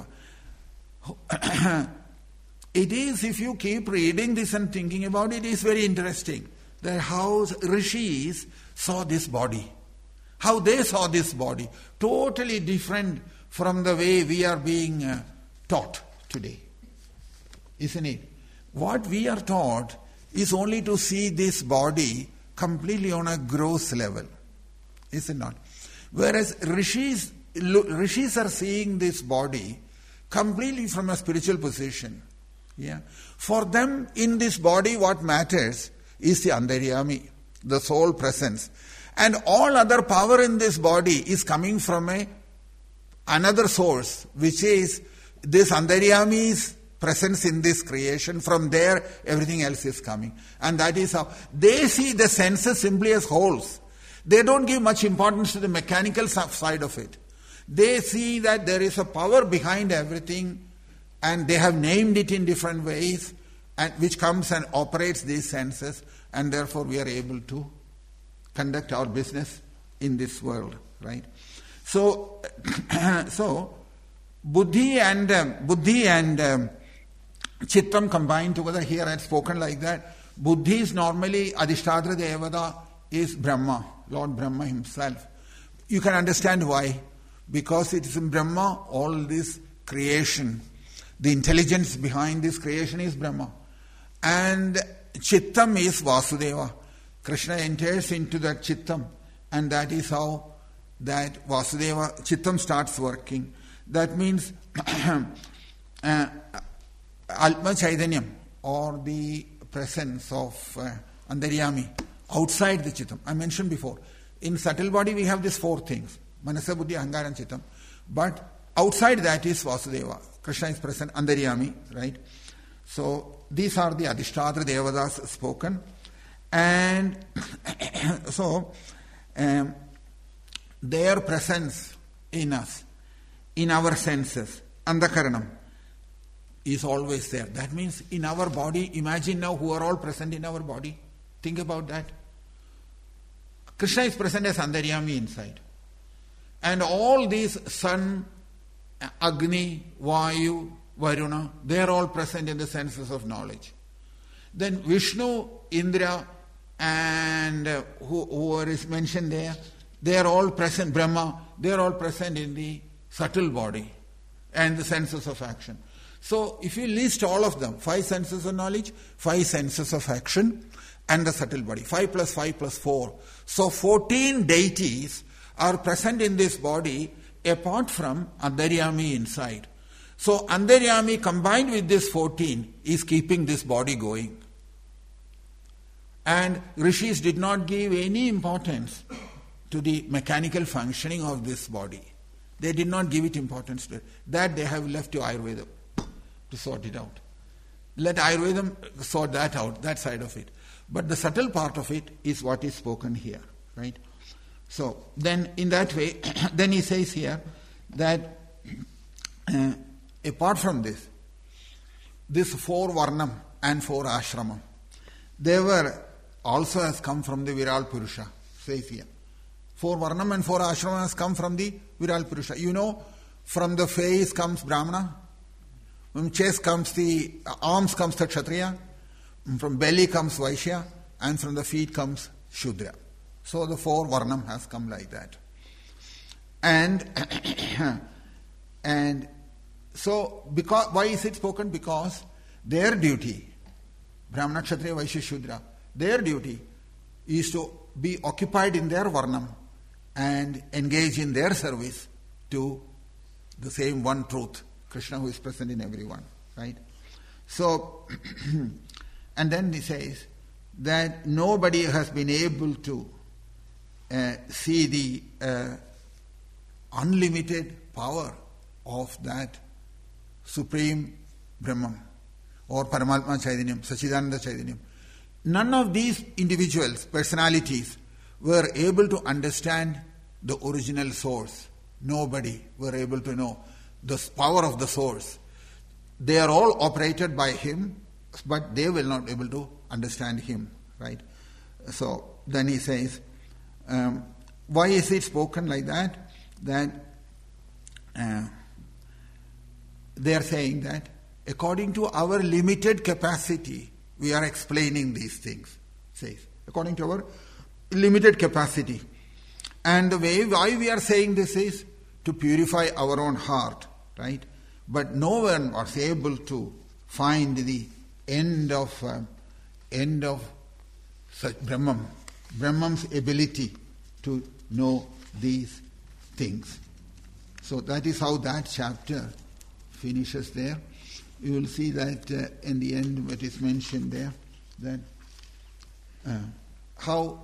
It is, if you keep reading this and thinking about it, is very interesting that how Rishis saw this body. How they saw this body. Totally different from the way we are being taught today. Isn't it? What we are taught is only to see this body completely on a gross level. Is it not? Whereas Rishis are seeing this body completely from a spiritual position. Yeah. For them, in this body, what matters is the Antaryami, the soul presence. And all other power in this body is coming from another source, which is this Antaryami's presence in this creation. From there, everything else is coming. And that is how they see the senses simply as wholes. They don't give much importance to the mechanical side of it. They see that there is a power behind everything, and they have named it in different ways, and which comes and operates these senses, and therefore we are able to conduct our business in this world, right? So, Buddhi and Chittam combined together. Here I had spoken like that. Buddhi is normally Adhishtadra Devata is Brahma, Lord Brahma himself. You can understand why. Because it is in Brahma, all this creation, the intelligence behind this creation is Brahma. And Chittam is Vasudeva. Krishna enters into that Chittam, and that is how that Vasudeva, Chittam starts working. That means Atma Chaitanyam, or the presence of Antaryami outside the Chittam. I mentioned before, in subtle body we have these four things, Manasa, Buddhi, Ahankara and Chittam. But outside that is Vasudeva. Krishna is present, Antaryami, right? So these are the Adhishtadra Devatas spoken. And so their presence in us, in our senses, Andhakaranam, is always there. That means in our body, imagine now who are all present in our body. Think about that. Krishna is present as Antaryami inside. And all these sun, Agni, Vayu, Varuna, they are all present in the senses of knowledge. Then Vishnu, Indra, and whoever is mentioned there, they are all present, Brahma, they are all present in the subtle body and the senses of action. So if you list all of them, 5 senses of knowledge, 5 senses of action, and the subtle body, 5 plus 5 plus 4. So 14 deities are present in this body apart from Antaryami inside. So Antaryami combined with this 14 is keeping this body going. And Rishis did not give any importance to the mechanical functioning of this body. They did not give it importance to it. That they have left to Ayurveda to sort it out. Let Ayurveda sort that out, that side of it. But the subtle part of it is what is spoken here, right? So then in that way, then he says here that apart from this 4 Varnam and 4 Ashramam, they were also has come from the Viral Purusha, says here. 4 Varnam and 4 Ashramam has come from the Viral Purusha. You know, from the face comes Brahmana, from chest comes the arms comes the Kshatriya, from belly comes Vaishya, and from the feet comes Shudra. So the 4 Varnam has come like that. And so because why is it spoken? Because their duty, Brahmana, Kshatriya, Vaishya, Shudra, their duty is to be occupied in their Varnam and engage in their service to the same one truth, Krishna who is present in everyone, right? So, and then he says that nobody has been able to see the unlimited power of that Supreme Brahman or Paramatma Chaitanyam, Sachidananda Chaitanyam. None of these individuals, personalities, were able to understand the original source. Nobody were able to know the power of the source. They are all operated by him, but they will not be able to understand him, right? So then he says, why is it spoken like that? That they are saying that according to our limited capacity, we are explaining these things, says. According to our limited capacity. And the way why we are saying this is to purify our own heart, right? But no one was able to find the end of such Brahman's ability to know these things. So that is how that chapter finishes there. You will see that in the end what is mentioned there, that how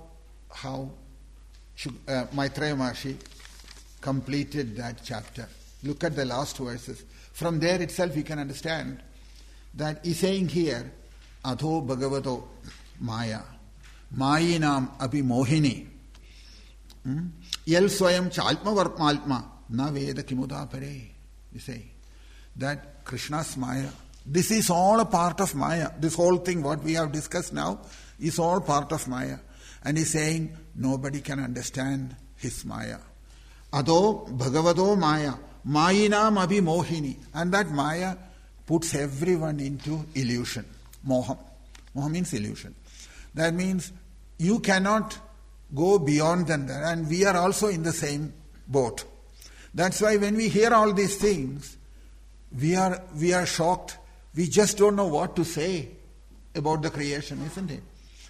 Maitreya Maharishi completed that chapter. Look at the last verses. From there itself you can understand that he's saying here, Adho Bhagavato Maya, Mayinam Api Mohini, Yel Swayam Chalma Varmaltma, Na Veda Kimuda Pare. You say that Krishna's Maya, this is all a part of Maya. This whole thing, what we have discussed now, is all part of Maya. And he's saying, nobody can understand his Maya. Adho Bhagavato Maya, Mayinam Abhi Mohini. And that Maya puts everyone into illusion. Moham. Moham means illusion. That means you cannot go beyond than that. And we are also in the same boat. That's why when we hear all these things, we are shocked. We just don't know what to say about the creation, isn't it?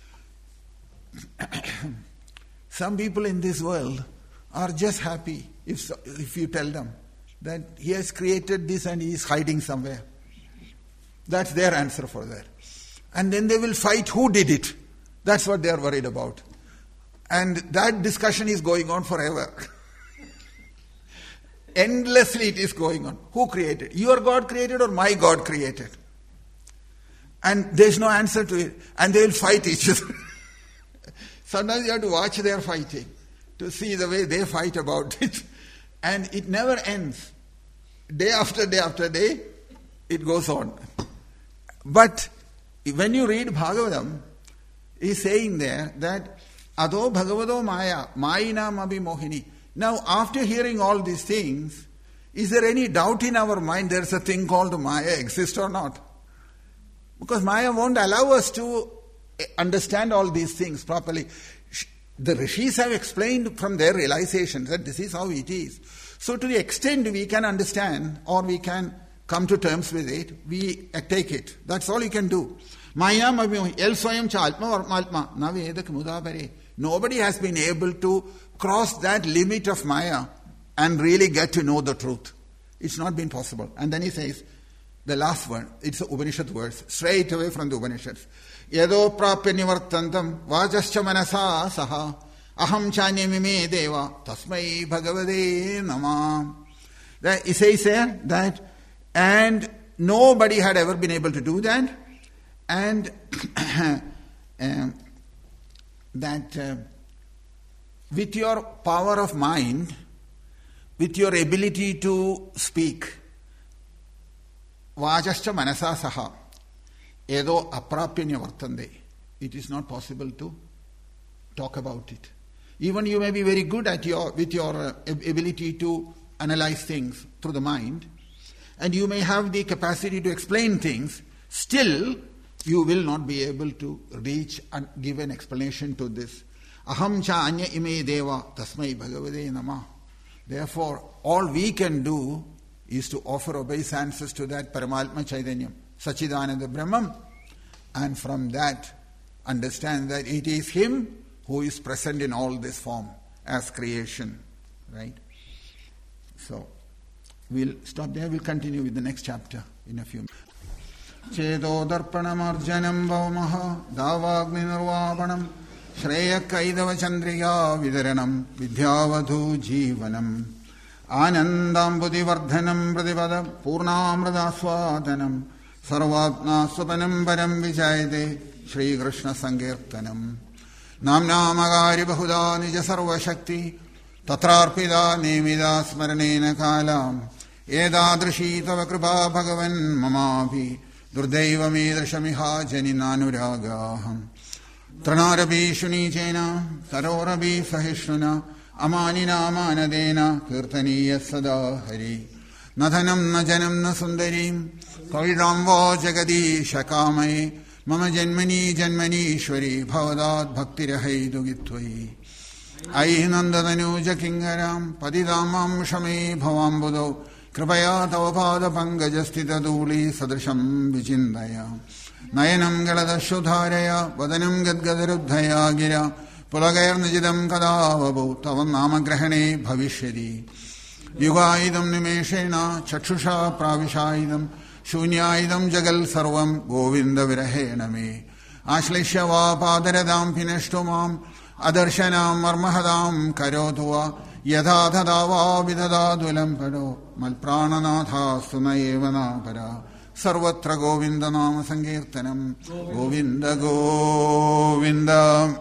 Some people in this world are just happy if you tell them that he has created this and he is hiding somewhere. That's their answer for that. And then they will fight who did it. That's what they are worried about. And that discussion is going on forever. Endlessly it is going on. Who created? Your God created or my God created? And there is no answer to it. And they will fight each other. Sometimes you have to watch their fighting to see the way they fight about it. And it never ends. Day after day after day, it goes on. But when you read Bhagavatam, he's saying there that Adho Bhagavato Maya, Mayinam Abhi Mohini. Now, after hearing all these things, is there any doubt in our mind there's a thing called Maya exists or not? Because Maya won't allow us to understand all these things properly. The rishis have explained from their realizations that this is how it is. So to the extent we can understand or we can come to terms with it, we take it. That's all you can do. Maya el swayam cha atma varmaltma na veda mudapare. Nobody has been able to cross that limit of Maya and really get to know the truth. It's not been possible. And then he says, the last one, it's the Upanishad words, straight away from the Upanishads. Yado prapya nivartantam vajascha manasa saha aham chanyamime deva tasmai bhagavade nama. He says there that, and nobody had ever been able to do that, and that with your power of mind, with your ability to speak, vajascha manasa saha edo aprapya vartande, it is not possible to talk about it. Even you may be very good at with your ability to analyze things through the mind, and you may have the capacity to explain things, still you will not be able to reach and give an explanation to this. Aham cha anya ime deva tasmai bhagavade nama. Therefore, all we can do is to offer obeisances to that Paramatma Chaitanyam, Sachidananda Brahman, and from that understand that it is Him who is present in all this form as creation. Right? So, we'll stop there. We'll continue with the next chapter in a few minutes. Chedo darpanamarjanam vaumaha davagni nirvapanam shreya kaidava chandriya vidaranam vidyavadhu jivanam anandambudhi vardhanam pradipada purnamradaswadanam sarvatna swapanam param vijayate Shri Krishna Sankirtanam namna magari bahuda nija sarva shakti tatrarpida nemida smaranena kalam Edadrishi tava kripa bhagavan mamapi durdevamidrishamiha janinanuragaham Tranarabi shunichena tarorabi sahishnuna amanina manadena kirtaniya sada hari Nadhanam na janam na sundarim kavidam va jagadi shakamai Mama janmani janmani ishwari bhavadad bhaktirahai dugitvai Aihi nandadanuja kingaram padidamam shame bhavambudo Kripaya tava pada pangajastita dhuli sadrisham vichindaya Nayanam galadashudharaya vadanam gadgadaruddhaya gira Pulagayar nijidam kadavabu tavam namagrahane bhavishyadi Yugaidam nimeshena chakshusha pravishaidam Shunyaidam jagal sarvam govinda virahena me Ashlishya va padaradam pinashtumam Adarshana marmahadam karotuva Yadha thadava vidhadadulam pado Malprananatha sunayevana para Sarvatra govinda nama sankirtanam Govinda govinda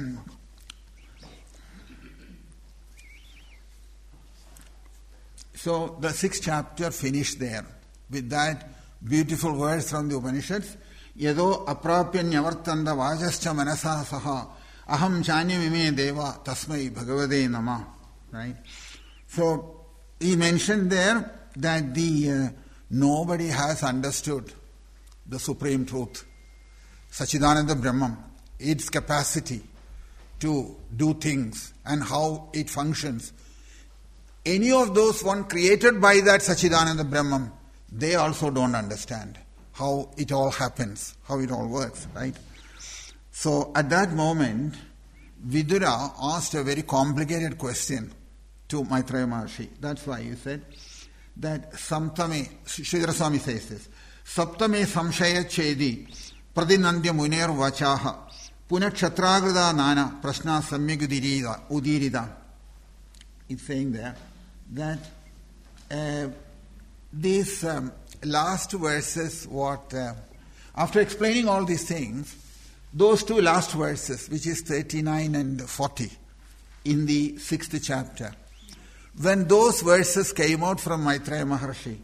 So the 6th chapter finished there with that beautiful verse from the Upanishads Yado aprapya nyavartanda vajascha manasa saha Aham chanyamime deva tasmai bhagavade nama. Right? So he mentioned there that nobody has understood the supreme truth, Sachidananda Brahman, its capacity to do things and how it functions. Any of those one created by that Sachidananda Brahman, they also don't understand how it all happens, how it all works, right? So at that moment, Vidura asked a very complicated question to Maitreya Maharshi. That's why he said that Samtame, Sridhara Swami says this, Saptame samshaya chedi pradinandya muner vachaha punakshatragrada nana prasna samyag udirida. It's saying there that these last verses, after explaining all these things, those two last verses, which is 39 and 40 in the 6th chapter, when those verses came out from Maitreya Maharshi,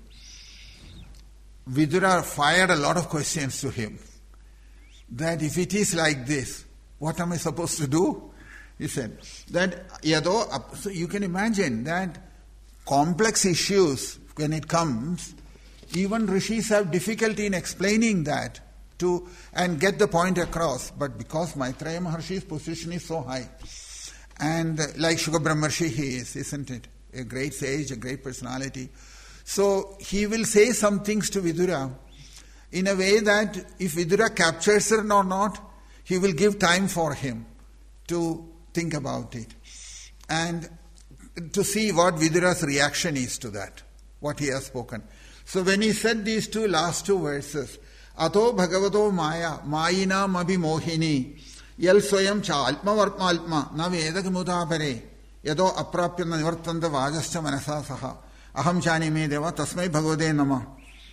Vidura fired a lot of questions to him. That if it is like this, what am I supposed to do? He said that so you can imagine that complex issues, when it comes, even rishis have difficulty in explaining that and get the point across. But because Maitreya Maharshi's position is so high, and like Shukra Brahmarshi he is, isn't it? A great sage, a great personality. So he will say some things to Vidura in a way that if Vidura captures it or not, he will give time for him to think about it and to see what Vidura's reaction is to that, what he has spoken. So when he said these last two verses, Ato bhagavato maya, mayinam abhimohini, yal swayam cha alpma vartma na vedak mudapare, yado aprapya nivartanda vajascha manasa saha, aham chani me deva tasmai bhagavade nama.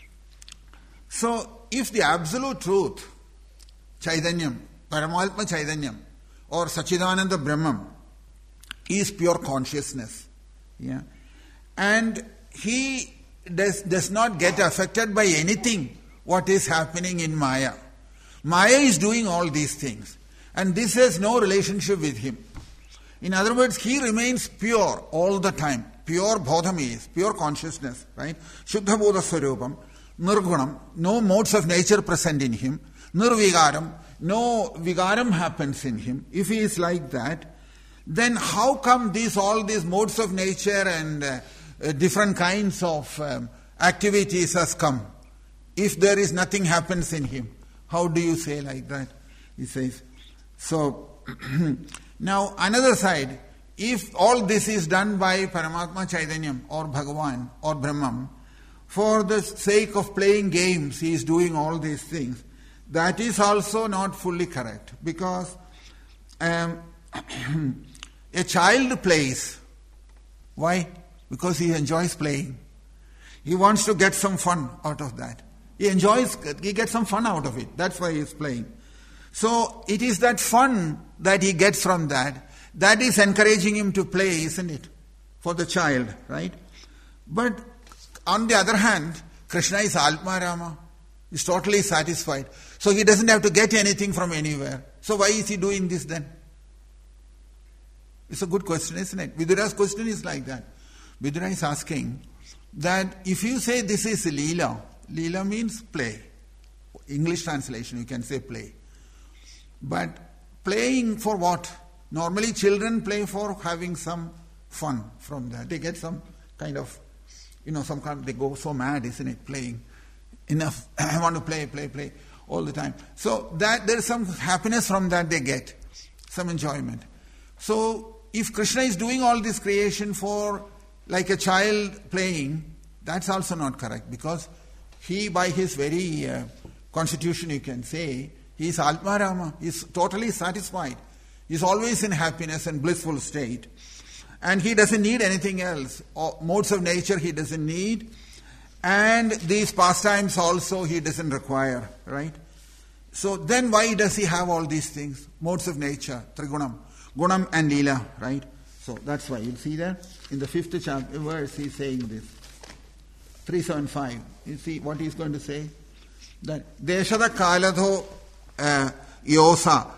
So if the absolute truth, Chaitanyam, Paramatma Chaitanyam, or Sachidananda Brahman, is pure consciousness, and he does not get affected by anything what is happening in Maya. Maya is doing all these things, and this has no relationship with him. In other words, he remains pure all the time. Pure bodham is, pure consciousness, right? Shuddha bodha swarupam, nirgunam, no modes of nature present in him, nirvigaram, no vigaram happens in him. If he is like that, then how come all these modes of nature and different kinds of activities has come? If there is nothing happens in him, how do you say like that? He says. So, now another side, if all this is done by Paramatma Chaitanyam or Bhagavan or Brahman, for the sake of playing games, he is doing all these things, that is also not fully correct. Because a child plays. Why? Because he enjoys playing. He wants to get some fun out of that. He gets some fun out of it. That's why he is playing. So it is that fun that he gets from that is encouraging him to play, isn't it? For the child, right? But On the other hand, Krishna is Atmarama. He's totally satisfied. So he doesn't have to get anything from anywhere. So why is he doing this then? It's a good question, isn't it? Vidura's question is like that. Vidura is asking that if you say this is Leela, Leela means play. English translation, you can say play. But playing for what? Normally children play for having some fun from that. They get some kind of, they go so mad, isn't it, playing. Enough, I want to play all the time. So that there is some happiness from that they get, some enjoyment. So if Krishna is doing all this creation for like a child playing, that's also not correct, because he, by his very constitution, you can say, he is Atmarama, he is totally satisfied. He is always in happiness and blissful state. And he doesn't need anything else. Modes of nature he doesn't need. And these pastimes also he doesn't require, right? So then why does he have all these things? Modes of nature, Trigunam, Gunam and Leela, right? So that's why. You'll see there in the 5th chapter verse he's saying this. 375. You see what he's going to say? That Deshada Kaladho Yosa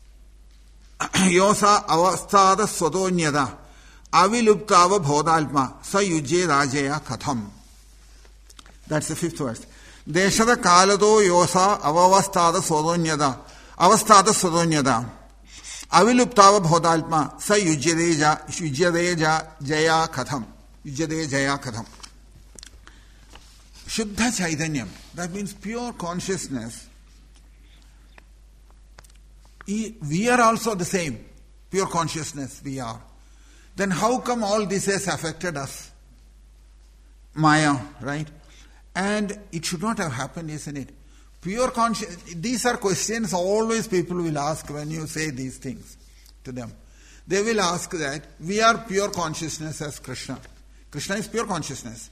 Avastada Sodonyada Aviluptava Bodhalma Sa Yujye Rajaya Katham. That's the 5th verse. Deshada Kalado Yosa Avastada Sodonyada Aviluptava Bodhalma Sa Yujye Jaya Katham. Yujye Jaya Katham. Shuddha Chaitanyam, that means pure consciousness. We are also the same, pure consciousness we are. Then how come all this has affected us? Maya, right? And it should not have happened, isn't it? Pure consciousness, these are questions always people will ask when you say these things to them. They will ask that we are pure consciousness as Krishna. Krishna is pure consciousness.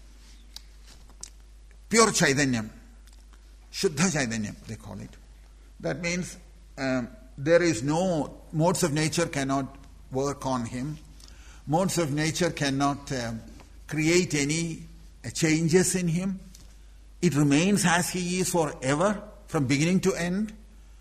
Pure Chaitanyam. Shuddha Chaitanyam, they call it. That means there is no, modes of nature cannot work on him. Modes of nature cannot create any changes in him. It remains as he is forever, from beginning to end.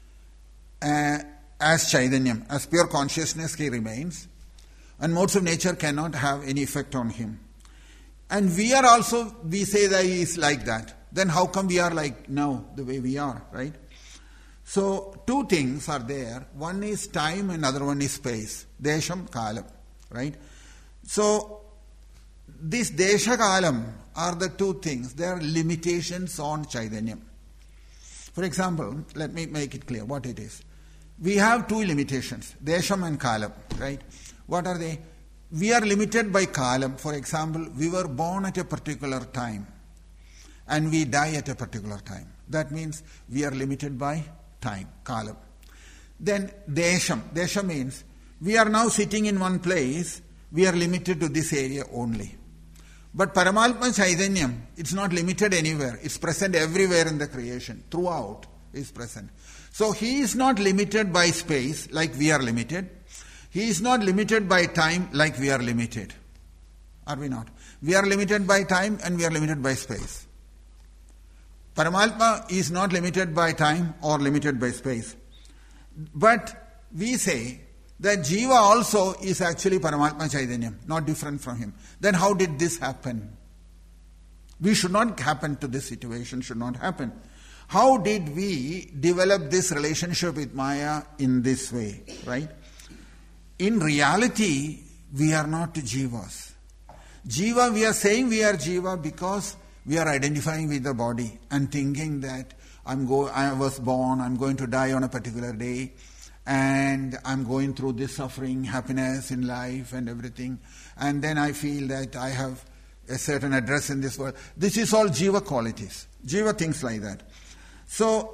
As Chaitanyam, as pure consciousness he remains. And modes of nature cannot have any effect on him. And we are also, we say that he is like that. Then how come we are like now, the way we are, right? So, two things are there. One is time and other one is space. Desham, Kalam, right? So, this Desha, Kalam are the two things. They are limitations on Chaitanyam. For example, let me make it clear what it is. We have two limitations, Desham and Kalam, right? What are they? We are limited by Kalam. For example, we were born at a particular time and we die at a particular time. That means we are limited by time, Kalam. Then Desham. Desham means we are now sitting in one place, we are limited to this area only. But Paramatma Chaitanyam, it's not limited anywhere. It's present everywhere in the creation. Throughout is present. So he is not limited by space like we are limited. He is not limited by time like we are limited. Are we not? We are limited by time and we are limited by space. Paramatma is not limited by time or limited by space. But we say that Jiva also is actually Paramatma Chaitanyam, not different from him. Then how did this happen? We should not happen to this situation, should not happen. How did we develop this relationship with Maya in this way, right? In reality, we are not Jivas. Jiva, we are saying we are Jiva because we are identifying with the body and thinking that I was born, I'm going to die on a particular day, and I'm going through this suffering, happiness in life and everything, and then I feel that I have a certain address in this world. This is all Jiva qualities. Jiva thinks like that. So,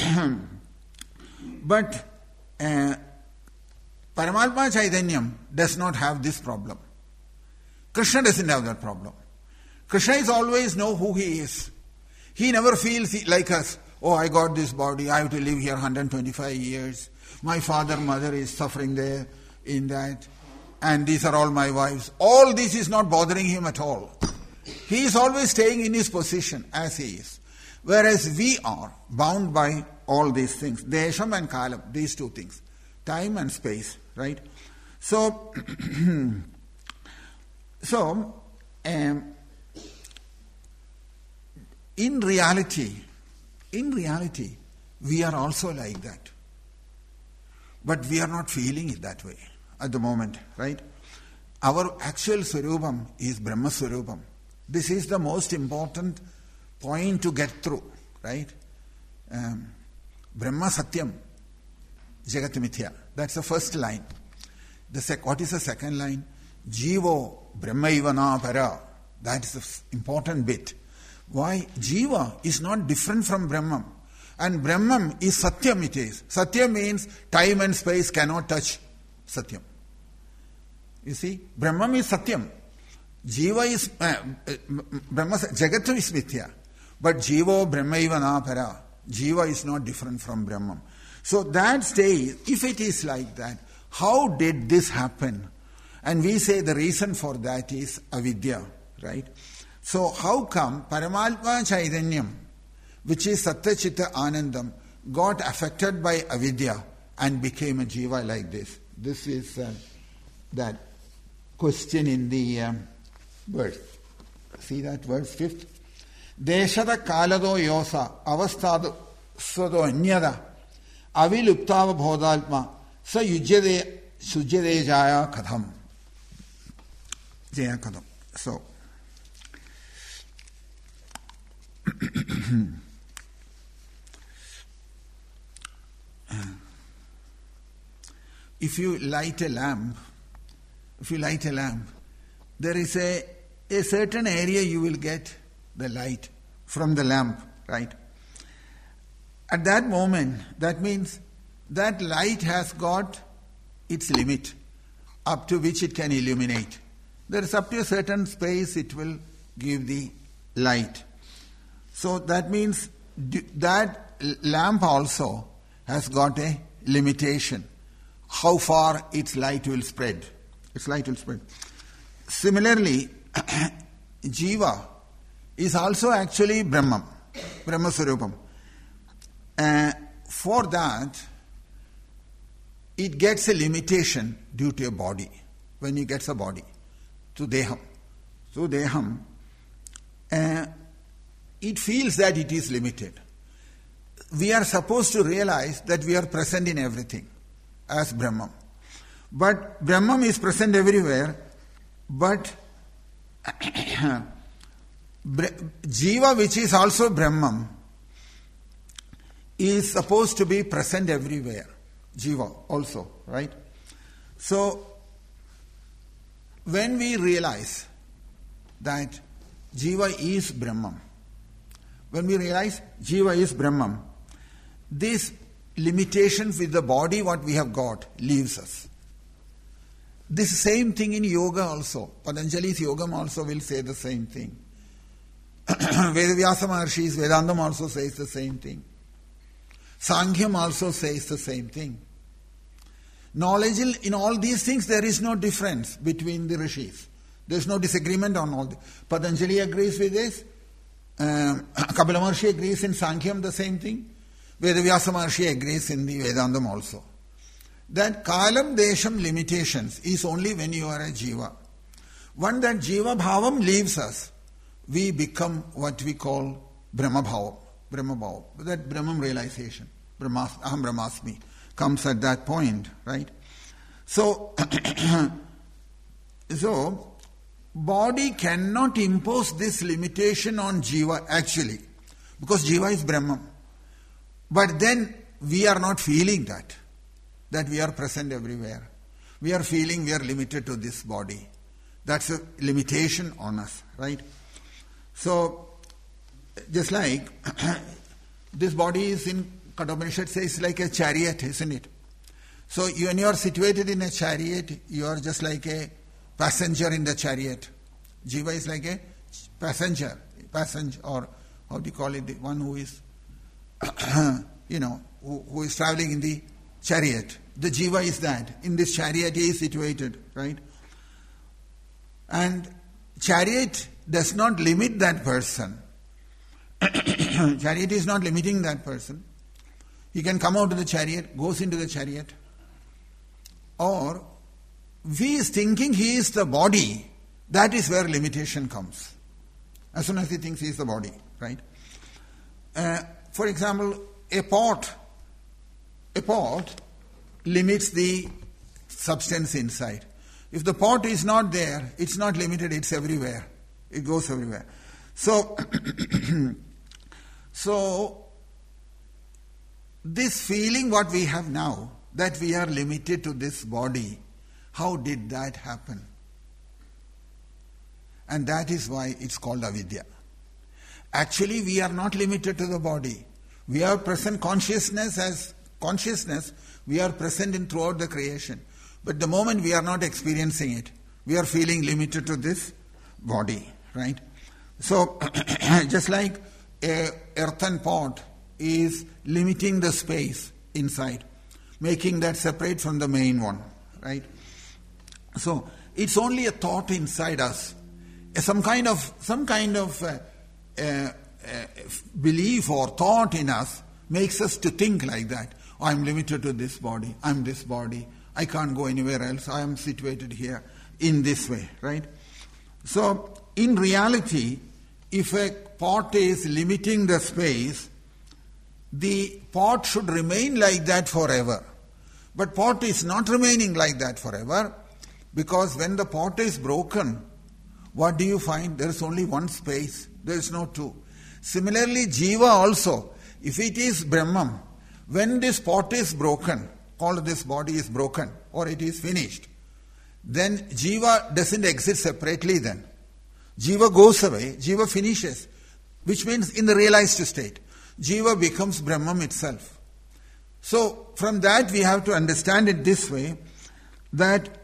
but Paramatma Chaitanyam does not have this problem. Krishna doesn't have that problem. Krishna is always know who he is. He never feels like us. Oh, I got this body, I have to live here 125 years. My father, mother is suffering there in that. And these are all my wives. All this is not bothering him at all. He is always staying in his position as he is. Whereas we are bound by all these things. Desham and Kalam, these two things. Time and space, right? So, in reality, we are also like that. But we are not feeling it that way at the moment, right? Our actual Swarupam is Brahma Swarupam. This is the most important point to get through, right? Brahma Satyam, Jagat Mithya. That's the first line. What is the second line? Jivo Brahmaivana Para. That's the important bit. Why? Jiva is not different from Brahman. And Brahman is Satyam it is. Satyam means time and space cannot touch Satyam. You see? Brahman is Satyam. Jiva is, Brahma, Jagatu is Mithya. But Jivo Brahmaivana Para. Jiva is not different from Brahman. So that stage, if it is like that, how did this happen? And we say the reason for that is avidya, right? So how come Paramatma Chaitanyam, which is Sattva-Chitta Anandam, got affected by avidya and became a jiva like this? This is that question in the verse. See that verse 5th? Deshada kalado yosa avasthadu svado anyada aviluptava bodhalma sa yujyade sujyade jaya kadham. Jaya kadham. So, if you light a lamp, there is a certain area you will get the light from the lamp, right? At that moment, that means that light has got its limit up to which it can illuminate. There is up to a certain space it will give the light. So that means that lamp also has got a limitation. How far its light will spread. Similarly, Jiva is also actually Brahman, Brahma Swarupam. For that, it gets a limitation due to a body. When it gets a body, to Deham, it feels that it is limited. We are supposed to realize that we are present in everything as Brahman. But Brahman is present everywhere, but Jiva, which is also Brahman, is supposed to be present everywhere. Jiva also, right? So, when we realize that Jiva is Brahman, this limitation with the body what we have got leaves us. This same thing in yoga also. Patanjali's Yogam also will say the same thing. Vedavyasa Maharshi's Vedandam also says the same thing. Sankhya also says the same thing. Knowledge in all these things, there is no difference between the rishis. There is no disagreement on all this. Patanjali agrees with this. Kapila Maharshi agrees in Sankhya the same thing. Vedavyasa Maharshi agrees in the Vedandam also. That kalam desham limitations is only when you are a jiva. When that jiva bhavam leaves us, we become what we call Brahma bhavam. That Brahman realization, Aham Brahmasmi, comes at that point, right? So, body cannot impose this limitation on jiva actually, because jiva is Brahman. But then we are not feeling that we are present everywhere. We are feeling we are limited to this body. That's a limitation on us, right? So, just like this body is in Kathopanishad says like a chariot, isn't it? So when you are situated in a chariot, you are just like a passenger in the chariot. Jiva is like a passenger, or how do you call it? The one who is, who is traveling in the chariot. The jiva is that. In this chariot he is situated, right? And chariot does not limit that person. Chariot is not limiting that person. He can come out of the chariot, goes into the chariot. Or, if he is thinking he is the body, that is where limitation comes. As soon as he thinks he is the body, right? For example, a pot limits the substance inside. If the pot is not there, it's not limited, it's everywhere. It goes everywhere. So, this feeling what we have now, that we are limited to this body, how did that happen? And that is why it's called avidya. Actually, we are not limited to the body. We are present consciousness as consciousness. We are present in throughout the creation. But the moment we are not experiencing it, we are feeling limited to this body, right? So, just like a earthen pot is limiting the space inside, making that separate from the main one, right? So, it's only a thought inside us. Some kind of belief or thought in us makes us to think like that. Oh, I'm limited to this body. I'm this body. I can't go anywhere else. I am situated here in this way, right? So, in reality, if a pot is limiting the space, the pot should remain like that forever. But pot is not remaining like that forever, because when the pot is broken, what do you find? There is only one space. There is no two. Similarly, Jiva also, if it is Brahman, when this pot is broken, called this body is broken, or it is finished, then Jiva doesn't exist separately then. Jiva goes away, Jiva finishes, which means in the realized state, Jiva becomes Brahman itself. So, from that we have to understand it this way, that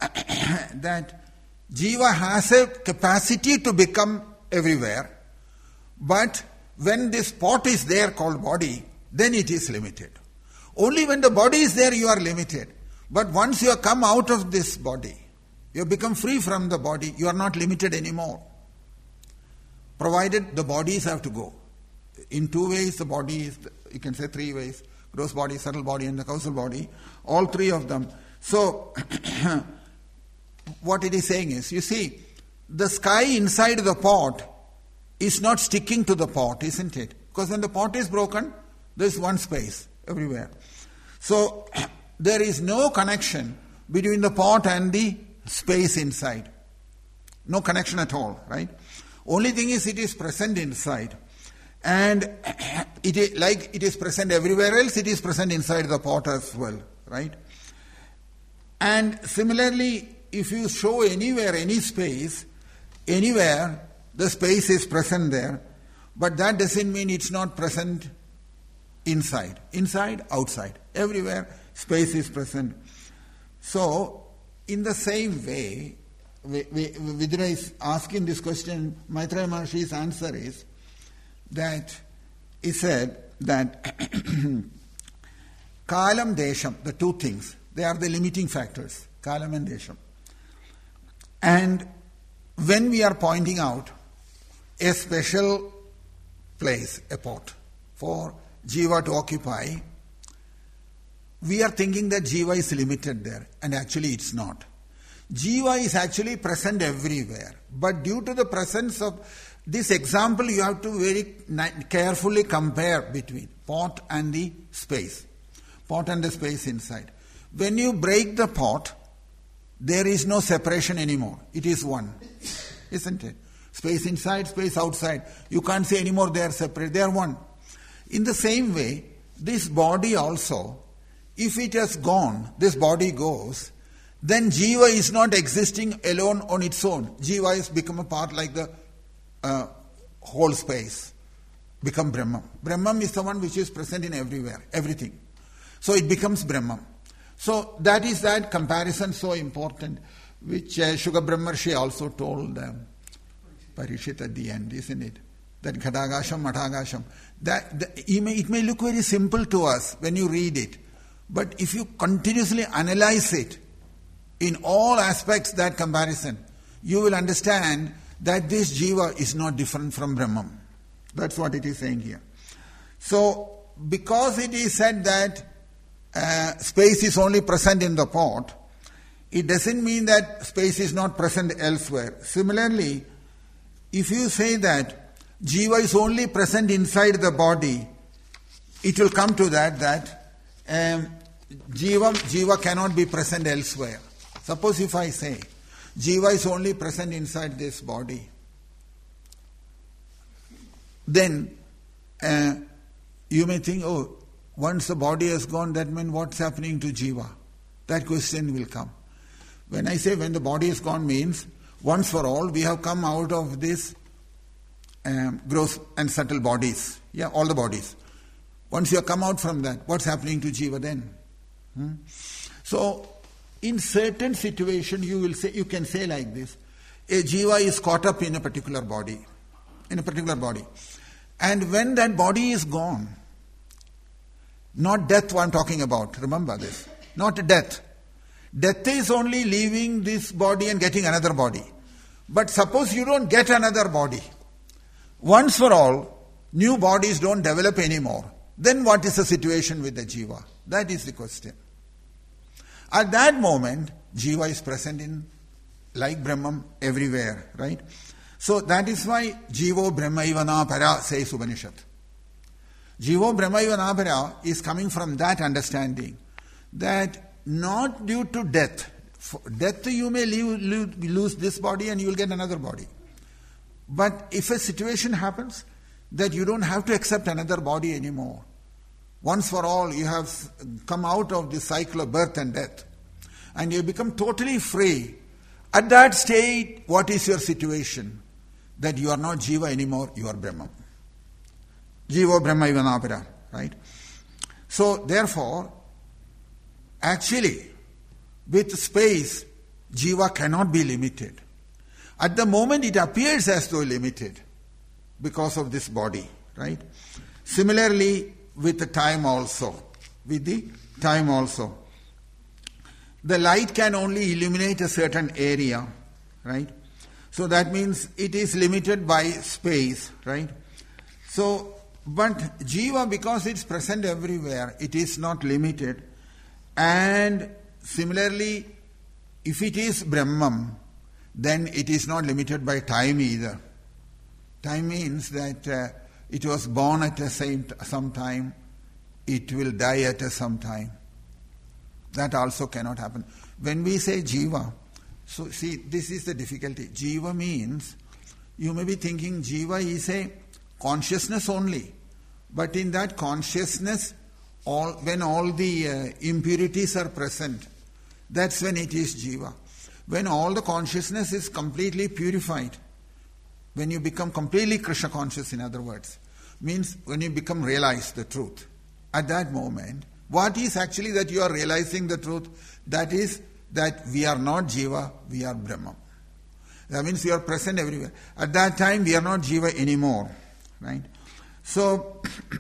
Jiva has a capacity to become everywhere, but when this pot is there called body, then it is limited. Only when the body is there you are limited. But once you have come out of this body, you have become free from the body, you are not limited anymore. Provided the bodies have to go. In two ways the body is, you can say three ways, gross body, subtle body and the causal body, all three of them. So, what it is saying is, you see, the sky inside the pot is not sticking to the pot, isn't it? Because when the pot is broken, there is one space everywhere. So, there is no connection between the pot and the space inside. No connection at all, right? Only thing is it is present inside. And it is, like it is present everywhere else, it is present inside the pot as well, right? And similarly, if you show anywhere, any space, anywhere, the space is present there, but that doesn't mean it's not present inside. Inside, outside. Everywhere, space is present. So, in the same way, Vidura is asking this question, Maitreya Maharshi's answer is that he said that Kalam, Desham, the two things, they are the limiting factors, Kalam and Desham. And when we are pointing out a special place, a pot, for Jiva to occupy, we are thinking that Jiva is limited there, and actually it's not. Jiva is actually present everywhere, but due to the presence of this example, you have to very carefully compare between pot and the space. Pot and the space inside. When you break the pot, there is no separation anymore. It is one. Isn't it? Space inside, space outside. You can't say anymore they are separate. They are one. In the same way, this body also, if it has gone, this body goes, then Jiva is not existing alone on its own. Jiva has become a part like the whole space. Become Brahman. Brahman is the one which is present in everywhere, everything. So it becomes Brahman. So that is that comparison so important, which Shuka Brahmarshi also told Parikshit at the end, isn't it? That Ghadagasham, Mathagasham. It may look very simple to us when you read it, but if you continuously analyze it in all aspects, that comparison, you will understand that this Jiva is not different from Brahman. That's what it is saying here. So, because it is said that space is only present in the pot, it doesn't mean that space is not present elsewhere. Similarly, if you say that Jiva is only present inside the body, it will come to that Jiva cannot be present elsewhere. Suppose if I say Jiva is only present inside this body, then you may think, oh, once the body has gone, that means what's happening to Jiva? That question will come. When I say when the body is gone means, once for all, we have come out of this gross and subtle bodies. Yeah, all the bodies. Once you have come out from that, what's happening to Jiva then? So, in certain situation, you can say like this: a Jiva is caught up in a particular body, and when that body is gone, not death I'm talking about, remember this, not death. Death is only leaving this body and getting another body. But suppose you don't get another body. Once for all, new bodies don't develop anymore. Then what is the situation with the Jiva? That is the question. At that moment, Jiva is present in, like Brahman, everywhere, right? So that is why Jivo Brahmaivana Para says Upanishad. Jivo Brahmaivana Para is coming from that understanding that not due to death. For death you may lose this body and you will get another body. But if a situation happens that you don't have to accept another body anymore, once for all you have come out of the cycle of birth and death, and you become totally free, at that state, what is your situation? That you are not Jiva anymore, you are Brahman. Jivo Brahmaivana Para, right? So therefore, actually, with space, Jiva cannot be limited. At the moment it appears as though limited because of this body, right? Similarly, with the time also. The light can only illuminate a certain area, right? So that means it is limited by space, right? So, but Jiva, because it's present everywhere, it is not limited. And similarly, if it is Brahman, then it is not limited by time either. Time means that it was born at some time, it will die at some time. That also cannot happen. When we say Jiva, so see, this is the difficulty. Jiva means, you may be thinking Jiva is a consciousness only. But in that consciousness, when all the impurities are present, that's when it is Jiva. When all the consciousness is completely purified, when you become completely Krishna conscious, in other words, means when you become realize the truth. At that moment, what is actually that you are realizing the truth? That is that we are not Jiva, we are Brahman. That means you are present everywhere. At that time, we are not Jiva anymore, right? So,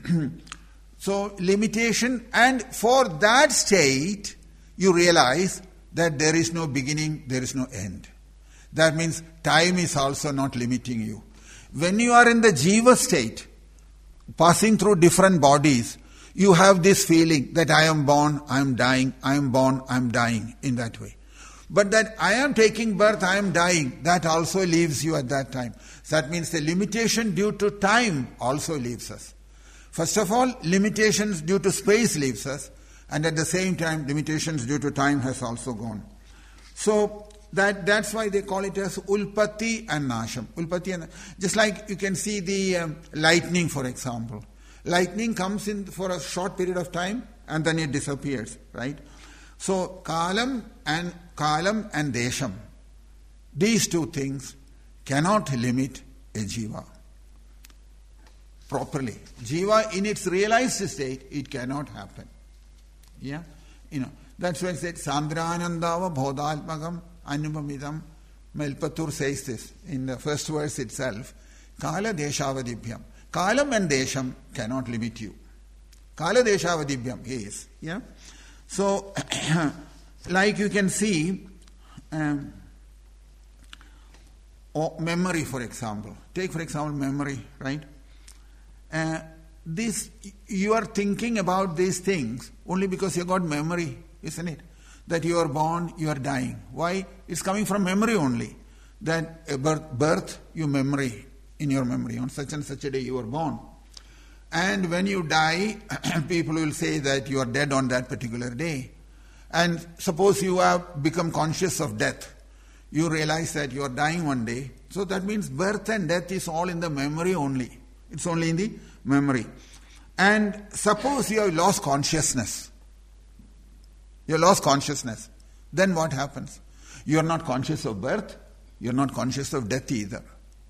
limitation, and for that state, you realize that there is no beginning, there is no end. That means time is also not limiting you. When you are in the Jiva state, passing through different bodies, you have this feeling that I am born, I am dying, I am born, I am dying, in that way. But that I am taking birth, I am dying, that also leaves you at that time. So that means the limitation due to time also leaves us. First of all, limitations due to space leaves us, and at the same time, limitations due to time has also gone. So that's why they call it as Ulpati and Nasham. Ulpati and just like you can see the lightning, for example. Lightning comes in for a short period of time and then it disappears, right? So Kalam and Desham, these two things cannot limit a Jiva properly. Jiva in its realized state, it cannot happen. Yeah? That's why it said, Sandranandava Bodhalpagam Anupamidam. Melpatur says this in the first verse itself. Kala Deshavadibhyam. Kalam and Desham cannot limit you. Kala Deshavadibhyam is. Yeah? So, like you can see, Or memory, for example. Take, for example, memory, right? You are thinking about these things only because you got memory, isn't it? That you are born, you are dying. Why? It's coming from memory only. That birth, you memory, in your memory, on such and such a day you were born. And when you die, people will say that you are dead on that particular day. And suppose you have become conscious of death. You realize that you are dying one day. So that means birth and death is all in the memory only. It's only in the memory. And suppose you have lost consciousness. You lost consciousness. Then what happens? You are not conscious of birth. You are not conscious of death either.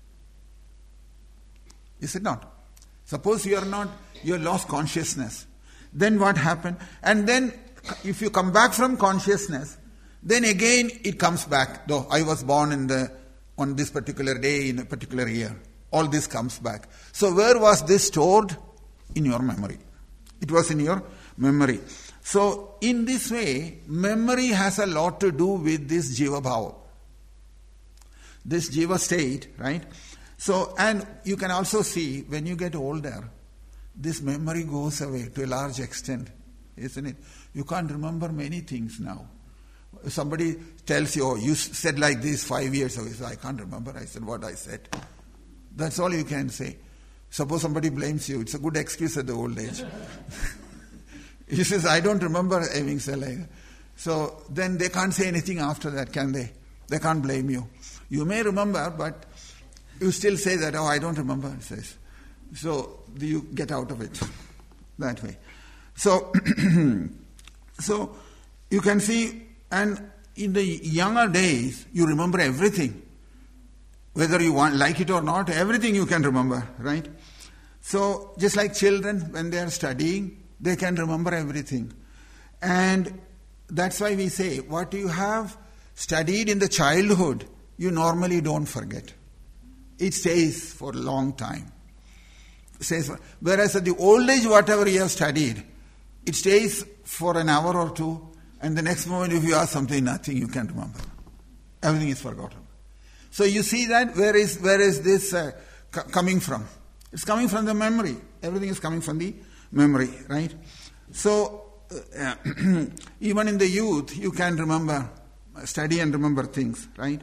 Is it not? Suppose you have lost consciousness. Then what happened? And then if you come back from consciousness, then again it comes back. Though I was born on this particular day in a particular year. All this comes back. So where was this stored? In your memory. It was in your memory. So in this way, memory has a lot to do with this jiva bhava. This jiva state, right? So, and you can also see when you get older, this memory goes away to a large extent, isn't it? You can't remember many things now. Somebody tells you, oh, you said like this 5 years ago. I can't remember. I said what I said. That's all you can say. Suppose somebody blames you. It's a good excuse at the old age. He says, I don't remember having said like that. So then they can't say anything after that, can they? They can't blame you. You may remember, but you still say that, oh, I don't remember, it says. So you get out of it that way. So, so you can see, and in the younger days, you remember everything. Whether you like it or not, everything you can remember, right? So just like children, when they are studying, they can remember everything. And that's why we say, what you have studied in the childhood, you normally don't forget. It stays for a long time. Whereas at the old age, whatever you have studied, it stays for an hour or two, and the next moment if you ask something, nothing you can remember. Everything is forgotten. So you see that where is this coming from? It's coming from the memory. Everything is coming from the memory, right? So even in the youth, you can remember, study and remember things, right?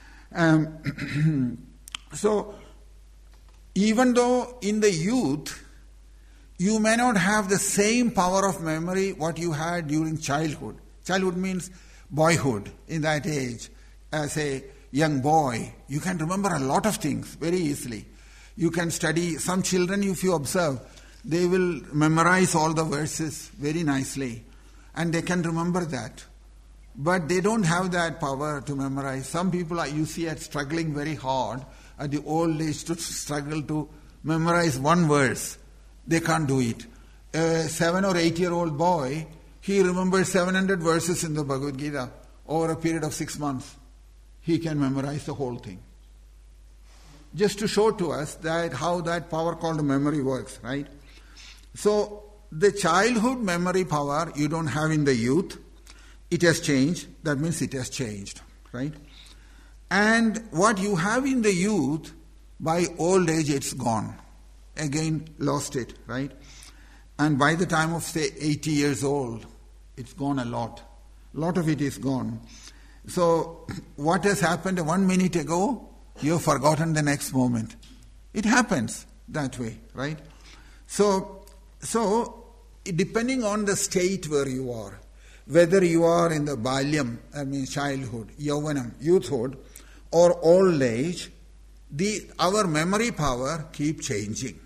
So even though in the youth, you may not have the same power of memory what you had during childhood. Childhood means boyhood. In that age, as a young boy, you can remember a lot of things very easily. You can study. Some children, if you observe, they will memorize all the verses very nicely, and they can remember that. But they don't have that power to memorize. Some people you see are struggling very hard at the old age to struggle to memorize one verse. They can't do it. A 7 or 8 year old boy, he remembers 700 verses in the Bhagavad Gita over a period of 6 months. He can memorize the whole thing. Just to show to us that how that power called memory works, right? So the childhood memory power you don't have in the youth. It has changed. That means it has changed, right? And what you have in the youth, by old age it's gone. Again, lost it, right? And by the time of, say, 80 years old, it's gone a lot. A lot of it is gone. So what has happened 1 minute ago, you've forgotten the next moment. It happens that way, right? So depending on the state where you are, whether you are in the balyam, childhood, yauvanam, youthhood, or old age, our memory power keep changing.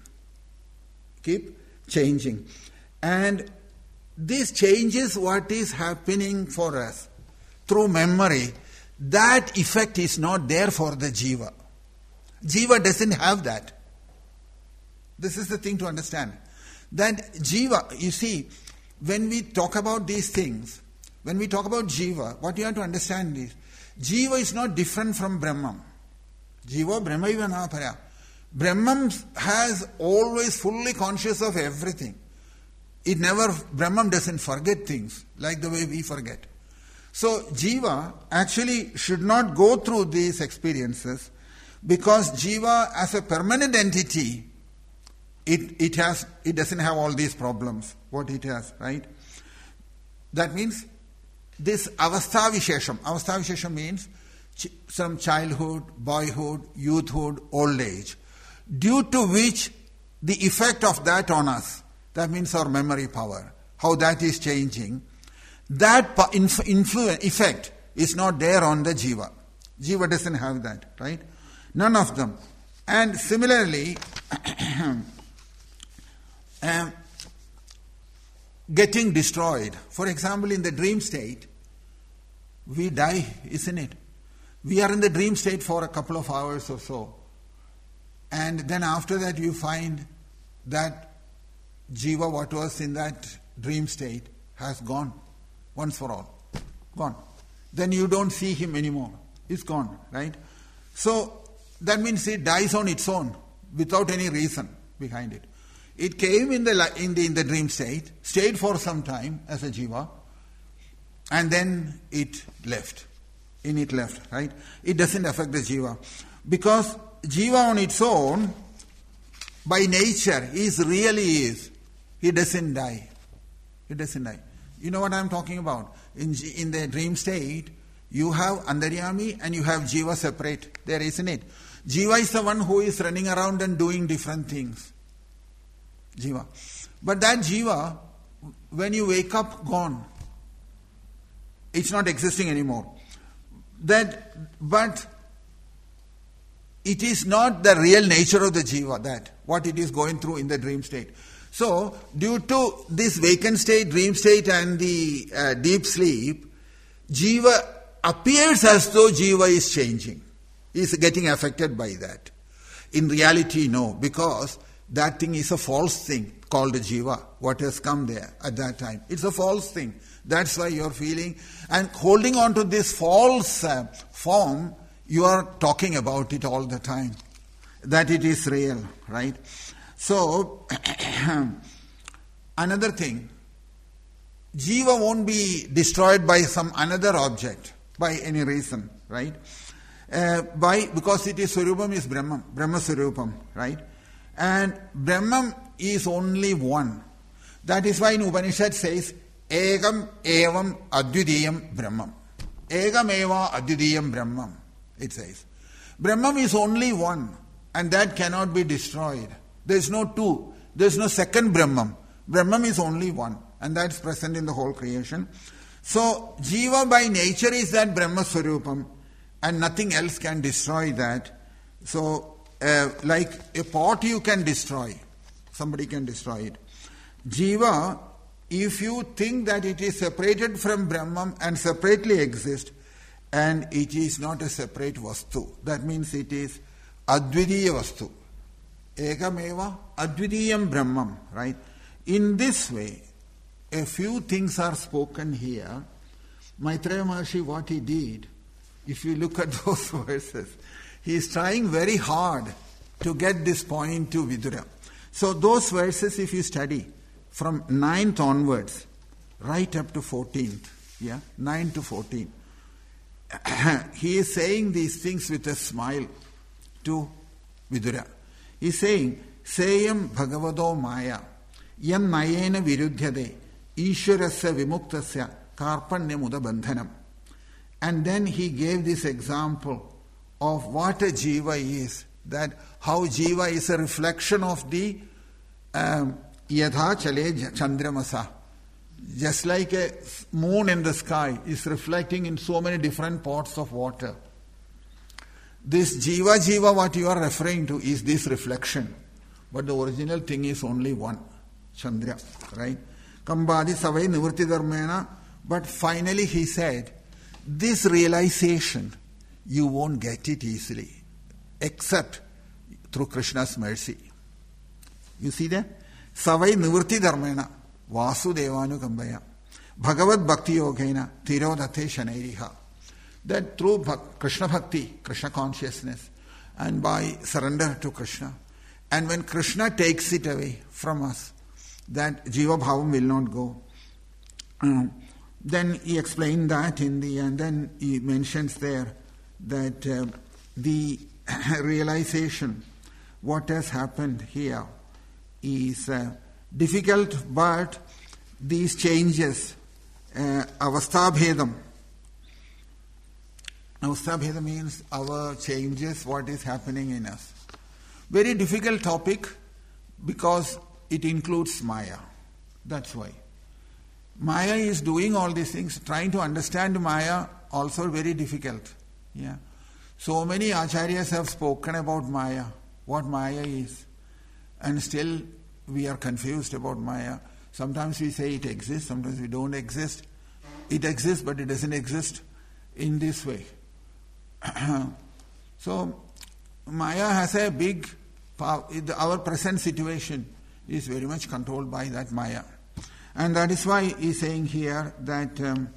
And this changes what is happening for us through memory. That effect is not there for the jiva. Jiva doesn't have that. This is the thing to understand. That jiva, you see, when we talk about these things, when we talk about jiva, what you have to understand is, jiva is not different from Brahman. Jiva Brahmaiva Napara. Brahman has always fully conscious of everything. Brahman doesn't forget things like the way we forget. So jiva actually should not go through these experiences, Because jiva as a permanent entity, it doesn't have all these problems, what it has, right? That means this avastha vishesham means some childhood, boyhood, youthhood, old age, due to which the effect of that on us, that means our memory power, how that is changing, that effect is not there on the jiva. Jiva doesn't have that, right? None of them. And similarly, getting destroyed. For example, in the dream state, we die, isn't it? We are in the dream state for a couple of hours or so. And then after that you find that jiva, what was in that dream state, has gone once for all. Gone. Then you don't see him anymore. It's gone, right? So that means it dies on its own without any reason behind it. It came in the dream state, stayed for some time as a jiva, and then it left. Right? It doesn't affect the jiva. Because jiva on its own, by nature, really is. He doesn't die. You know what I'm talking about? In the dream state, you have Antaryami and you have jiva separate. There, isn't it? Jiva is the one who is running around and doing different things. Jiva. But that jiva, when you wake up, gone. It's not existing anymore. But it is not the real nature of the jiva, what it is going through in the dream state. So, due to this vacant state, dream state and the deep sleep, jiva appears as though jiva is changing, is getting affected by that. In reality, no, because that thing is a false thing called jiva, what has come there at that time. It's a false thing. That's why you're feeling, and holding on to this false form, you are talking about it all the time, that it is real, right? So, another thing, jiva won't be destroyed by some another object, by any reason, right? Because it is Swarupam is Brahman, Brahma Swarupam, right? And Brahman is only one. That is why in Upanishad says, Egam evam advidiyam Brahman. Egam eva advidiyam Brahman, it says. Brahman is only one, and that cannot be destroyed. There is no two. There is no second Brahman. Brahman is only one, and that's present in the whole creation. So, jiva by nature is that Brahma Swarupam, and nothing else can destroy that. So, like a pot you can destroy. Somebody can destroy it. Jiva, if you think that it is separated from Brahman and separately exists, and it is not a separate vastu, that means it is advidiya vastu. Ekameva advidiyam Brahman, right? In this way, a few things are spoken here. Maitreya Maharshi, what he did, if you look at those verses, he is trying very hard to get this point to Vidura. So those verses, if you study from 9th onwards, right up to 14th, 9 to 14, he is saying these things with a smile to Vidura. He is saying, Seyam Bhagavado Maya, Yam Nayena Viruddhyade, Ishwarasya Vimuktasya, Karpanya Muda Bandhanam. And then he gave this example of what a jiva is, that how jiva is a reflection of the Yadha Chale Chandramasa. Just like a moon in the sky is reflecting in so many different pots of water. This jiva, what you are referring to, is this reflection. But the original thing is only one, Chandra, right? Kambadi Savai Nivritti Dharmena. But finally he said, this realization, you won't get it easily, except through Krishna's mercy. You see that? Savai Nivritti Dharmena, Vasudevanu Kambaya, Bhagavad Bhakti Yogena, Tirodate Shanairiha. That through Krishna Bhakti, Krishna consciousness, and by surrender to Krishna, and when Krishna takes it away from us, that Jiva Bhavam will not go. Then he explained that and then he mentions there that the realization what has happened here is difficult, but these changes, avasthabhedam. Avasthabhedam means our changes, what is happening in us. Very difficult topic because it includes Maya. That's why. Maya is doing all these things. Trying to understand Maya also very difficult. Yeah. So many acharyas have spoken about Maya, what Maya is. And still we are confused about Maya. Sometimes we say it exists, sometimes we don't exist. It exists, but it doesn't exist in this way. So Maya has a big power. Our present situation is very much controlled by that Maya. And that is why he is saying here that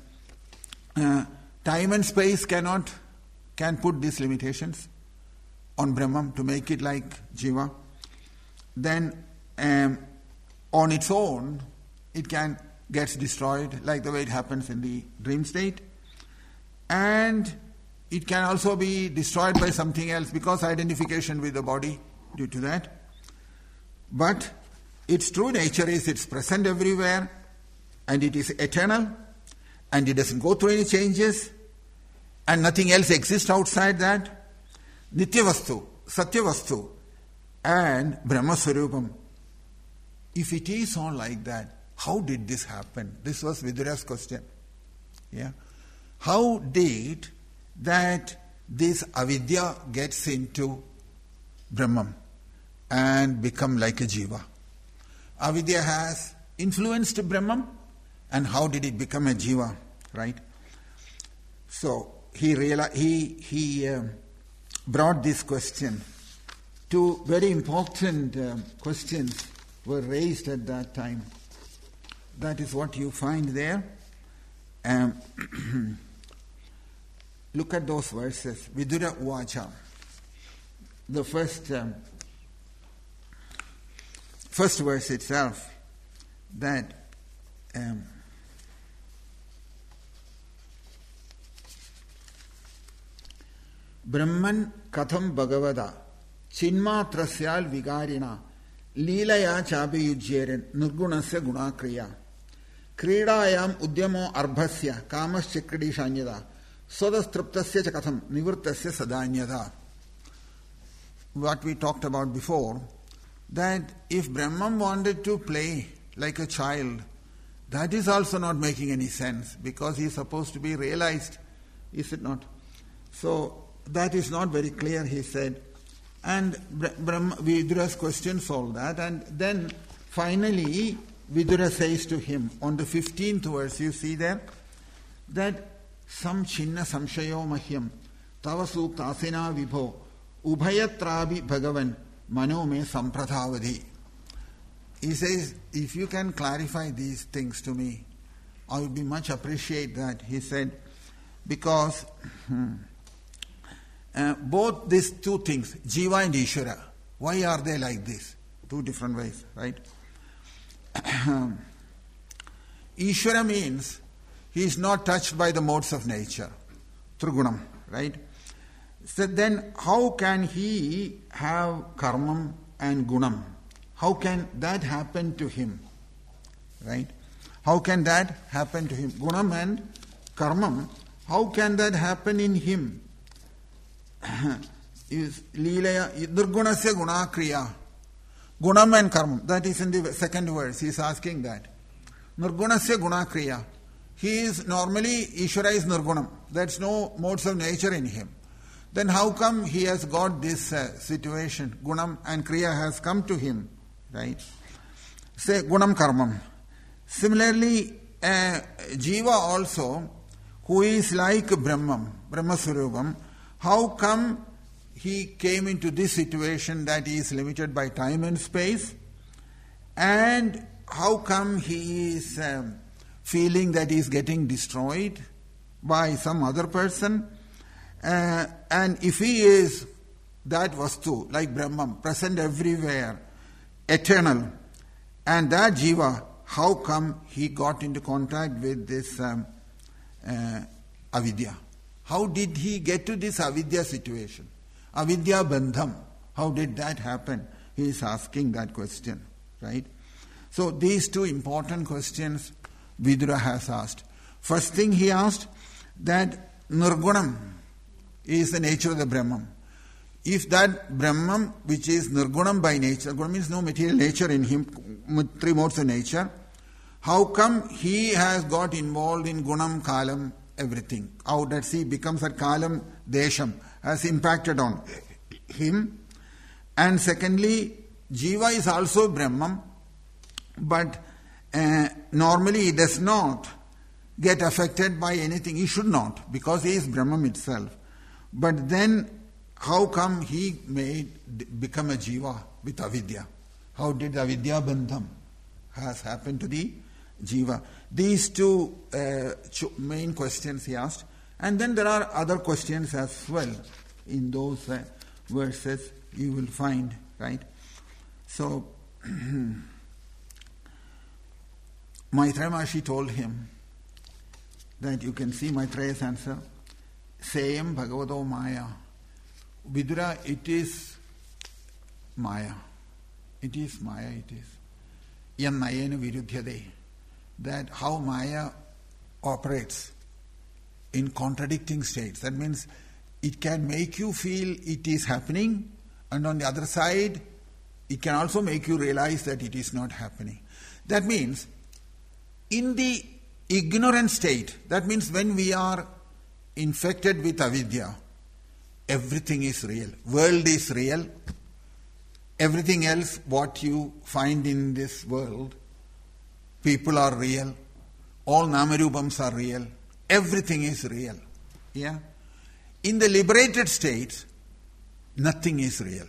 time and space can put these limitations on Brahman to make it like Jiva. Then on its own, it gets destroyed like the way it happens in the dream state. And it can also be destroyed by something else because identification with the body due to that. But its true nature is it's present everywhere and it is eternal and it doesn't go through any changes and nothing else exists outside that. Nityavastu, Satyavastu and Brahmaswarupam. If it is all like that, how did this happen? This was Vidura's question. Yeah. How did that this avidya gets into Brahman and become like a jiva? Avidya has influenced Brahman, and how did it become a jiva, right? So he brought this question. Two very important questions were raised at that time. That is what you find there. Look at those verses. Vidura Uvacha. The first verse itself, that Brahman katham bhagavada chinmatrasyal vigarina leelaya chabiyujyeren nirgunasya gunakriya kridayam udyamo arbhasya kamaschakridi shanyada sadastruptasya cha katham nivrittasya sadanyada. What we talked about before, that if Brahman wanted to play like a child, that is also not making any sense because he is supposed to be realized, is it not? So that is not very clear, he said. And Vidura's question solved that. And then finally Vidura says to him on the 15th verse, you see there, that sam chinna samshayo mahyam tava suktasena vibho ubhayatrabi bhagavan manome sampradhavadhi. He says, if you can clarify these things to me, I would be much appreciate that. He said, because both these two things, Jiva and Ishvara, why are they like this? Two different ways, right? Ishvara means he is not touched by the modes of nature, Trigunam, right? So then how can he have karmam and gunam? How can that happen to him? Right? How can that happen to him? Gunam and karmam, how can that happen in him? Is Leelaya Nirgunasya Gunakriya. Gunam and karmam. That is in the second verse. He is asking that. Nirgunasya Gunakriya. He is normally, Ishvara is Nirgunam. That's no modes of nature in him. Then how come he has got this situation? Gunam and Kriya has come to him. Right? Say Gunam Karmam. Similarly, Jiva also, who is like Brahman, Brahmaswarupam, how come he came into this situation that he is limited by time and space? And how come he is feeling that he is getting destroyed by some other person? And if he is that Vastu, like Brahman, present everywhere, eternal, and that Jiva, how come he got into contact with this avidya? How did he get to this avidya situation? Avidya bandham. How did that happen? He is asking that question, right? So these two important questions Vidura has asked. First thing he asked, that Nirgunam is the nature of the Brahman. If that Brahman, which is Nirgunam by nature, Gunam means no material nature in him, three modes of nature, how come he has got involved in Gunam, Kalam, everything? How does he becomes that Kalam, Desham, has impacted on him? And secondly, Jiva is also Brahman, but normally he does not get affected by anything. He should not, because he is Brahman itself. But then, how come he become a Jiva with Avidya? How did Avidya Bandham has happened to the Jiva? These two main questions he asked. And then there are other questions as well in those verses you will find, right? So, Maitreya Maharshi told him that you can see Maitreya's answer, Sayam Bhagavato Maya. Vidura, it is Maya. It is Maya, it is. Yan Nayena Viruddhyade. That how Maya operates in contradicting states. That means it can make you feel it is happening, and on the other side, it can also make you realize that it is not happening. That means, in the ignorant state, that means when we are infected with avidya, everything is real. World is real. Everything else, what you find in this world, people are real. All Namarupams are real. Everything is real. Yeah? In the liberated state, nothing is real.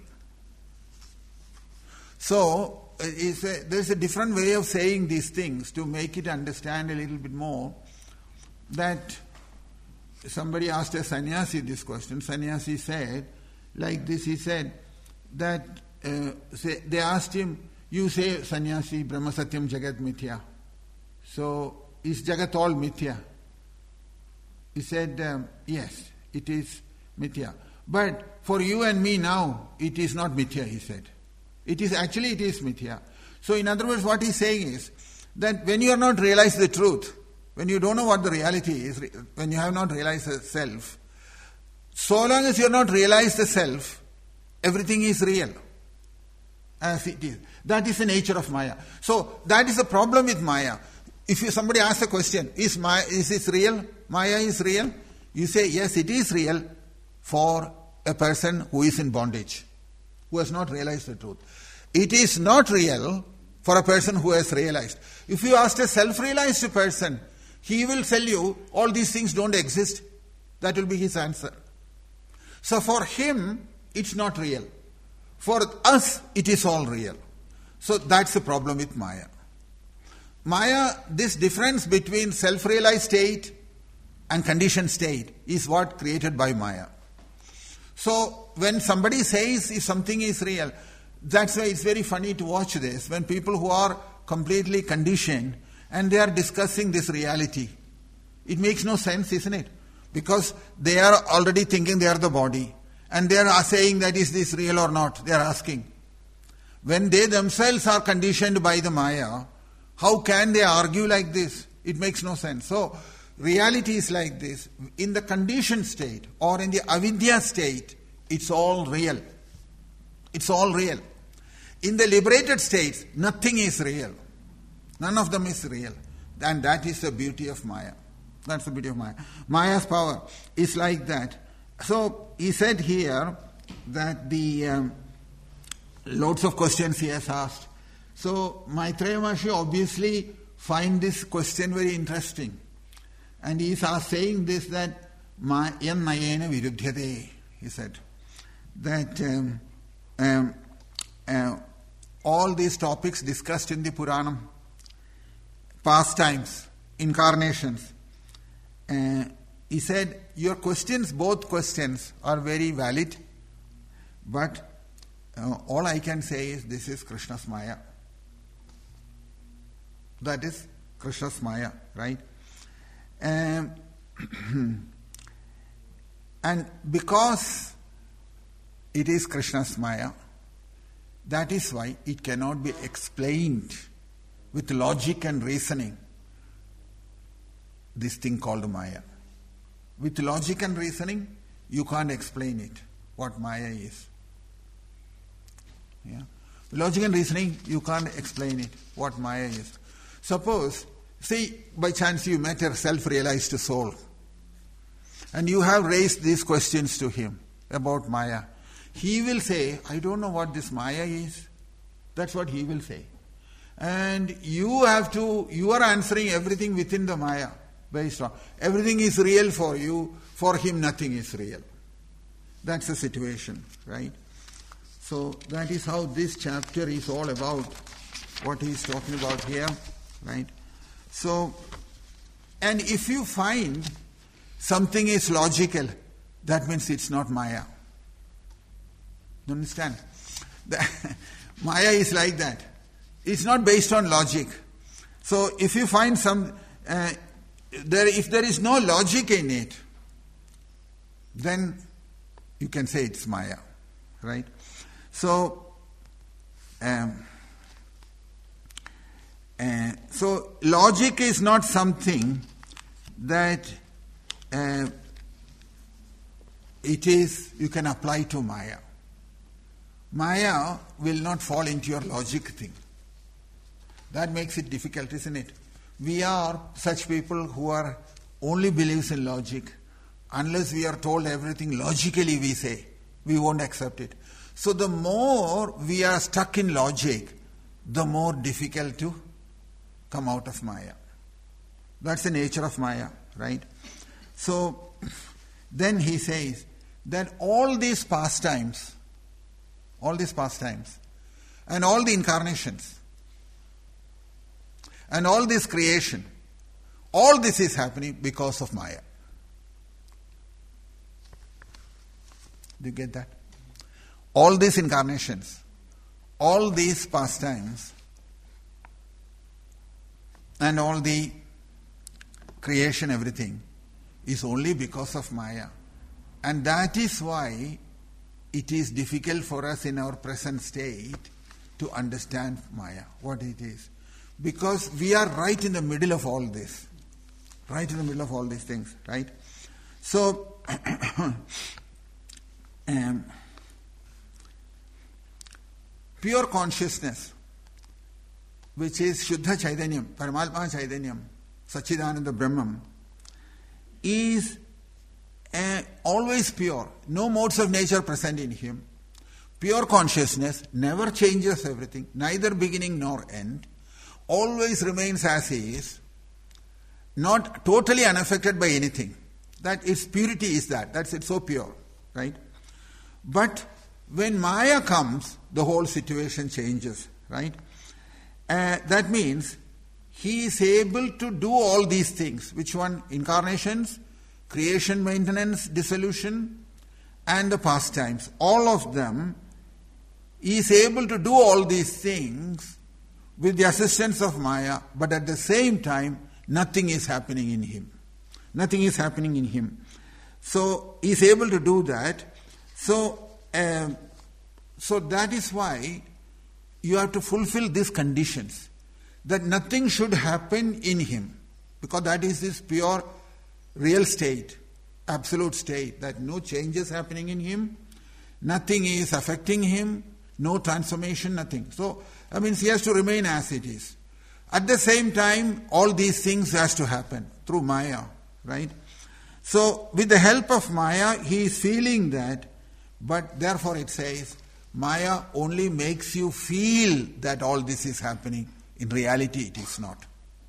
So, there's a different way of saying these things to make it understand a little bit more. That somebody asked a sannyasi this question. Sannyasi said, like this, he said that they asked him, you say sannyasi, Brahma Satyam Jagat Mithya. So, is Jagat all Mithya? He said, yes, it is Mithya. But for you and me now, it is not Mithya, he said. It is Mithya. So in other words, what he's saying is that when you are not realized the truth, when you don't know what the reality is, when you have not realized the self, so long as you have not realized the self, everything is real as it is. That is the nature of Maya. So that is the problem with Maya. If somebody asks a question, is this real? Maya is real? You say, yes, it is real for a person who is in bondage, who has not realized the truth. It is not real for a person who has realized. If you ask a self-realized person, he will tell you all these things don't exist. That will be his answer. So for him, it's not real. For us, it is all real. So that's the problem with Maya. Maya, this difference between self-realized state and conditioned state is what created by Maya. So when somebody says if something is real, that's why it's very funny to watch this. When people who are completely conditioned and they are discussing this reality, it makes no sense, isn't it? Because they are already thinking they are the body. And they are saying that is this real or not? They are asking. When they themselves are conditioned by the Maya, how can they argue like this? It makes no sense. So, reality is like this. In the conditioned state or in the avidya state, it's all real. It's all real. In the liberated states, nothing is real. None of them is real. And that is the beauty of Maya. That's the beauty of Maya. Maya's power is like that. So, he said here that the loads of questions he has asked. So, Maitreya Maharshi obviously find this question very interesting. And he is saying this that yan nayena viruddhyate, he said. That all these topics discussed in the Puranam, pastimes, incarnations, he said, your questions, both questions are very valid, but all I can say is this is Krishna's Maya. That is Krishna's Maya, right? And because it is Krishna's Maya. That is why it cannot be explained with logic and reasoning. This thing called Maya. With logic and reasoning, you can't explain it, what Maya is. Yeah. Logic and reasoning, you can't explain it, what Maya is. Suppose, see, by chance you met a self-realized soul, and you have raised these questions to him about Maya. He will say, I don't know what this Maya is. That's what he will say. And you are answering everything within the Maya, based on, everything is real for you, for him nothing is real. That's the situation, right? So that is how this chapter is all about, what he is talking about here, right? So, and if you find something is logical, that means it's not Maya. You understand? Maya is like that. It's not based on logic. So if you find if there is no logic in it, then you can say it's Maya, right? So, so logic is not something that you can apply to Maya. Maya will not fall into your logic thing. That makes it difficult, isn't it? We are such people who are only believes in logic. Unless we are told everything logically, we say, we won't accept it. So the more we are stuck in logic, the more difficult to come out of Maya. That's the nature of Maya, right? So then he says that all these pastimes, and all the incarnations, and all this creation, all this is happening because of Maya. Do you get that? All these incarnations, all these pastimes, and all the creation, everything, is only because of Maya. And that is why it is difficult for us in our present state to understand Maya, what it is. Because we are right in the middle of all this. Right in the middle of all these things, right? So, pure consciousness, which is Shuddha Chaitanyam, Paramatma Chaitanyam, Satchidananda Brahman, is always pure. No modes of nature present in him. Pure consciousness never changes everything, neither beginning nor end. Always remains as he is, not totally unaffected by anything. That its purity is that. That's it, so pure, right? But when Maya comes, the whole situation changes, right? That means he is able to do all these things. Which one? Incarnations, creation, maintenance, dissolution, and the pastimes. All of them, he is able to do all these things with the assistance of Maya, but at the same time, nothing is happening in him. Nothing is happening in him. So, he is able to do that. So that is why you have to fulfill these conditions. That nothing should happen in him. Because that is his pure, real state, absolute state. That no changes happening in him. Nothing is affecting him. No transformation, nothing. So, he has to remain as it is. At the same time, all these things has to happen through Maya, right? So, with the help of Maya, he is feeling that, but therefore it says, Maya only makes you feel that all this is happening. In reality, it is not.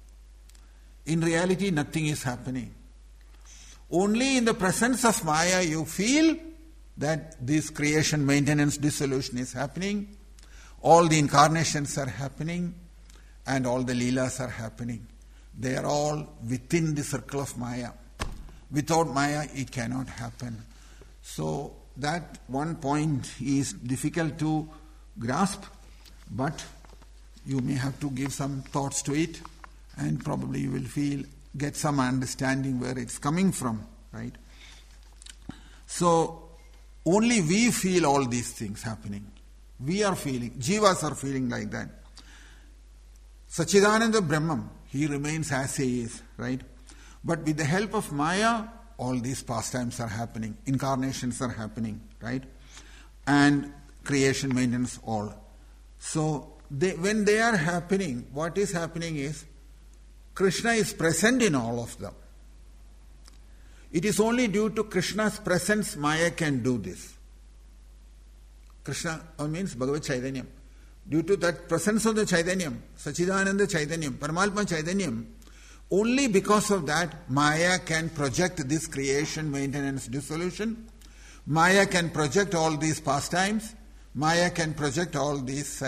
In reality, nothing is happening. Only in the presence of Maya, you feel that this creation, maintenance, dissolution is happening. All the incarnations are happening, and all the leelas are happening. They are all within the circle of Maya. Without Maya, it cannot happen. So, that one point is difficult to grasp, but you may have to give some thoughts to it, and probably you will get some understanding where it's coming from, right? So, only we feel all these things happening. We are feeling, jivas are feeling like that. Sachidananda Brahman, he remains as he is, right? But with the help of Maya, all these pastimes are happening, incarnations are happening, right? And creation, maintenance, all. So, when they are happening, what is happening is, Krishna is present in all of them. It is only due to Krishna's presence Maya can do this. Krishna means Bhagavad Chaitanyam. Due to that presence of the Chaitanyam, Sachidananda Chaitanyam, Paramatma Chaitanyam, only because of that Maya can project this creation, maintenance, dissolution. Maya can project all these pastimes. Maya can project all these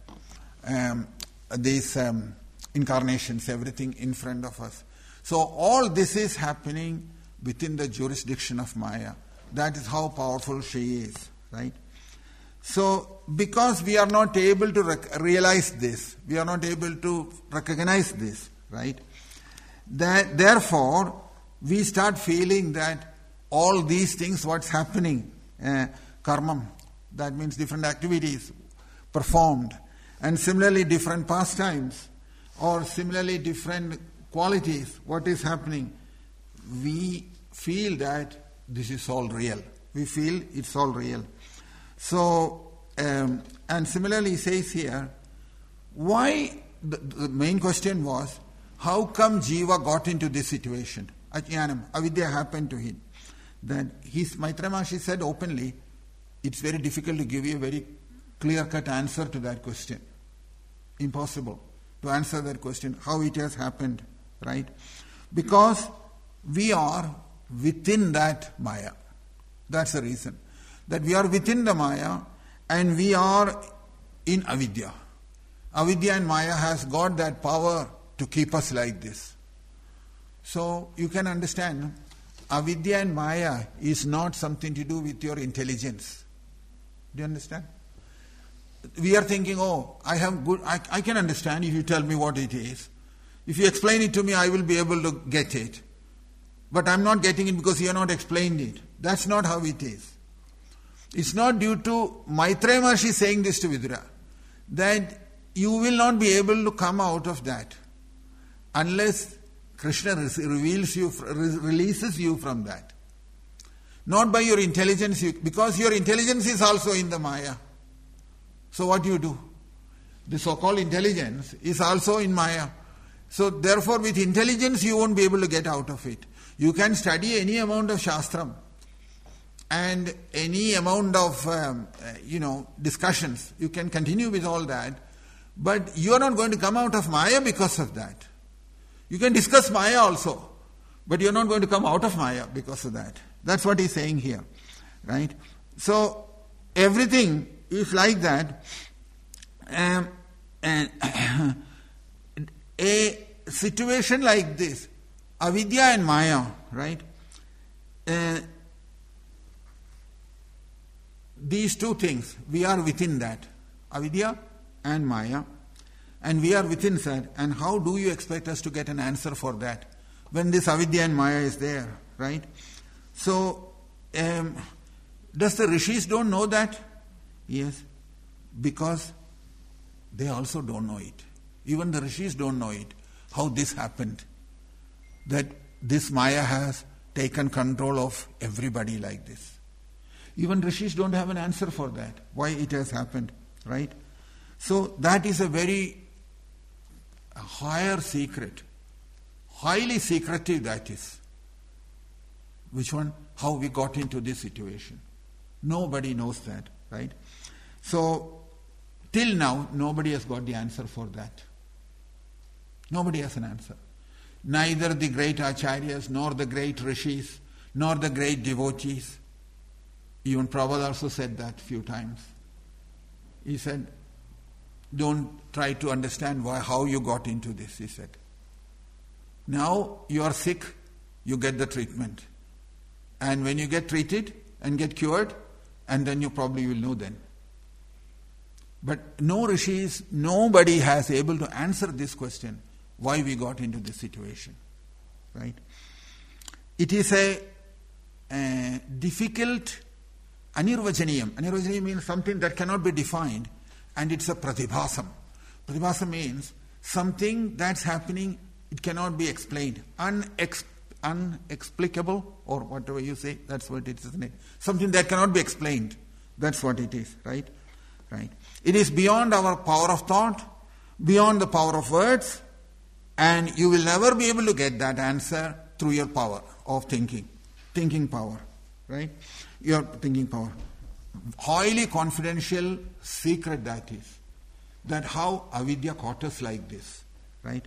incarnations, everything in front of us. So all this is happening within the jurisdiction of Maya. That is how powerful she is, right? So, because we are not able to realize this, we are not able to recognize this, right? Therefore, we start feeling that all these things, what's happening, karmam, that means different activities performed, and similarly different pastimes, or similarly different qualities, what is happening, we feel that this is all real. We feel it's all real. So, and similarly he says here, why, the main question was, how come Jiva got into this situation? Ajnanam, avidya happened to him. Then Maitreya Maharishi said openly, it's very difficult to give you a very clear-cut answer to that question. Impossible to answer that question, how it has happened, right? Because we are within that Maya. That's the reason. That we are within the Maya and we are in avidya. Avidya and Maya has got that power to keep us like this. So you can understand, avidya and Maya is not something to do with your intelligence. Do you understand? We are thinking, I can understand if you tell me what it is. If you explain it to me, I will be able to get it. But I'm not getting it because you have not explained it. That's not how it is. It's not due to Maitreya Maharishi saying this to Vidura, that you will not be able to come out of that unless Krishna releases you from that. Not by your intelligence, because your intelligence is also in the Maya. So what do you do? The so-called intelligence is also in Maya. So therefore with intelligence you won't be able to get out of it. You can study any amount of Shastram and any amount of, discussions. You can continue with all that. But you are not going to come out of Maya because of that. You can discuss Maya also. But you are not going to come out of Maya because of that. That's what he's saying here. Right? So, everything is like that. And a situation like this, avidya and Maya, right? These two things, we are within that. Avidya and Maya. And we are within that. And how do you expect us to get an answer for that? When this avidya and Maya is there, right? So, does the rishis don't know that? Yes. Because they also don't know it. Even the rishis don't know it. How this happened. That this Maya has taken control of everybody like this. Even rishis don't have an answer for that. Why it has happened, right? So that is a very higher secret. Highly secretive that is. Which one? How we got into this situation. Nobody knows that, right? So, till now, nobody has got the answer for that. Nobody has an answer. Neither the great acharyas, nor the great rishis, nor the great devotees. Even Prabhupada also said that few times. He said, don't try to understand how you got into this, he said. Now you are sick, you get the treatment. And when you get treated and get cured, and then you probably will know then. But no rishis, nobody has able to answer this question, why we got into this situation. Right? It is a difficult Anirvajaniyam. Anirvajaniyam means something that cannot be defined, and it's a pratibhasam. Pratibhasam means something that's happening, it cannot be explained. Unexplicable, or whatever you say, that's what it is, isn't it? Something that cannot be explained. That's what it is, right? Right. It is beyond our power of thought, beyond the power of words, and you will never be able to get that answer through your power of thinking. Thinking power, right? Your thinking power. Highly confidential secret that is. That how avidya caught us like this, right?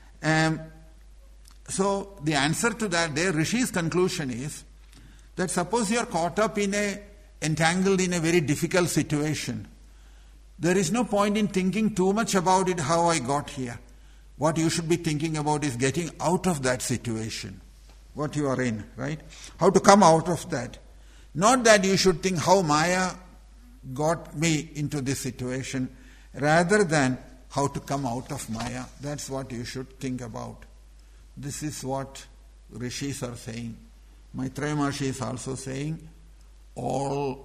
So the answer to that, there Rishi's conclusion is that suppose you are caught up entangled in a very difficult situation, there is no point in thinking too much about it, how I got here. What you should be thinking about is getting out of that situation, what you are in, right? How to come out of that. Not that you should think how Maya got me into this situation, rather than how to come out of Maya. That's what you should think about. This is what Rishis are saying. Maitreya Maharshi is also saying, all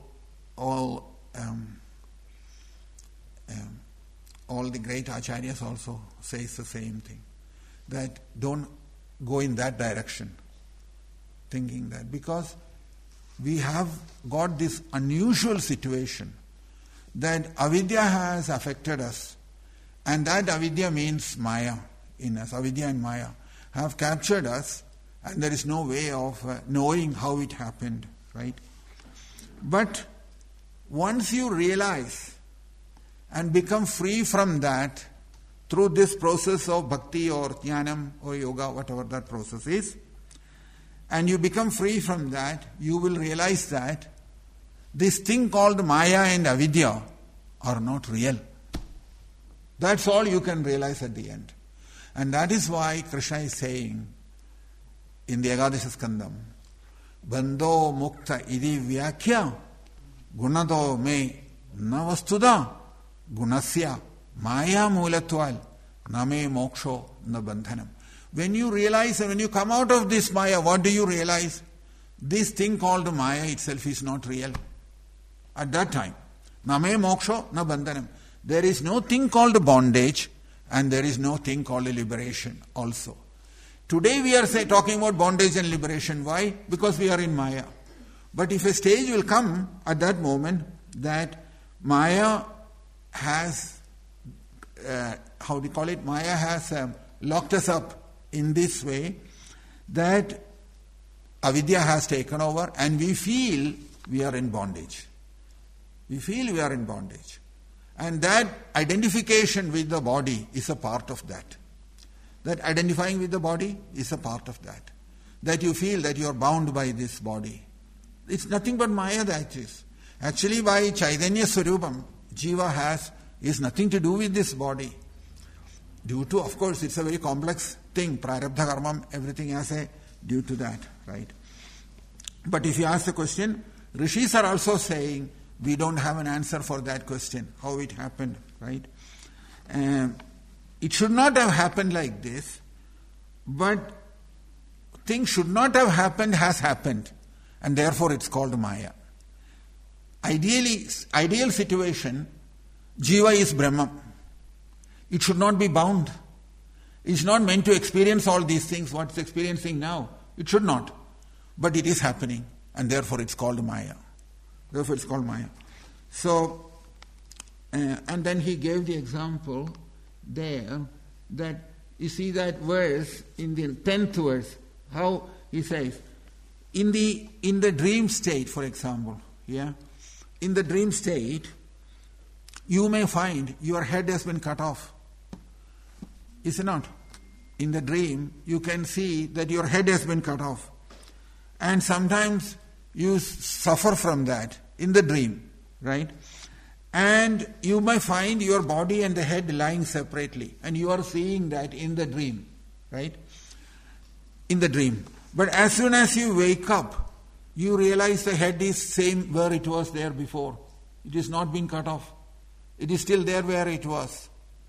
the great acharyas also says the same thing. That don't go in that direction, thinking that. Because we have got this unusual situation that avidya has affected us, and that avidya means Maya in us. Avidya and Maya have captured us, and there is no way of knowing how it happened, right? But once you realize and become free from that through this process of bhakti or jnanam or yoga, whatever that process is, and you become free from that, you will realize that this thing called Maya and avidya are not real. That's all you can realize at the end. And that is why Krishna is saying in the Ekadasha Skandam, Bandho mukta idi vyakya gunado me navastuda gunasya maya mulatval name moksho na bandhanam. When you realize and when you come out of this Maya, what do you realize? This thing called Maya itself is not real. At that time, name moksho na bandhanam. There is no thing called bondage, and there is no thing called liberation also. Today we are talking about bondage and liberation. Why? Because we are in Maya. But if a stage will come at that moment that Maya has, Maya has locked us up in this way, that avidya has taken over and we feel we are in bondage. We feel we are in bondage. And that identification with the body is a part of that. That identifying with the body is a part of that. That you feel that you are bound by this body. It's nothing but Maya that is. Actually by Chaitanya Swarupam, Jiva is nothing to do with this body. Due to, of course, it's a very complex thing. Prarabdha karmam, everything has a due to that, right? But if you ask the question, Rishis are also saying, we don't have an answer for that question, how it happened, right? It should not have happened like this, but things should not have happened has happened, and therefore it's called Maya. Ideal situation, Jiva is Brahma. It should not be bound. It's not meant to experience all these things, what it's experiencing now. It should not. But it is happening, and therefore it's called Maya. Therefore it's called Maya. So, and then he gave the example there that, you see that verse, in the 10th verse, how he says, in the dream state, for example, in the dream state, you may find your head has been cut off. Is it not? In the dream, you can see that your head has been cut off. And sometimes you suffer from that in the dream, right? And you may find your body and the head lying separately. And you are seeing that in the dream, right? In the dream. But as soon as you wake up, you realize the head is same where it was there before. It is not been cut off. It is still there where it was.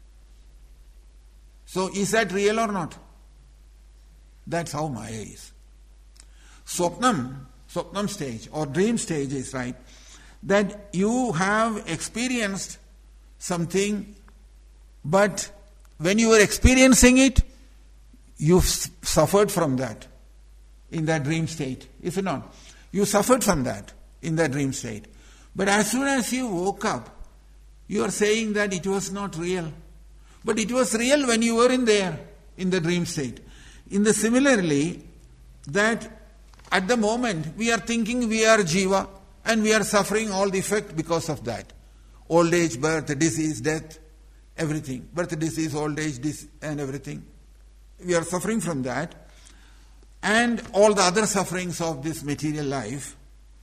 So is that real or not? That's how Maya is. Swapnam stage or dream stage is right. that you have experienced something, but when you were experiencing it, you suffered from that in that dream state. Is it not? You suffered from that in that dream state. But as soon as you woke up, you are saying that it was not real. But it was real when you were in there, in the dream state. Similarly, that at the moment we are thinking we are Jiva and we are suffering all the effect because of that. Old age, birth, disease, death, everything. Birth, disease, old age, and everything. We are suffering from that. And all the other sufferings of this material life.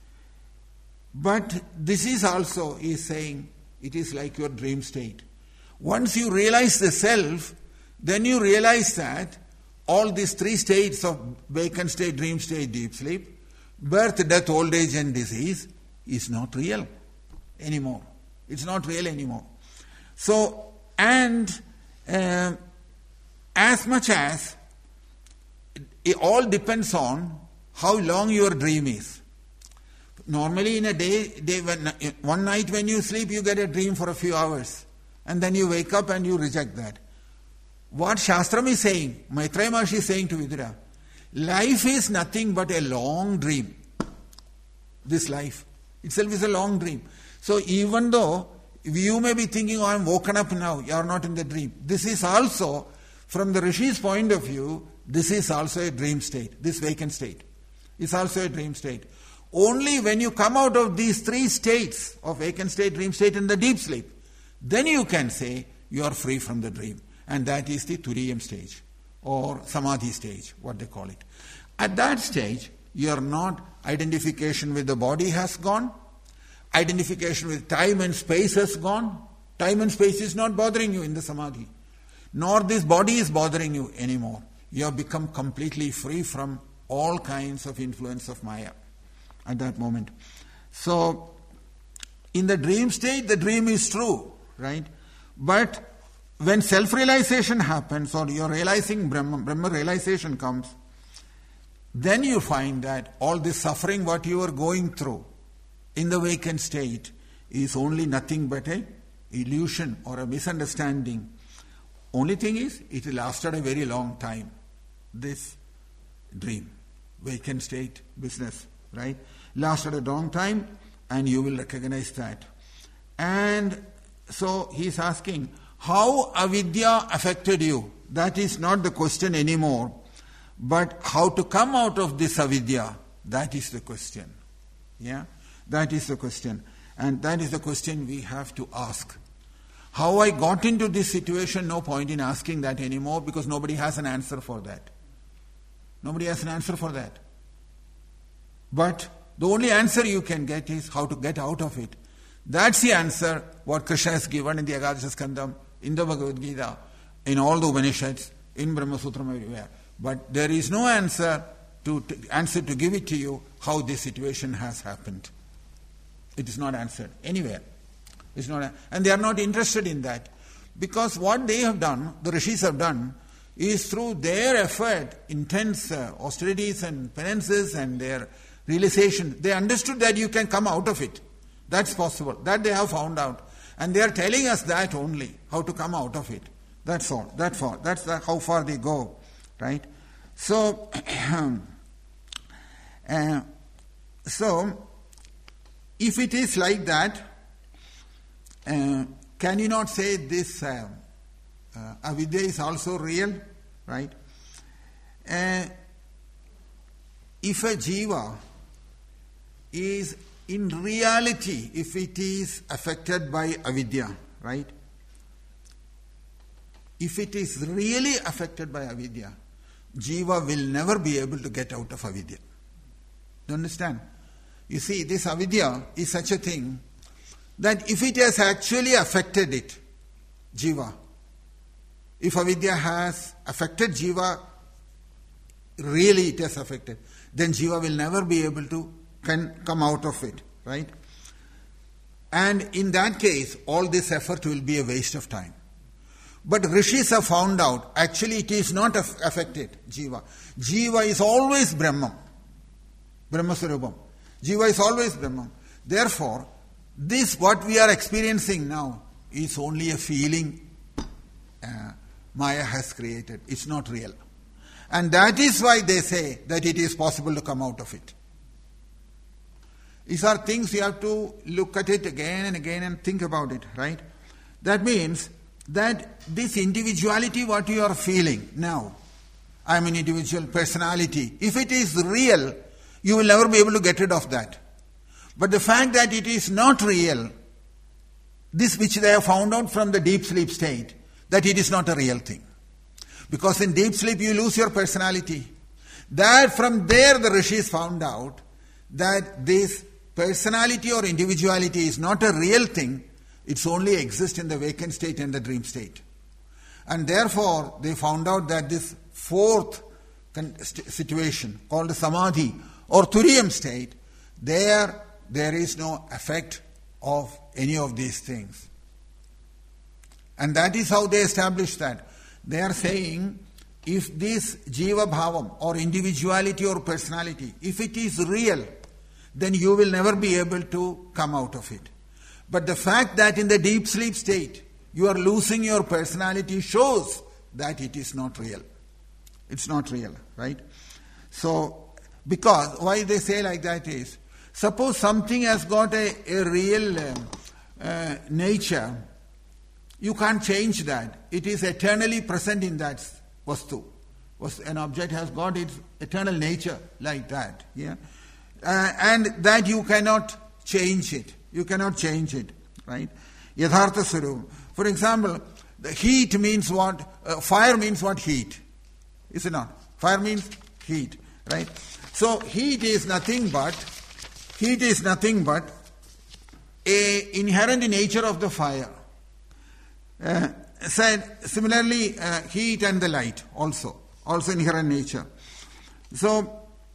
But this is also, he is saying, it is like your dream state. Once you realize the self, then you realize that all these three states of vacant state, dream state, deep sleep, birth, death, old age and disease is not real anymore. It's not real anymore. So, and as much as it all depends on how long your dream is. Normally in a one night when you sleep, you get a dream for a few hours. And then you wake up and you reject that. What Shastram is saying, Maitreya Maharshi is saying to Vidura, life is nothing but a long dream. This life itself is a long dream. So even though you may be thinking, oh, I'm woken up now, you are not in the dream. This is also, from the Rishi's point of view, this is also a dream state. This vacant state is also a dream state. Only when you come out of these three states of vacant state, dream state and the deep sleep, then you can say you are free from the dream. And that is the Turiyam stage or Samadhi stage, what they call it. At that stage, you are not, identification with the body has gone, identification with time and space has gone. Time and space is not bothering you in the Samadhi, nor this body is bothering you anymore. You have become completely free from all kinds of influence of Maya at that moment. So, in the dream state, the dream is true, right? But when self-realization happens, or you're realizing Brahma realization comes, then you find that all this suffering what you are going through in the vacant state is only nothing but a illusion or a misunderstanding. Only thing is, it lasted a very long time. This dream, vacant state business, right? Lasted a long time, and you will recognize that. And so he is asking, how avidya affected you? That is not the question anymore. But how to come out of this avidya, that is the question. Yeah? That is the question. And that is the question we have to ask. How I got into this situation, no point in asking that anymore, because nobody has an answer for that. Nobody has an answer for that. But the only answer you can get is how to get out of it. That's the answer what Krishna has given in the Agadisha Skandam, in the Bhagavad Gita, in all the Upanishads, in Brahma Sutram, everywhere. But there is no answer to give it to you how this situation has happened. It is not answered anywhere. It's not, and they are not interested in that. Because what they have done, the Rishis have done, is through their effort, intense austerities and penances and their realization, they understood that you can come out of it. That's possible. That they have found out. And they are telling us that only, how to come out of it. That's all. That's how far they go. Right? So, if it is like that, can you not say this avidya is also real? Right? If a jiva is in reality, if it is affected by avidya, right? If it is really affected by avidya, jiva will never be able to get out of avidya. Do you understand? You see, this avidya is such a thing that if it has actually affected it, jiva, if avidya has affected jiva, really it has affected, then jiva will never be able to come out of it, right? And in that case, all this effort will be a waste of time. But Rishis have found out, actually it is not affected, jiva. Jiva is always Brahman, Brahma Swarupam. Jiva is always Brahman. Therefore, this what we are experiencing now is only a feeling Maya has created. It's not real. And that is why they say that it is possible to come out of it. These are things you have to look at it again and again and think about it, right? That means that this individuality, what you are feeling now, I am an individual personality. If it is real, you will never be able to get rid of that. But the fact that it is not real, this which they have found out from the deep sleep state, that it is not a real thing. Because in deep sleep you lose your personality. That from there the rishis found out that this personality or individuality is not a real thing, it's only exists in the vacant state and the dream state. And therefore they found out that this fourth situation called samadhi or turiyam state, there is no effect of any of these things. And that is how they established that. They are saying, if this jiva bhavam or individuality or personality, if it is real, then you will never be able to come out of it. But the fact that in the deep sleep state, you are losing your personality shows that it is not real. It's not real, right? So, because, why they say like that is, suppose something has got a real nature, you can't change that. It is eternally present in that vastu. An object has got its eternal nature like that. Yeah? And that you cannot change it. You cannot change it. Right? Yadhartha Swarup. For example, the heat means what? Fire means what? Heat. Is it not? Fire means heat. Right? So heat is nothing but a inherent nature of the fire. Similarly, heat and the light also inherent nature. So,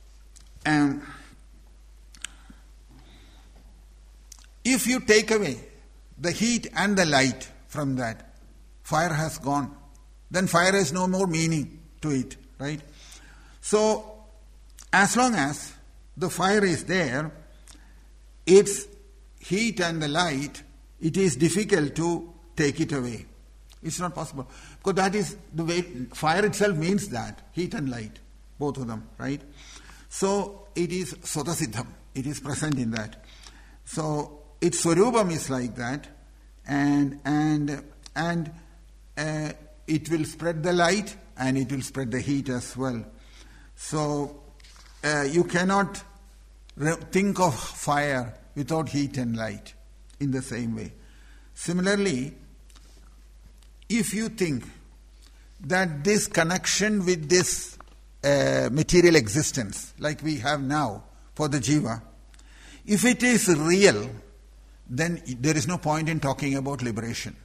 if you take away the heat and the light from that, fire has gone. Then fire has no more meaning to it, right? So, as long as the fire is there, its heat and the light, it is difficult to take it away. It's not possible. Because that is the way, fire itself means that, heat and light, both of them, right? So it is Swatasiddham, it is present in that. So its Swarupam is like that, and it will spread the light and it will spread the heat as well. So you cannot think of fire without heat and light in the same way. Similarly, if you think that this connection with this material existence, like we have now for the jiva, if it is real, then there is no point in talking about liberation.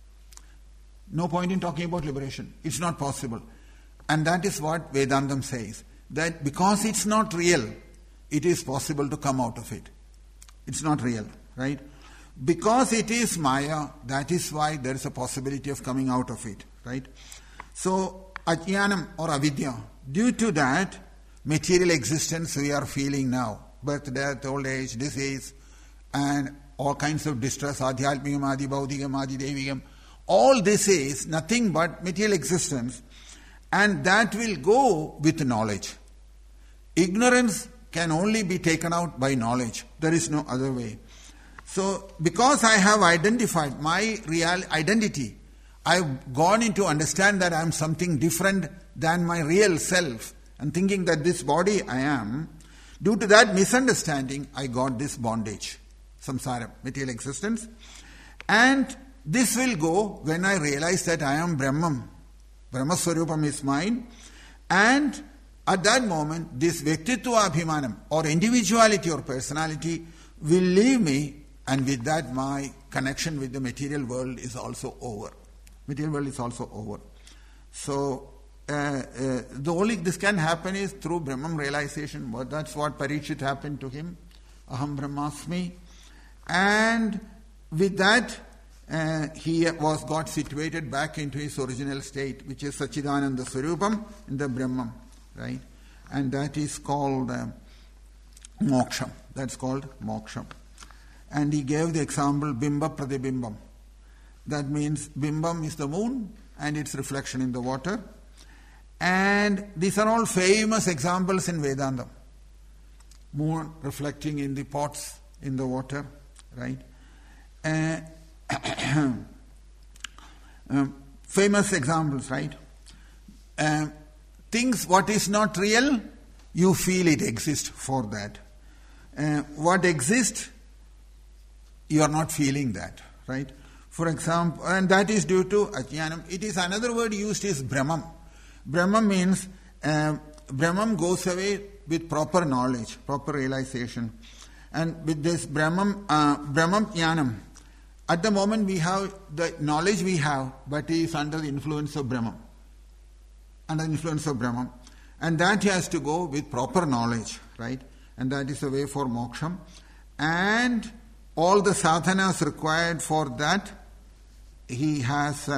No point in talking about liberation. It's not possible. And that is what Vedantam says, that because it's not real, it is possible to come out of it. It's not real, right? Because it is Maya, that is why there is a possibility of coming out of it, right? So, Ajnanam or Avidya, due to that material existence we are feeling now, birth, death, old age, disease, and all kinds of distress, Adhyatmikam, Adi Baudigam, Adi Devigam, all this is nothing but material existence, and that will go with knowledge. Ignorance can only be taken out by knowledge. There is no other way. So, because I have identified my real identity, I have gone into understand that I am something different than my real self, and thinking that this body I am, due to that misunderstanding, I got this bondage, samsara, material existence. And this will go when I realize that I am Brahman. Brahma Swarupam is mine. And at that moment, this Vyaktitva Abhimanam, or individuality or personality, will leave me. And with that, my connection with the material world is also over. Material world is also over. So, the only this can happen is through Brahman realization. But that's what Parikshit happened to him. Aham Brahmasmi. And with that, he got situated back into his original state, which is Sachidananda Swarupam in the Brahman, right? And that is called moksham. That's called moksham. And he gave the example Bimba Pratibimbam. That means Bimbam is the moon and its reflection in the water. And these are all famous examples in Vedanta. Moon reflecting in the pots in the water, right? Famous examples, right? Things what is not real, you feel it exists for that. What exists, you are not feeling that, right? For example, and that is due to ajnanam. It is another word used is Brahmam. Brahmam means, Brahmam goes away with proper knowledge, proper realization. And with this Brahmam jnanam, at the moment we have the knowledge we have, but it is under the influence of Brahmam. Under the influence of Brahmam. And that has to go with proper knowledge, right? And that is the way for moksham. And all the sadhanas required for that, he has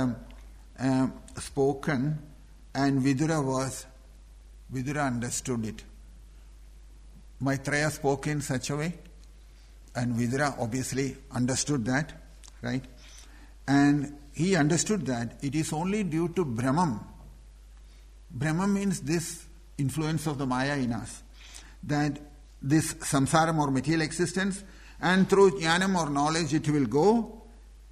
spoken, and Vidura understood it. Maitreya spoke in such a way, and Vidura obviously understood that, right? And he understood that it is only due to Brahmam. Brahmam means this influence of the Maya in us, that this samsaram or material existence, and through jnanam or knowledge it will go,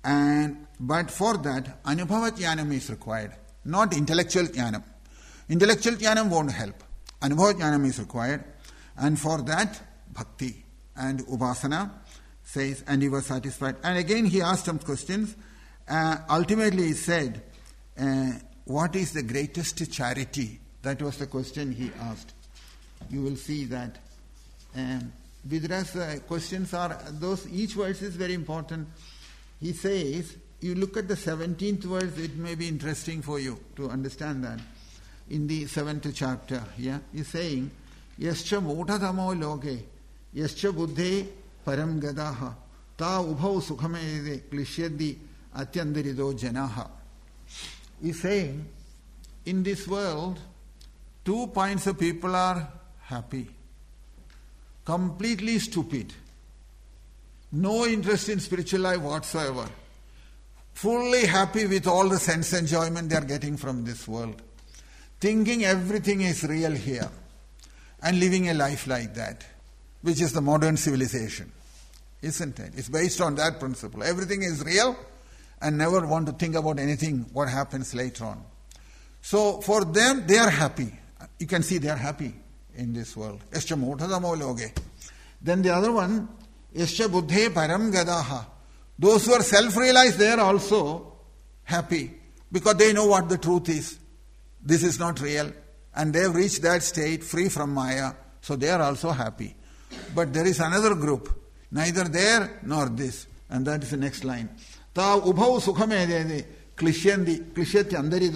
but for that anubhava jnanam is required, not intellectual jnanam. Intellectual jnanam won't help. Anubhava jnanam is required, and for that bhakti and upasana says, and he was satisfied. And again he asked some questions. Ultimately he said, what is the greatest charity? That was the question he asked. You will see that. Vidura's questions are those, each verse is very important. He says, you look at the 17th verse, it may be interesting for you to understand that. In the 7th chapter, he's saying, Yascha mutadamo loge, yascha buddhe param gadaha, ta ubhau sukhamede klishyadi atyandarido janaha. He's saying, in this world, 2 kinds of people are happy. Completely stupid. No interest in spiritual life whatsoever. Fully happy with all the sense enjoyment they are getting from this world. Thinking everything is real here. And living a life like that. Which is the modern civilization. Isn't it? It's based on that principle. Everything is real and never want to think about anything, what happens later on. So for them, they are happy. You can see they are happy in this world. Yascha mutadamo loge. Then the other one, Yascha buddhe param gadaha. Those who are self-realized, they are also happy because they know what the truth is. This is not real. And they have reached that state free from Maya. So they are also happy. But there is another group, neither there nor this. And that is the next line. Ta ubhau sukhamede klishyati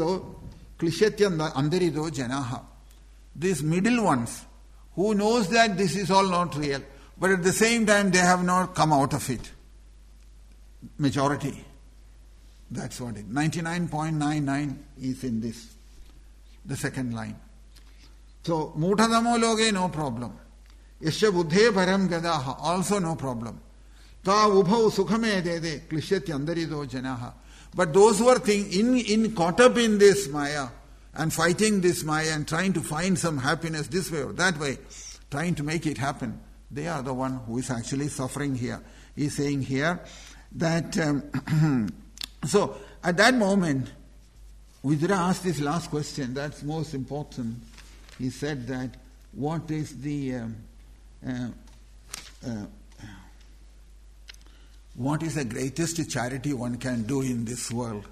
andarido janaha. These middle ones, who knows that this is all not real, but at the same time they have not come out of it. Majority. That's what it is. 99.99 is in this. The second line. So, mutadamo loge, no problem. Yasya buddhe param gadaha, also no problem. Ta ubhau sukhame dede, klishyati andarido janaha. But those who are caught up in this Maya, and fighting this Maya and trying to find some happiness this way or that way, trying to make it happen, they are the one who is actually suffering here. He's saying here that, so at that moment, Vidura asked this last question, that's most important. He said that, what is the greatest charity one can do in this world?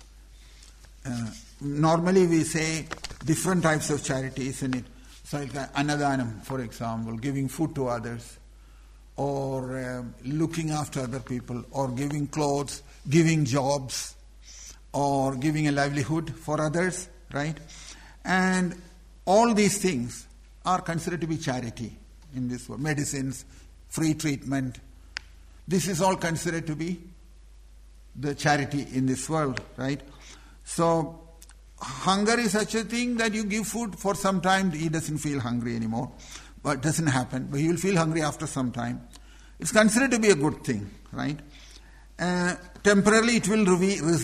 Normally we say different types of charities in it. So like Annadanam, for example, giving food to others, or looking after other people, or giving clothes, giving jobs, or giving a livelihood for others, right? And all these things are considered to be charity in this world. Medicines, free treatment. This is all considered to be the charity in this world, right? So, hunger is such a thing that you give food for some time, he doesn't feel hungry anymore. But it doesn't happen. But he will feel hungry after some time. It's considered to be a good thing, right? Temporarily it will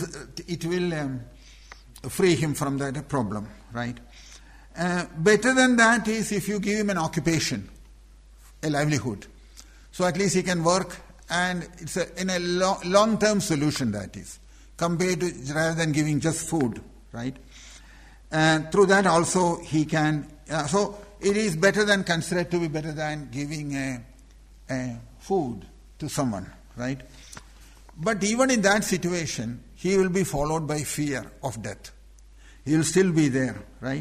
free him from that problem, right? Better than that is if you give him an occupation, a livelihood. So at least he can work, and it's in a long-term solution, that is, compared to rather than giving just food, right? And through that also he can, so it is considered to be better than giving a food to someone, right? But even in that situation, he will be followed by fear of death. He will still be there, right?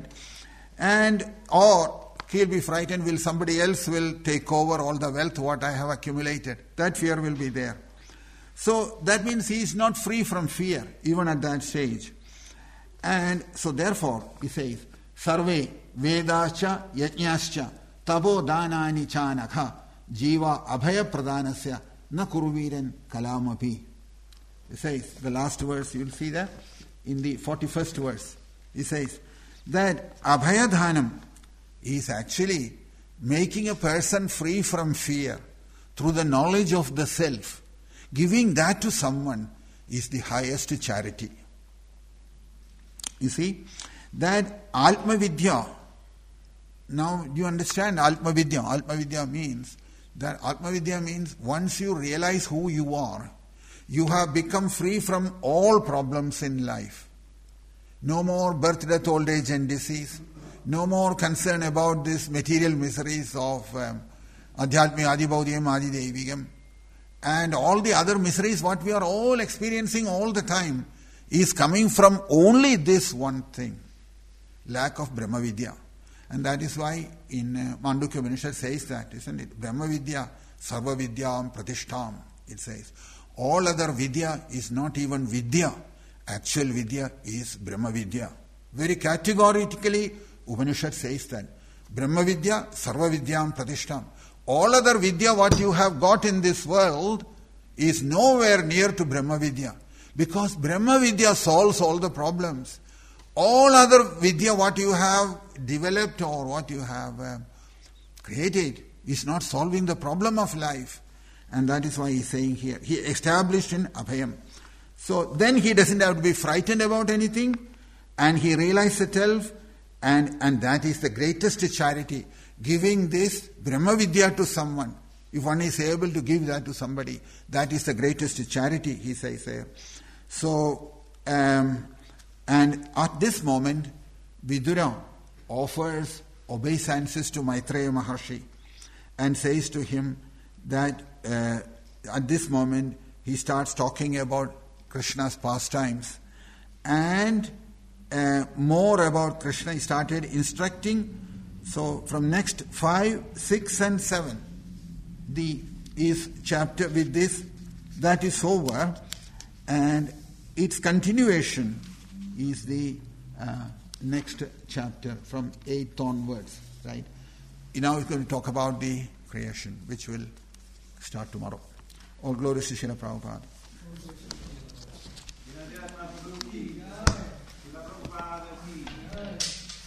Or he'll be frightened, somebody else will take over all the wealth what I have accumulated. That fear will be there. So that means he is not free from fear, even at that stage. And so therefore, he says, Sarve Vedascha Yajñascha Tabo Danani Chanakha Jiva Abhaya Pradhanasya Na Kuruviren Kalamapi. He says, the last verse, you will see that in the 41st verse. He says that Abhaya Dhanam is actually making a person free from fear through the knowledge of the self. Giving that to someone is the highest charity. You see, that Atma Vidya, now you understand Atma Vidya. Atma Vidya means once you realize who you are, you have become free from all problems in life. No more birth, death, old age and disease. No more concern about these material miseries of Adhyatmi, Adibaudyam, Adidevigam. And all the other miseries what we are all experiencing all the time is coming from only this one thing. Lack of Brahma Vidya. And that is why in Mandukya Upanishad says that, isn't it? Brahma Vidya, Sarva Vidyam Pratishtham, it says. All other Vidya is not even Vidya. Actual Vidya is Brahma Vidya. Very categorically, Upanishad says that. Brahma Vidya, Sarva Vidyam Pratishtham. All other Vidya what you have got in this world is nowhere near to Brahma Vidya. Because Brahma Vidya solves all the problems. All other Vidya what you have developed or what you have created is not solving the problem of life. And that is why he is saying here, he established in Abhayam. So then he doesn't have to be frightened about anything, and he realizes the self, and that is the greatest charity. Giving this Brahma Vidya to someone, if one is able to give that to somebody, that is the greatest charity, he says there. So, and at this moment, Vidura offers obeisances to Maitreya Maharshi and says to him that at this moment he starts talking about Krishna's pastimes and more about Krishna. He started instructing. So from next 5, 6 and 7 is chapter with this, that is over, and its continuation is the next chapter from 8 onwards, right? Now it's going to talk about the creation, which will start tomorrow. All glories to Srila Prabhupada.